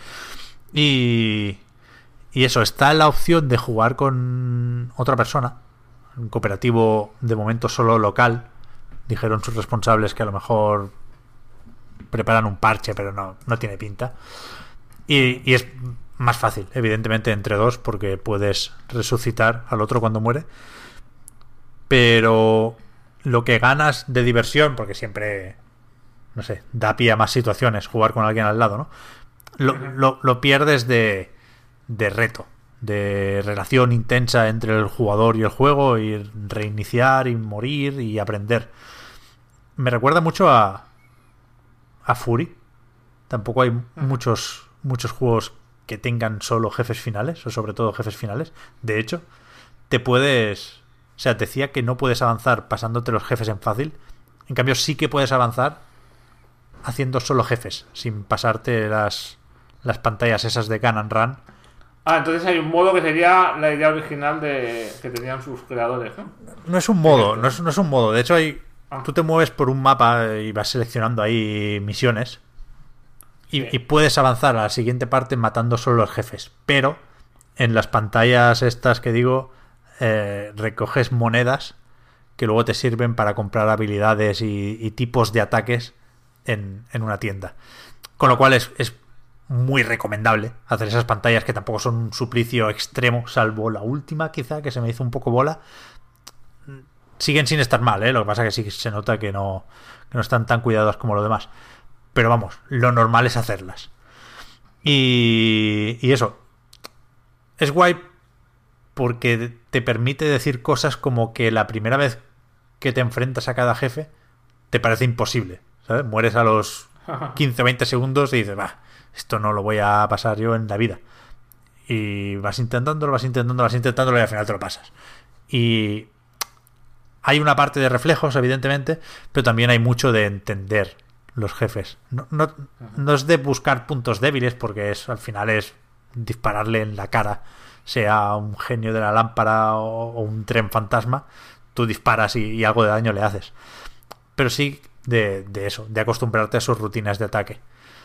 Y, y eso, está la opción de jugar con otra persona, un cooperativo de momento solo local. Dijeron sus responsables que a lo mejor preparan un parche, pero no, no tiene pinta. Y, y es más fácil, evidentemente, entre dos, porque puedes resucitar al otro cuando muere. Pero lo que ganas de diversión, porque siempre, no sé, da pie a más situaciones jugar con alguien al lado, ¿no? Lo, lo, lo pierdes de, de reto, de relación intensa entre el jugador y el juego, y reiniciar y morir y aprender. Me recuerda mucho a, a Fury. Tampoco hay muchos, muchos juegos que tengan solo jefes finales, o sobre todo jefes finales. De hecho, te puedes... O sea, te decía que no puedes avanzar pasándote los jefes en fácil. En cambio, sí que puedes avanzar haciendo solo jefes, sin pasarte las, las pantallas esas de Gun and Run. Ah, entonces hay un modo que sería la idea original de que tenían sus creadores, ¿no? No es un modo, no es, no es un modo. De hecho, hay, Ah. tú te mueves por un mapa y vas seleccionando ahí misiones. Y, Sí. y puedes avanzar a la siguiente parte matando solo los jefes. Pero en las pantallas estas que digo, eh, recoges monedas que luego te sirven para comprar habilidades y, y tipos de ataques en, en una tienda. Con lo cual es, es muy recomendable hacer esas pantallas que tampoco son un suplicio extremo, salvo la última quizá que se me hizo un poco bola. Siguen sin estar mal, ¿eh? Lo que pasa es que sí se nota que no, que no están tan cuidadas como lo demás. Pero vamos, lo normal es hacerlas. Y, y eso. Es guay porque te permite decir cosas como que la primera vez que te enfrentas a cada jefe te parece imposible, ¿sabes? Mueres a los quince o veinte segundos y dices, va, esto no lo voy a pasar yo en la vida. Y vas intentándolo, vas intentándolo, vas intentándolo y al final te lo pasas. Y hay una parte de reflejos, evidentemente, pero también hay mucho de entender los jefes. No, no, no es de buscar puntos débiles, porque es al final es dispararle en la cara, sea un genio de la lámpara o, o un tren fantasma, tú disparas y, y algo de daño le haces. Pero sí de, de eso, de acostumbrarte a sus rutinas de ataque.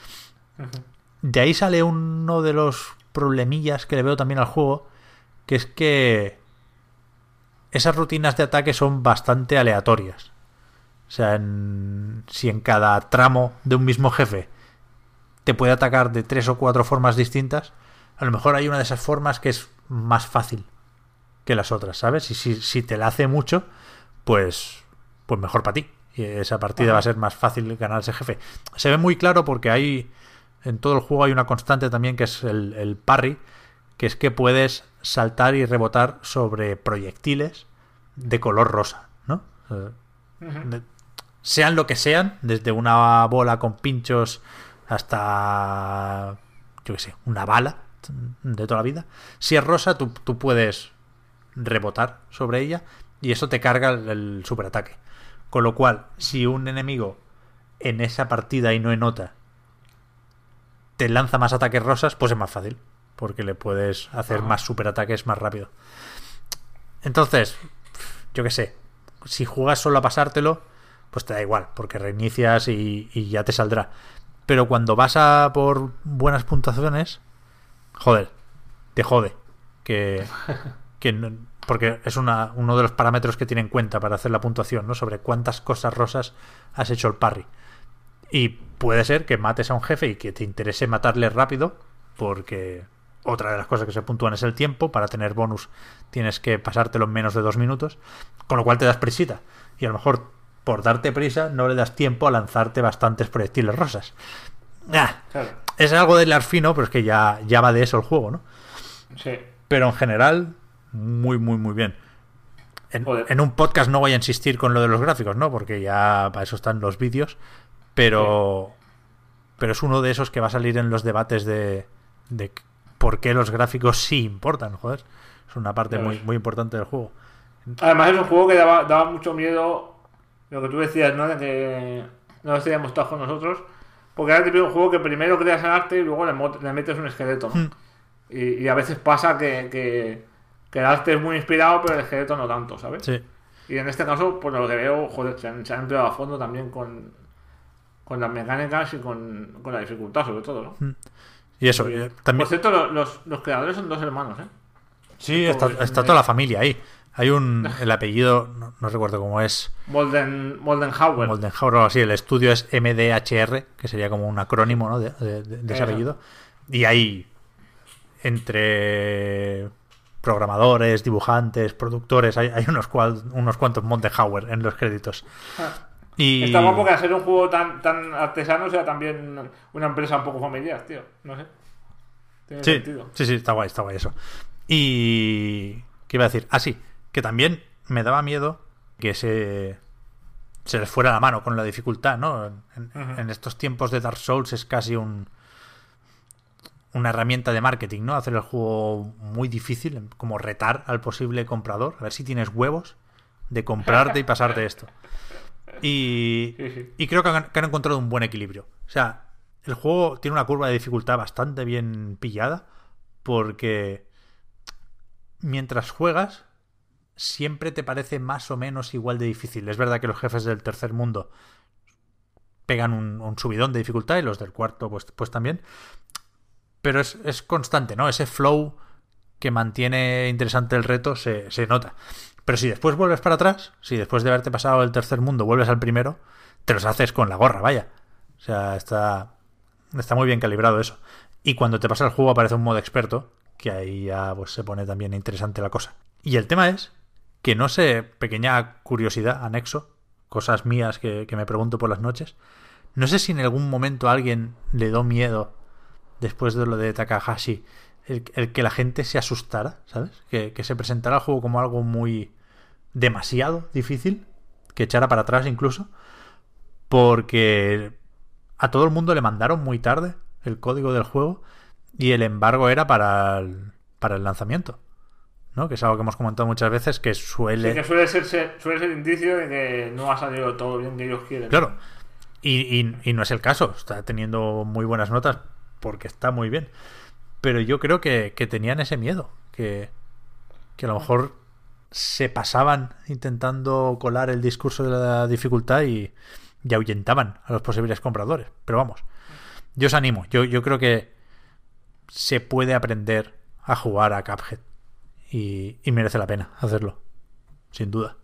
De ahí sale uno de los problemillas que le veo también al juego, que es que esas rutinas de ataque son bastante aleatorias. O sea, en, si en cada tramo de un mismo jefe te puede atacar de tres o cuatro formas distintas, a lo mejor hay una de esas formas que es más fácil que las otras, ¿sabes? Y si, si te la hace mucho, pues, pues mejor para ti. Y esa partida Ajá. va a ser más fácil ganar ese jefe. Se ve muy claro porque hay en todo el juego hay una constante también que es el, el parry, que es que puedes saltar y rebotar sobre proyectiles de color rosa, ¿no? Uh-huh. De, sean lo que sean, desde una bola con pinchos hasta, yo qué sé, una bala de toda la vida. Si es rosa, tú, tú puedes rebotar sobre ella y eso te carga el, el superataque. Con lo cual, si un enemigo en esa partida y no en otra te lanza más ataques rosas, pues es más fácil, porque le puedes hacer uh-huh. más superataques más rápido. Entonces, yo qué sé, si juegas solo a pasártelo, pues te da igual, porque reinicias y, y ya te saldrá. Pero cuando vas a por buenas puntuaciones, joder, te jode. Que, que no, porque es una, uno de los parámetros que tiene en cuenta para hacer la puntuación, ¿no? Sobre cuántas cosas rosas has hecho el parry. Y puede ser que mates a un jefe y que te interese matarle rápido, porque otra de las cosas que se puntúan es el tiempo. Para tener bonus tienes que pasártelo en menos de dos minutos, con lo cual te das prisita. Y a lo mejor por darte prisa no le das tiempo a lanzarte bastantes proyectiles rosas. Ah, claro. Es algo de hilar fino, pero es que ya, ya va de eso el juego, ¿no? Sí. Pero en general, muy, muy, muy bien. En, en un podcast no voy a insistir con lo de los gráficos, ¿no? Porque ya para eso están los vídeos. Pero, sí. pero es uno de esos que va a salir en los debates de, de por qué los gráficos sí importan, joder. Es una parte muy, muy importante del juego. Además es un juego que daba, daba mucho miedo, lo que tú decías, ¿no? De que no lo teníamos con nosotros. Porque era el típico juego que primero creas el arte y luego le, le metes un esqueleto, ¿no? Hmm. Y, y a veces pasa que, que, que el arte es muy inspirado, pero el esqueleto no tanto, ¿sabes? Sí. Y en este caso, pues lo que veo, joder, se han, se han empleado a fondo también con, con las mecánicas y con, con la dificultad, sobre todo, ¿no? Hmm. Y eso, y, también... Por cierto, los, los, los creadores son dos hermanos, ¿eh? Sí, está, está toda la familia ahí. Hay un... El apellido, no, no recuerdo cómo es. Molden, Moldenhauer. Moldenhauer, o así. El estudio es M D H R, que sería como un acrónimo, ¿no? de, de, de, de ese apellido. Y hay entre programadores, dibujantes, productores, hay, hay unos, cual, unos cuantos Moldenhauer en los créditos. Ah. Y... Está guapo que al ser un juego tan, tan artesano sea también una empresa un poco familiar, tío. No sé. Tiene sí, sentido. Sí, sí, está guay, está guay eso. Y... ¿Qué iba a decir? Ah, sí, que también me daba miedo que se, se les fuera la mano con la dificultad, ¿no? En, uh-huh. en estos tiempos de Dark Souls es casi un una herramienta de marketing, ¿no? Hacer el juego muy difícil, como retar al posible comprador, a ver si tienes huevos de comprarte y pasarte esto. Y, Sí, sí. y creo que han, que han encontrado un buen equilibrio. O sea, el juego tiene una curva de dificultad bastante bien pillada, porque mientras juegas siempre te parece más o menos igual de difícil. Es verdad que los jefes del tercer mundo pegan un, un subidón de dificultad y los del cuarto pues, pues también. Pero es, es constante, ¿no? Ese flow que mantiene interesante el reto se, se nota. Pero si después vuelves para atrás, si después de haberte pasado el tercer mundo vuelves al primero, te los haces con la gorra, vaya. O sea, está, está muy bien calibrado eso. Y cuando te pasa el juego aparece un modo experto, que ahí ya pues, se pone también interesante la cosa. Y el tema es que no sé, pequeña curiosidad, anexo, cosas mías que, que me pregunto por las noches, no sé si en algún momento a alguien le dio miedo, después de lo de Takahashi, el, el que la gente se asustara, ¿sabes? Que, que se presentara el juego como algo muy demasiado difícil, que echara para atrás incluso, porque a todo el mundo le mandaron muy tarde el código del juego y el embargo era para el, para el lanzamiento, ¿no? Que es algo que hemos comentado muchas veces, que suele... Sí, que suele ser, ser- suele ser indicio de que no ha salido todo bien que ellos quieren. Claro. Y, y, y no es el caso. Está teniendo muy buenas notas porque está muy bien. Pero yo creo que, que tenían ese miedo. Que, que a lo mejor se pasaban intentando colar el discurso de la dificultad y, y ahuyentaban a los posibles compradores. Pero vamos, yo os animo. Yo, yo creo que se puede aprender a jugar a Cuphead. Y, y merece la pena hacerlo. Sin duda.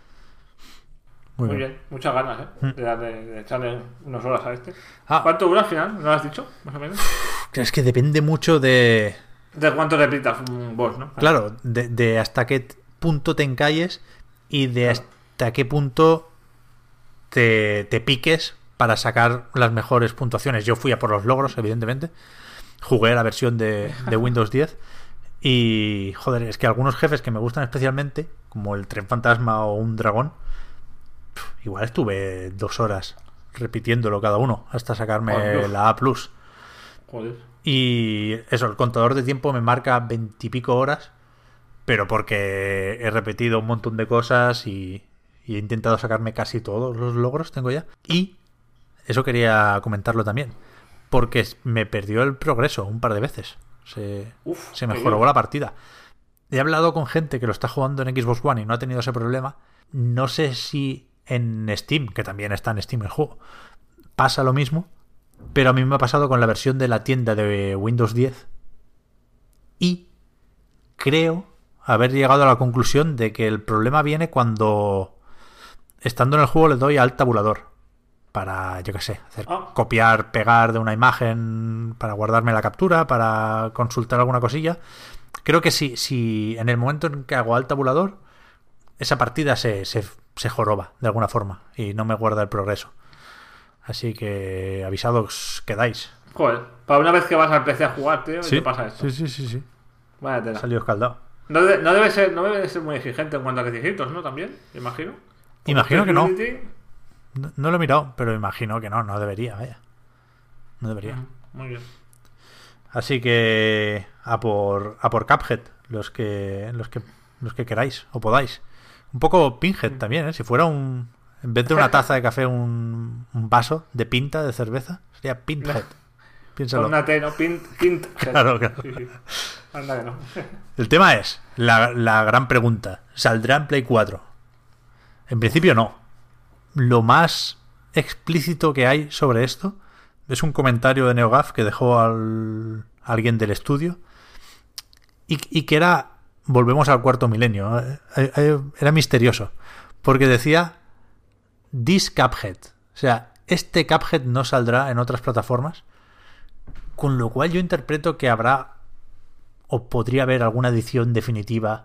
Muy, Muy bien. bien, muchas ganas, ¿eh? De, darle- de echarle unas horas a este. Ah. ¿Cuánto dura al final? ¿No lo has dicho? Más o menos. Es que depende mucho de... ¿De cuánto repitas un boss, no? Claro, de, de hasta qué punto te encalles y de hasta qué punto te, te piques para sacar las mejores puntuaciones. Yo fui a por los logros, evidentemente. Jugué a la versión de, de Windows diez. Y, joder, es que algunos jefes que me gustan especialmente, como el tren fantasma o un dragón, pf, igual estuve dos horas repitiéndolo cada uno hasta sacarme Oh, Dios. la A plus. Joder. Y eso, el contador de tiempo me marca veintipico horas, pero porque he repetido un montón de cosas y, y he intentado sacarme casi todos los logros, tengo ya. Y eso quería comentarlo también, porque me perdió el progreso un par de veces. Se, Uf, se me qué jorobó bien. la partida. He hablado con gente que lo está jugando en Xbox One y no ha tenido ese problema. No sé si en Steam, que también está en Steam el juego, pasa lo mismo, pero a mí me ha pasado con la versión de la tienda de Windows diez y creo haber llegado a la conclusión de que el problema viene cuando, estando en el juego, le doy al tabulador para, yo qué sé, hacer Ah. copiar, pegar de una imagen, para guardarme la captura, para consultar alguna cosilla. Creo que si, si en el momento en que hago al tabulador, esa partida se, se, se joroba de alguna forma y no me guarda el progreso. Así que avisados quedáis. Joder, para una vez que vas al P C a jugar, tío, Sí, ¿qué pasa esto? sí, sí, sí, sí. Vaya tela. Salió escaldado. No, de- no debe ser, no debe de ser muy exigente en cuanto a requisitos, ¿no? También, imagino. Imagino que no. Unity- No, no lo he mirado, pero imagino que no, no debería, vaya. No debería. Ujú, Muy bien. Así que a por a por Cuphead, los que los que los que queráis o podáis. Un poco Pinhead también, ¿eh? Si fuera un en vez de una taza de café un, un vaso de pinta de cerveza, sería Pinhead. Piénsalo. Con una T, ¿no? Pint, pint. Claro, claro. Sí, sí. Anda que no. El tema es la, la gran pregunta. ¿Saldrá en Play cuatro? En principio no. Lo más explícito que hay sobre esto es un comentario de NeoGAF que dejó al, alguien del estudio y, y que era, volvemos al cuarto milenio, eh, eh, era misterioso, porque decía This Cuphead, o sea, este Cuphead no saldrá en otras plataformas, con lo cual yo interpreto que habrá o podría haber alguna edición definitiva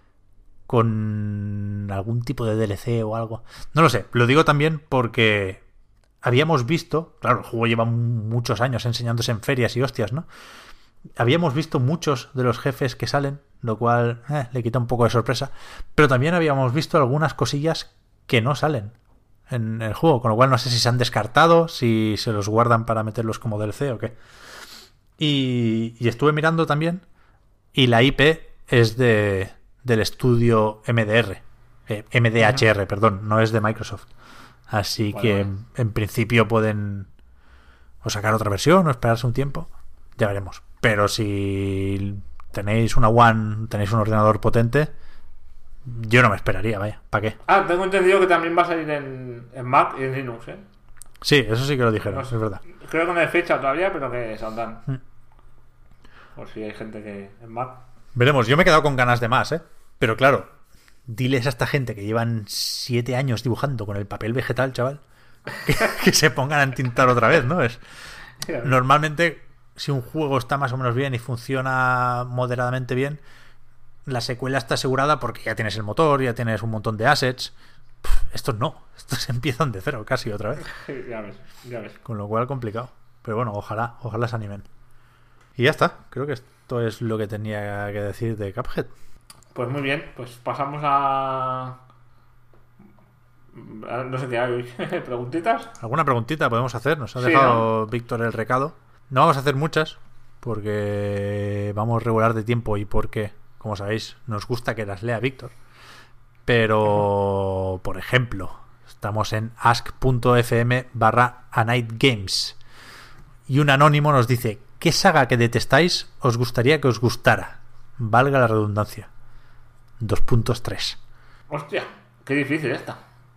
con algún tipo de D L C o algo. No lo sé, lo digo también porque habíamos visto, claro, el juego lleva muchos años enseñándose en ferias y hostias, ¿no? Habíamos visto muchos de los jefes que salen, lo cual eh, le quita un poco de sorpresa, pero también habíamos visto algunas cosillas que no salen en el juego, con lo cual no sé si se han descartado, si se los guardan para meterlos como D L C o qué. Y, y estuve mirando también, y la I P es de del estudio M D R, eh, M D H R, perdón, no es de Microsoft. Así Vale, que vale. en, en principio pueden o sacar otra versión o esperarse un tiempo, ya veremos. Pero si tenéis una One, tenéis un ordenador potente, yo no me esperaría, vaya, ¿para qué? Ah, tengo entendido que también va a salir en, en Mac y en Linux, ¿eh? Sí, eso sí que lo dijeron, No sé. es verdad. Creo que no hay fecha todavía, pero que saldrán. Mm. Por si hay gente que en Mac. Veremos, yo me he quedado con ganas de más, ¿eh? Pero claro, diles a esta gente que llevan siete años dibujando con el papel vegetal, chaval, que, que se pongan a entintar otra vez, ¿no? Es normalmente, si un juego está más o menos bien y funciona moderadamente bien, la secuela está asegurada porque ya tienes el motor, ya tienes un montón de assets. Pff, estos no, estos empiezan de cero casi otra vez, Sí, ya ves, ya ves. con lo cual complicado. Pero bueno, ojalá, ojalá se animen. Y ya está, creo que esto es lo que tenía que decir de Cuphead. Pues muy bien, pues pasamos a... a- no sé qué hay hoy. ¿Preguntitas? ¿Alguna preguntita podemos hacer? Nos ha Sí, dejado Víctor el recado. No vamos a hacer muchas porque vamos regular de tiempo y porque, como sabéis, nos gusta que las lea Víctor. Pero, por ejemplo, estamos en ask.fm barra anightgames y un anónimo nos dice: ¿qué saga que detestáis os gustaría que os gustara? Valga la redundancia. dos punto tres. Hostia, qué difícil esta.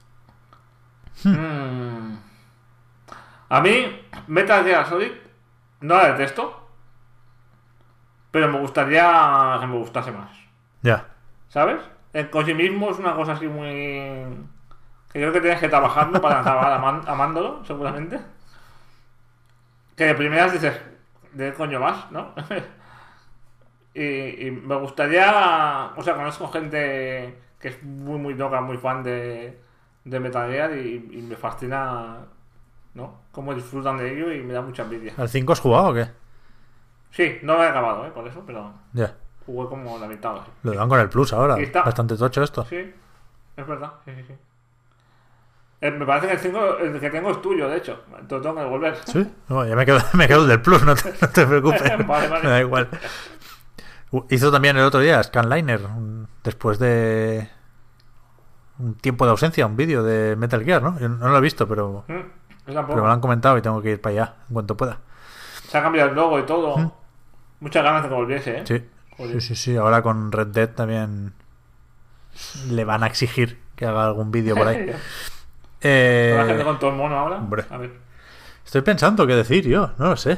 Mm. A mí, Metal Gear Solid no la detesto, pero me gustaría que me gustase más. Ya. ¿Sabes? El cochimismo es una cosa así muy... que creo que tienes que trabajarlo para acabar aman- amándolo, seguramente. Que de primeras dices, ¿de coño más? ¿No? y, y me gustaría... O sea, conozco gente que es muy, muy loca, muy fan de, de Metal Gear y, y me fascina, ¿no? Cómo disfrutan de ello y me da mucha envidia. ¿Al cinco has jugado o qué? Sí, no lo he acabado, ¿eh? Por eso, pero Ya. jugué como la mitad o así. Lo dan con el plus ahora. Y está. Bastante tocho esto. Sí, es verdad, sí, sí, sí. Eh, me parece que el cinco, el que tengo es tuyo, de hecho. Te lo tengo que devolver. Sí, no, ya me quedo, me quedo el del plus, no te, no te preocupes. Vale, vale. Me da igual. Uh, Hizo también el otro día Scanliner, un- después de un tiempo de ausencia, un vídeo de Metal Gear, ¿no? Yo no lo he visto, pero, Mm, yo pero tampoco. me lo han comentado y tengo que ir para allá en cuanto pueda. Se ha cambiado el logo y todo. Mm. Muchas ganas de que volviese, ¿eh? Sí, Joder. sí, sí, sí. Ahora con Red Dead también le van a exigir que haga algún vídeo por ahí. Eh, Toda la gente con todo el mono ahora. hombre. A ver. Estoy pensando qué decir yo, no lo sé.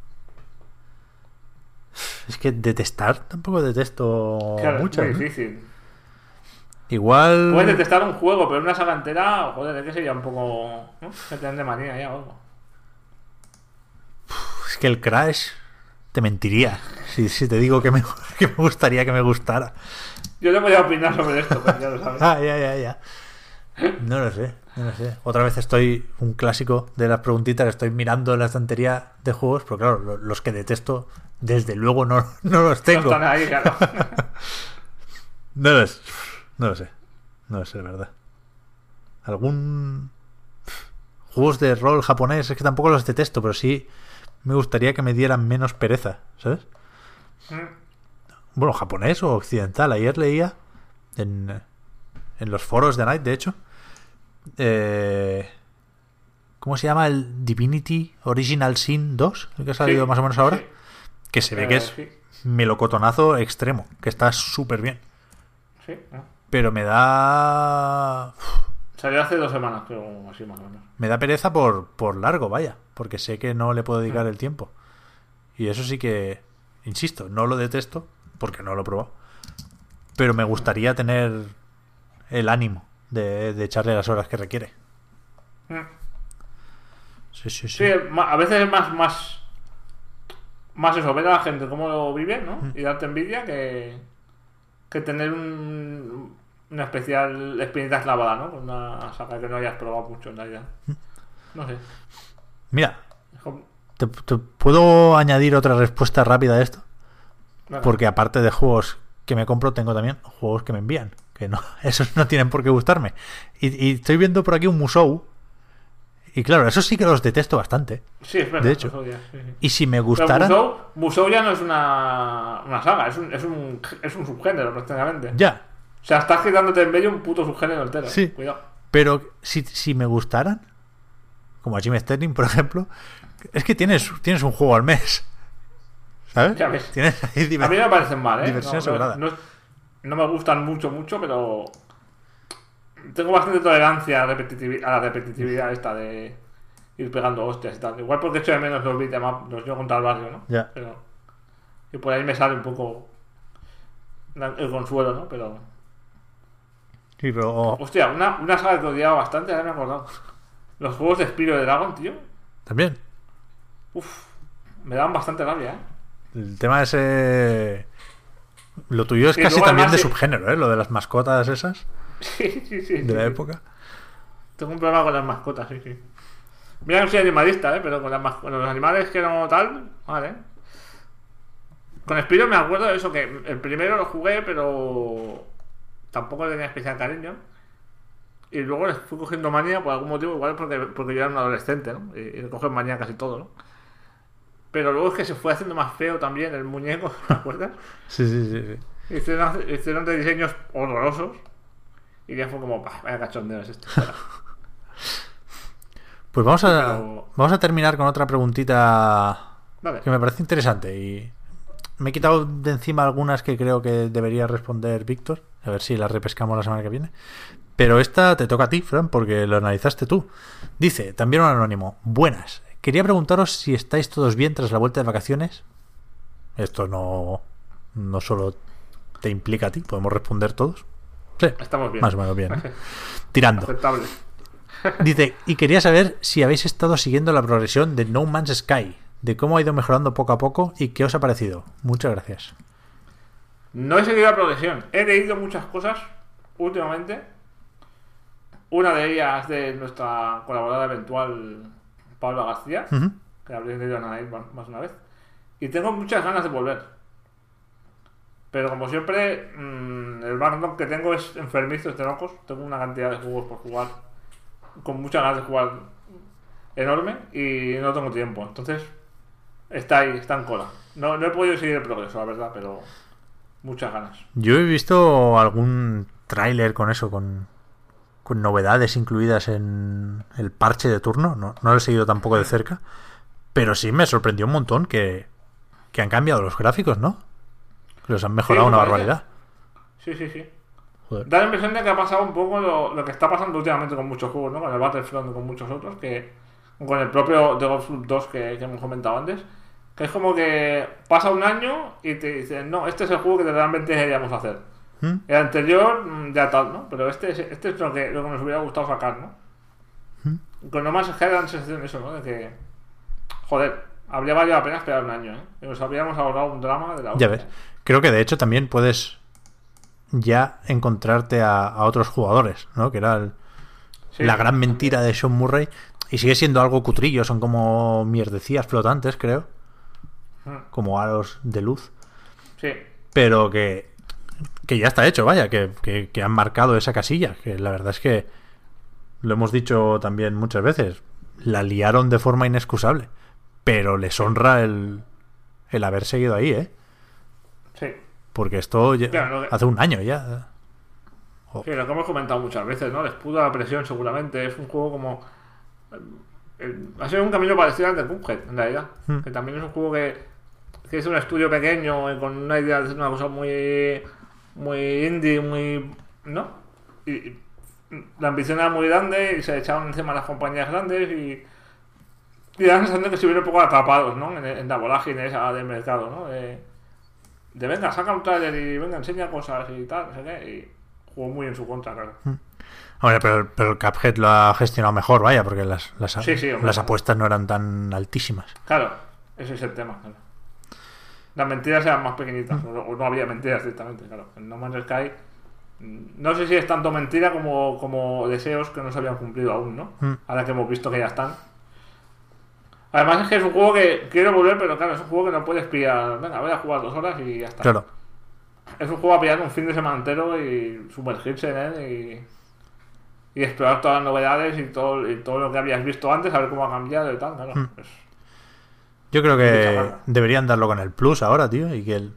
Es que detestar tampoco detesto Claro, mucho. es muy ¿no? difícil. Igual. Puedes detestar un juego, pero una saga entera, joder, es que sería un poco. ¿No? Que te den de manía ya o algo. Es que el Crash te mentiría si, si te digo que me, que me gustaría que me gustara. Yo no voy a opinar sobre esto, pero ya lo sabes. Ah, ya, ya, ya. No lo sé, no lo sé. Otra vez estoy, un clásico de las preguntitas, estoy mirando en la estantería de juegos, pero claro, lo- los que detesto, desde luego no, no los No tengo. están ahí, claro. No lo sé, no lo sé, no lo sé, de verdad. ¿Algún juegos de rol japonés? Es que tampoco los detesto, pero sí me gustaría que me dieran menos pereza, ¿sabes? Mm. Bueno, japonés o occidental. Ayer leía en, en los foros de Night, de hecho, eh, ¿cómo se llama? El Divinity Original Sin dos, el que ha salido Sí, más o menos ahora, sí. que se ve Eh, que es sí, melocotonazo extremo, que está súper bien, sí, ¿no? pero me da Salió hace dos semanas, creo, así más o menos. me da pereza por, por largo, vaya, porque sé que no le puedo dedicar el tiempo, y eso sí que, insisto, no lo detesto porque no lo he probado, pero me gustaría tener el ánimo de, de echarle las horas que requiere. Mm. Sí, sí, sí. Sí, ma- a veces es más, más, más eso, ver a la gente cómo lo vive, ¿no? Mm. Y darte envidia que, que tener un, una especial espinita clavada, ¿no? Con una saga que no hayas probado mucho en realidad. No sé. Mira, Es como- ¿te, te puedo añadir otra respuesta rápida a esto? Venga. Porque aparte de juegos que me compro, tengo también juegos que me envían. Que no, esos no tienen por qué gustarme. Y, y estoy viendo por aquí un Musou. Y claro, eso sí que los detesto bastante. Sí, es verdad. De hecho. Musou ya, sí, sí. Y si me Pero gustaran... Musou, Musou ya no es una, una saga, es un, es, un, es un subgénero prácticamente. Ya, O sea, estás quitándote en medio un puto subgénero entero. Sí. Cuidado. pero si, si me gustaran, como a Jim Sterling, por ejemplo, es que tienes, tienes un juego al mes. ¿Sabes? Ya ves. Tienes ahí A diver- mí no me parecen mal, ¿eh? diversión No, asegurada. no, no, no me gustan mucho, mucho, pero tengo bastante tolerancia a, repetitivi- a la repetitividad esta de ir pegando hostias y tal. Igual porque echo de menos los beat'em up, los yo contra el barrio, ¿no? Ya. Pero, y por ahí me sale un poco la- el consuelo, ¿no? Pero, Sí, pero... oh, hostia, una, una saga que odiaba bastante, ahora me he acordado. Los juegos de Spyro de Dragon, tío. también. Uf, me daban bastante rabia, ¿eh? El tema ese... Lo tuyo es Y casi luego también además de sí- subgénero, ¿eh? Lo de las mascotas esas Sí, sí, sí. de la sí. época. Tengo un problema con las mascotas, sí, sí. Mira que soy animalista, ¿eh? Pero con, las mas- con los animales que no tal, vale. Con Spyro me acuerdo de eso, que el primero lo jugué, pero tampoco le tenía especial cariño. Y luego les fui cogiendo manía por algún motivo, igual porque, porque yo era un adolescente, ¿no? Y, y le cogen manía a casi todo, ¿no? Pero luego es que se fue haciendo más feo también el muñeco, ¿te acuerdas? Sí, sí, sí, sí. Hicieron, hicieron de diseños horrorosos. Y ya fue como, "Pah, vaya cachondeo es esto". Fuera. Pues vamos a, Pero- vamos a terminar con otra preguntita Vale. que me parece interesante. Y me he quitado de encima algunas que creo que debería responder Víctor. A ver si las repescamos la semana que viene. Pero esta te toca a ti, Fran, porque lo analizaste tú. Dice, también un anónimo. Buenas. Quería preguntaros si estáis todos bien tras la vuelta de vacaciones. Esto no, no solo te implica a ti, podemos responder todos. Sí, Estamos bien. más o menos bien, ¿no? Tirando. Aceptable. Dice, y quería saber si habéis estado siguiendo la progresión de No Man's Sky, de cómo ha ido mejorando poco a poco y qué os ha parecido. Muchas gracias. No he seguido la progresión. He leído muchas cosas últimamente. Una de ellas de nuestra colaboradora eventual, Paula García, Ujú. que habréis leído en Anaid más una vez. Y tengo muchas ganas de volver. Pero como siempre, mmm, el backlog que tengo es enfermizo, es de locos. Tengo una cantidad de juegos por jugar, con muchas ganas de jugar enorme, y no tengo tiempo. Entonces, está ahí, está en cola. No, no he podido seguir el progreso, la verdad, pero muchas ganas. Yo he visto algún tráiler con eso, con, con novedades incluidas en el parche de turno. No, no lo he seguido tampoco de cerca, pero sí me sorprendió un montón que, que han cambiado los gráficos, ¿no? Los han mejorado Sí, me una parece. barbaridad. Sí, sí, sí. Joder. Da la impresión de que ha pasado un poco lo, lo que está pasando últimamente con muchos juegos, ¿no? Con el Battlefront y con muchos otros, que con el propio The Godfront dos que, que hemos comentado antes, que es como que pasa un año y te dicen, no, este es el juego que realmente deberíamos hacer. ¿Mm? El anterior, mm, ya tal, ¿no? Pero este es, este es lo, que, lo que nos hubiera gustado sacar, ¿no? ¿Mm? Con No Man's Sky da la sensación eso, ¿no? De que, joder, habría valido la pena esperar un año, ¿eh? Y nos habríamos ahorrado un drama de la Ya hostia. ves. Creo que de hecho también puedes ya encontrarte a, a otros jugadores, ¿no? Que era el- Sí, la gran mentira de Sean Murray. Y sigue siendo algo cutrillo, son como mierdecías flotantes, creo. Mm, Como aros de luz. Sí. Pero que, que ya está hecho, vaya, que, que, que han marcado esa casilla. Que la verdad es que lo hemos dicho también muchas veces. La liaron de forma inexcusable. Pero les honra el, el haber seguido ahí, ¿eh? Sí. Porque esto ya- Claro, lo que- hace un año ya. Sí, lo que hemos comentado muchas veces, ¿no? Les pudo la presión seguramente. Es un juego como... eh, eh, ha sido un camino parecido al de Cuphead, en realidad. Hmm. Que también es un juego que, que es un estudio pequeño y con una idea de hacer una cosa muy... Muy indie, muy... ¿no? Y, y la ambición era muy grande y se echaban encima las compañías grandes y... Y da la sensación de que se vieron un poco atrapados, ¿no? En, en la vorágine esa del mercado, ¿no? De, de venga, saca un trailer y venga, enseña cosas y tal, no sé qué. Y jugó muy en su contra, claro. Hombre, pero, pero el Cuphead lo ha gestionado mejor, vaya, porque las, las, Sí, sí, hombre. las apuestas no eran tan altísimas. Claro, ese es el tema, claro. Las mentiras eran más pequeñitas, o, o no había mentiras directamente, claro. En No Man's Sky, mm, no sé si es tanto mentira como, como deseos que no se habían cumplido aún, ¿no? Mm. Ahora que hemos visto que ya están. Además es que es un juego que quiero volver, pero claro, es un juego que no puedes pillar. Venga, voy a jugar dos horas y ya está. Claro. Es un juego a pillar un fin de semana entero y sumergirse en él y, y explorar todas las novedades y todo, y todo lo que habías visto antes, a ver cómo ha cambiado y tal. Claro, Mm. pues, Yo creo Mucha que gana. deberían darlo con el Plus ahora, tío, y que el...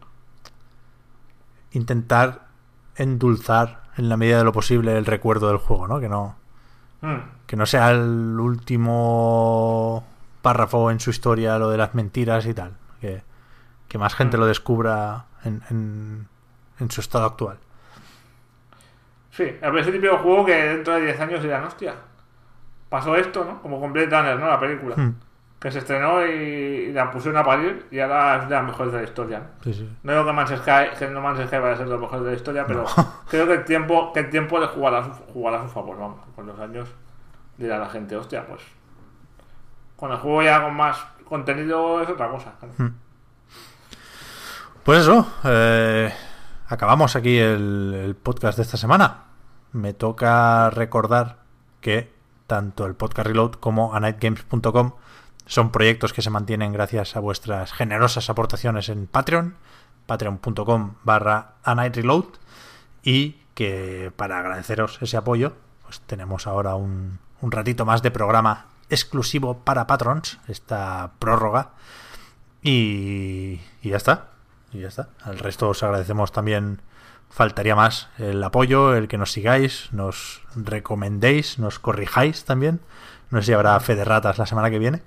intentar endulzar en la medida de lo posible el recuerdo del juego, ¿no? Que no mm. que no sea el último párrafo en su historia lo de las mentiras y tal, que, que más gente lo descubra en, en, en su estado actual. Sí, a ese típico juego que dentro de diez años dirán, hostia, pasó esto, ¿no? Como con Blade Runner, ¿no? La película. Hmm. Que se estrenó y, y la pusieron a parir y ahora es de las mejores de la historia. Sí, sí. No digo que Man's Sky, que no Man's Sky vaya a ser de los mejores de la historia, pero creo que el tiempo, que el tiempo le jugará a su, jugará a su favor, vamos. Con los años dirá la gente, hostia, pues con el juego ya con más contenido es otra cosa. Claro. Hmm. Pues eso, eh, acabamos aquí el, el podcast de esta semana. Me toca recordar que tanto el Podcast Reload como a night games punto com son proyectos que se mantienen gracias a vuestras generosas aportaciones en Patreon, patreon punto com barra a night reload, y que para agradeceros ese apoyo, pues tenemos ahora un, un ratito más de programa exclusivo para patrons, esta prórroga, y, y ya está. Y ya está. Al resto os agradecemos también, faltaría más, el apoyo, el que nos sigáis, nos recomendéis, nos corrijáis también. No sé si habrá fe de ratas la semana que viene.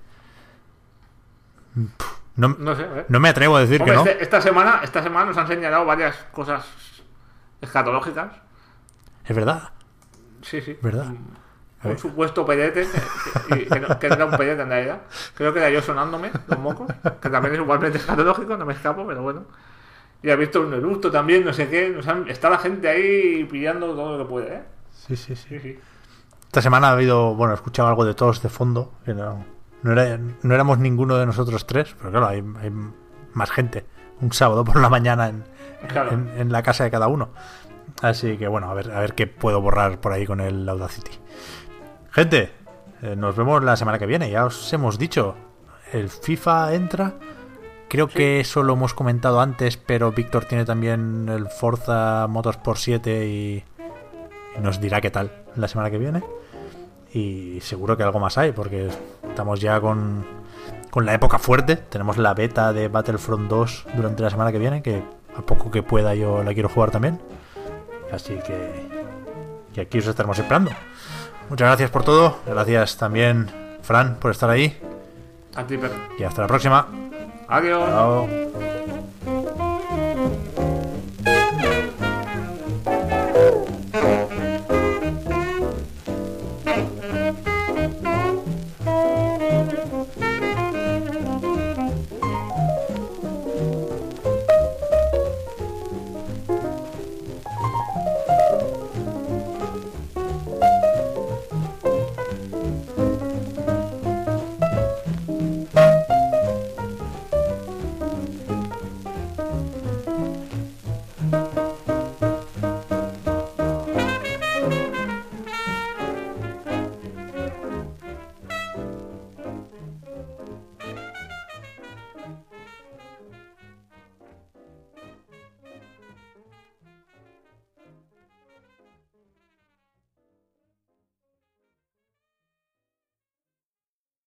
No, No sé, ¿eh? no me atrevo a decir Hombre, que no. este- esta semana, esta semana nos han señalado varias cosas escatológicas. Es verdad, Sí, sí. es verdad. A Un ver. supuesto pedete, que, que- que no, que no era un pedete en realidad. Creo que era yo sonándome los mocos, que también es igualmente escatológico, no me escapo, pero bueno. Y ha visto un eructo también, no sé qué. Nos han- está la gente ahí pillando todo lo que puede, ¿eh? Sí, sí, sí. Sí, sí. Esta semana ha habido, bueno, he escuchado algo de tos de fondo, que no, no, era, no éramos ninguno de nosotros tres, pero claro, hay, hay más gente un sábado por la mañana en, Claro. en, en la casa de cada uno. Así que bueno, a ver, a ver qué puedo borrar por ahí con el Audacity. Gente, eh, nos vemos la semana que viene. Ya os hemos dicho, el FIFA entra. Creo que eso lo hemos comentado antes, pero Víctor tiene también el Forza Motorsport siete y, y nos dirá qué tal la semana que viene. Y seguro que algo más hay, porque estamos ya con, con la época fuerte. Tenemos la beta de Battlefront dos durante la semana que viene, que a poco que pueda yo la quiero jugar también. Así que, que aquí os estaremos esperando. Muchas gracias por todo. Gracias también, Fran, por estar ahí. A ti, pero. Y hasta la próxima. Adiós. Chao.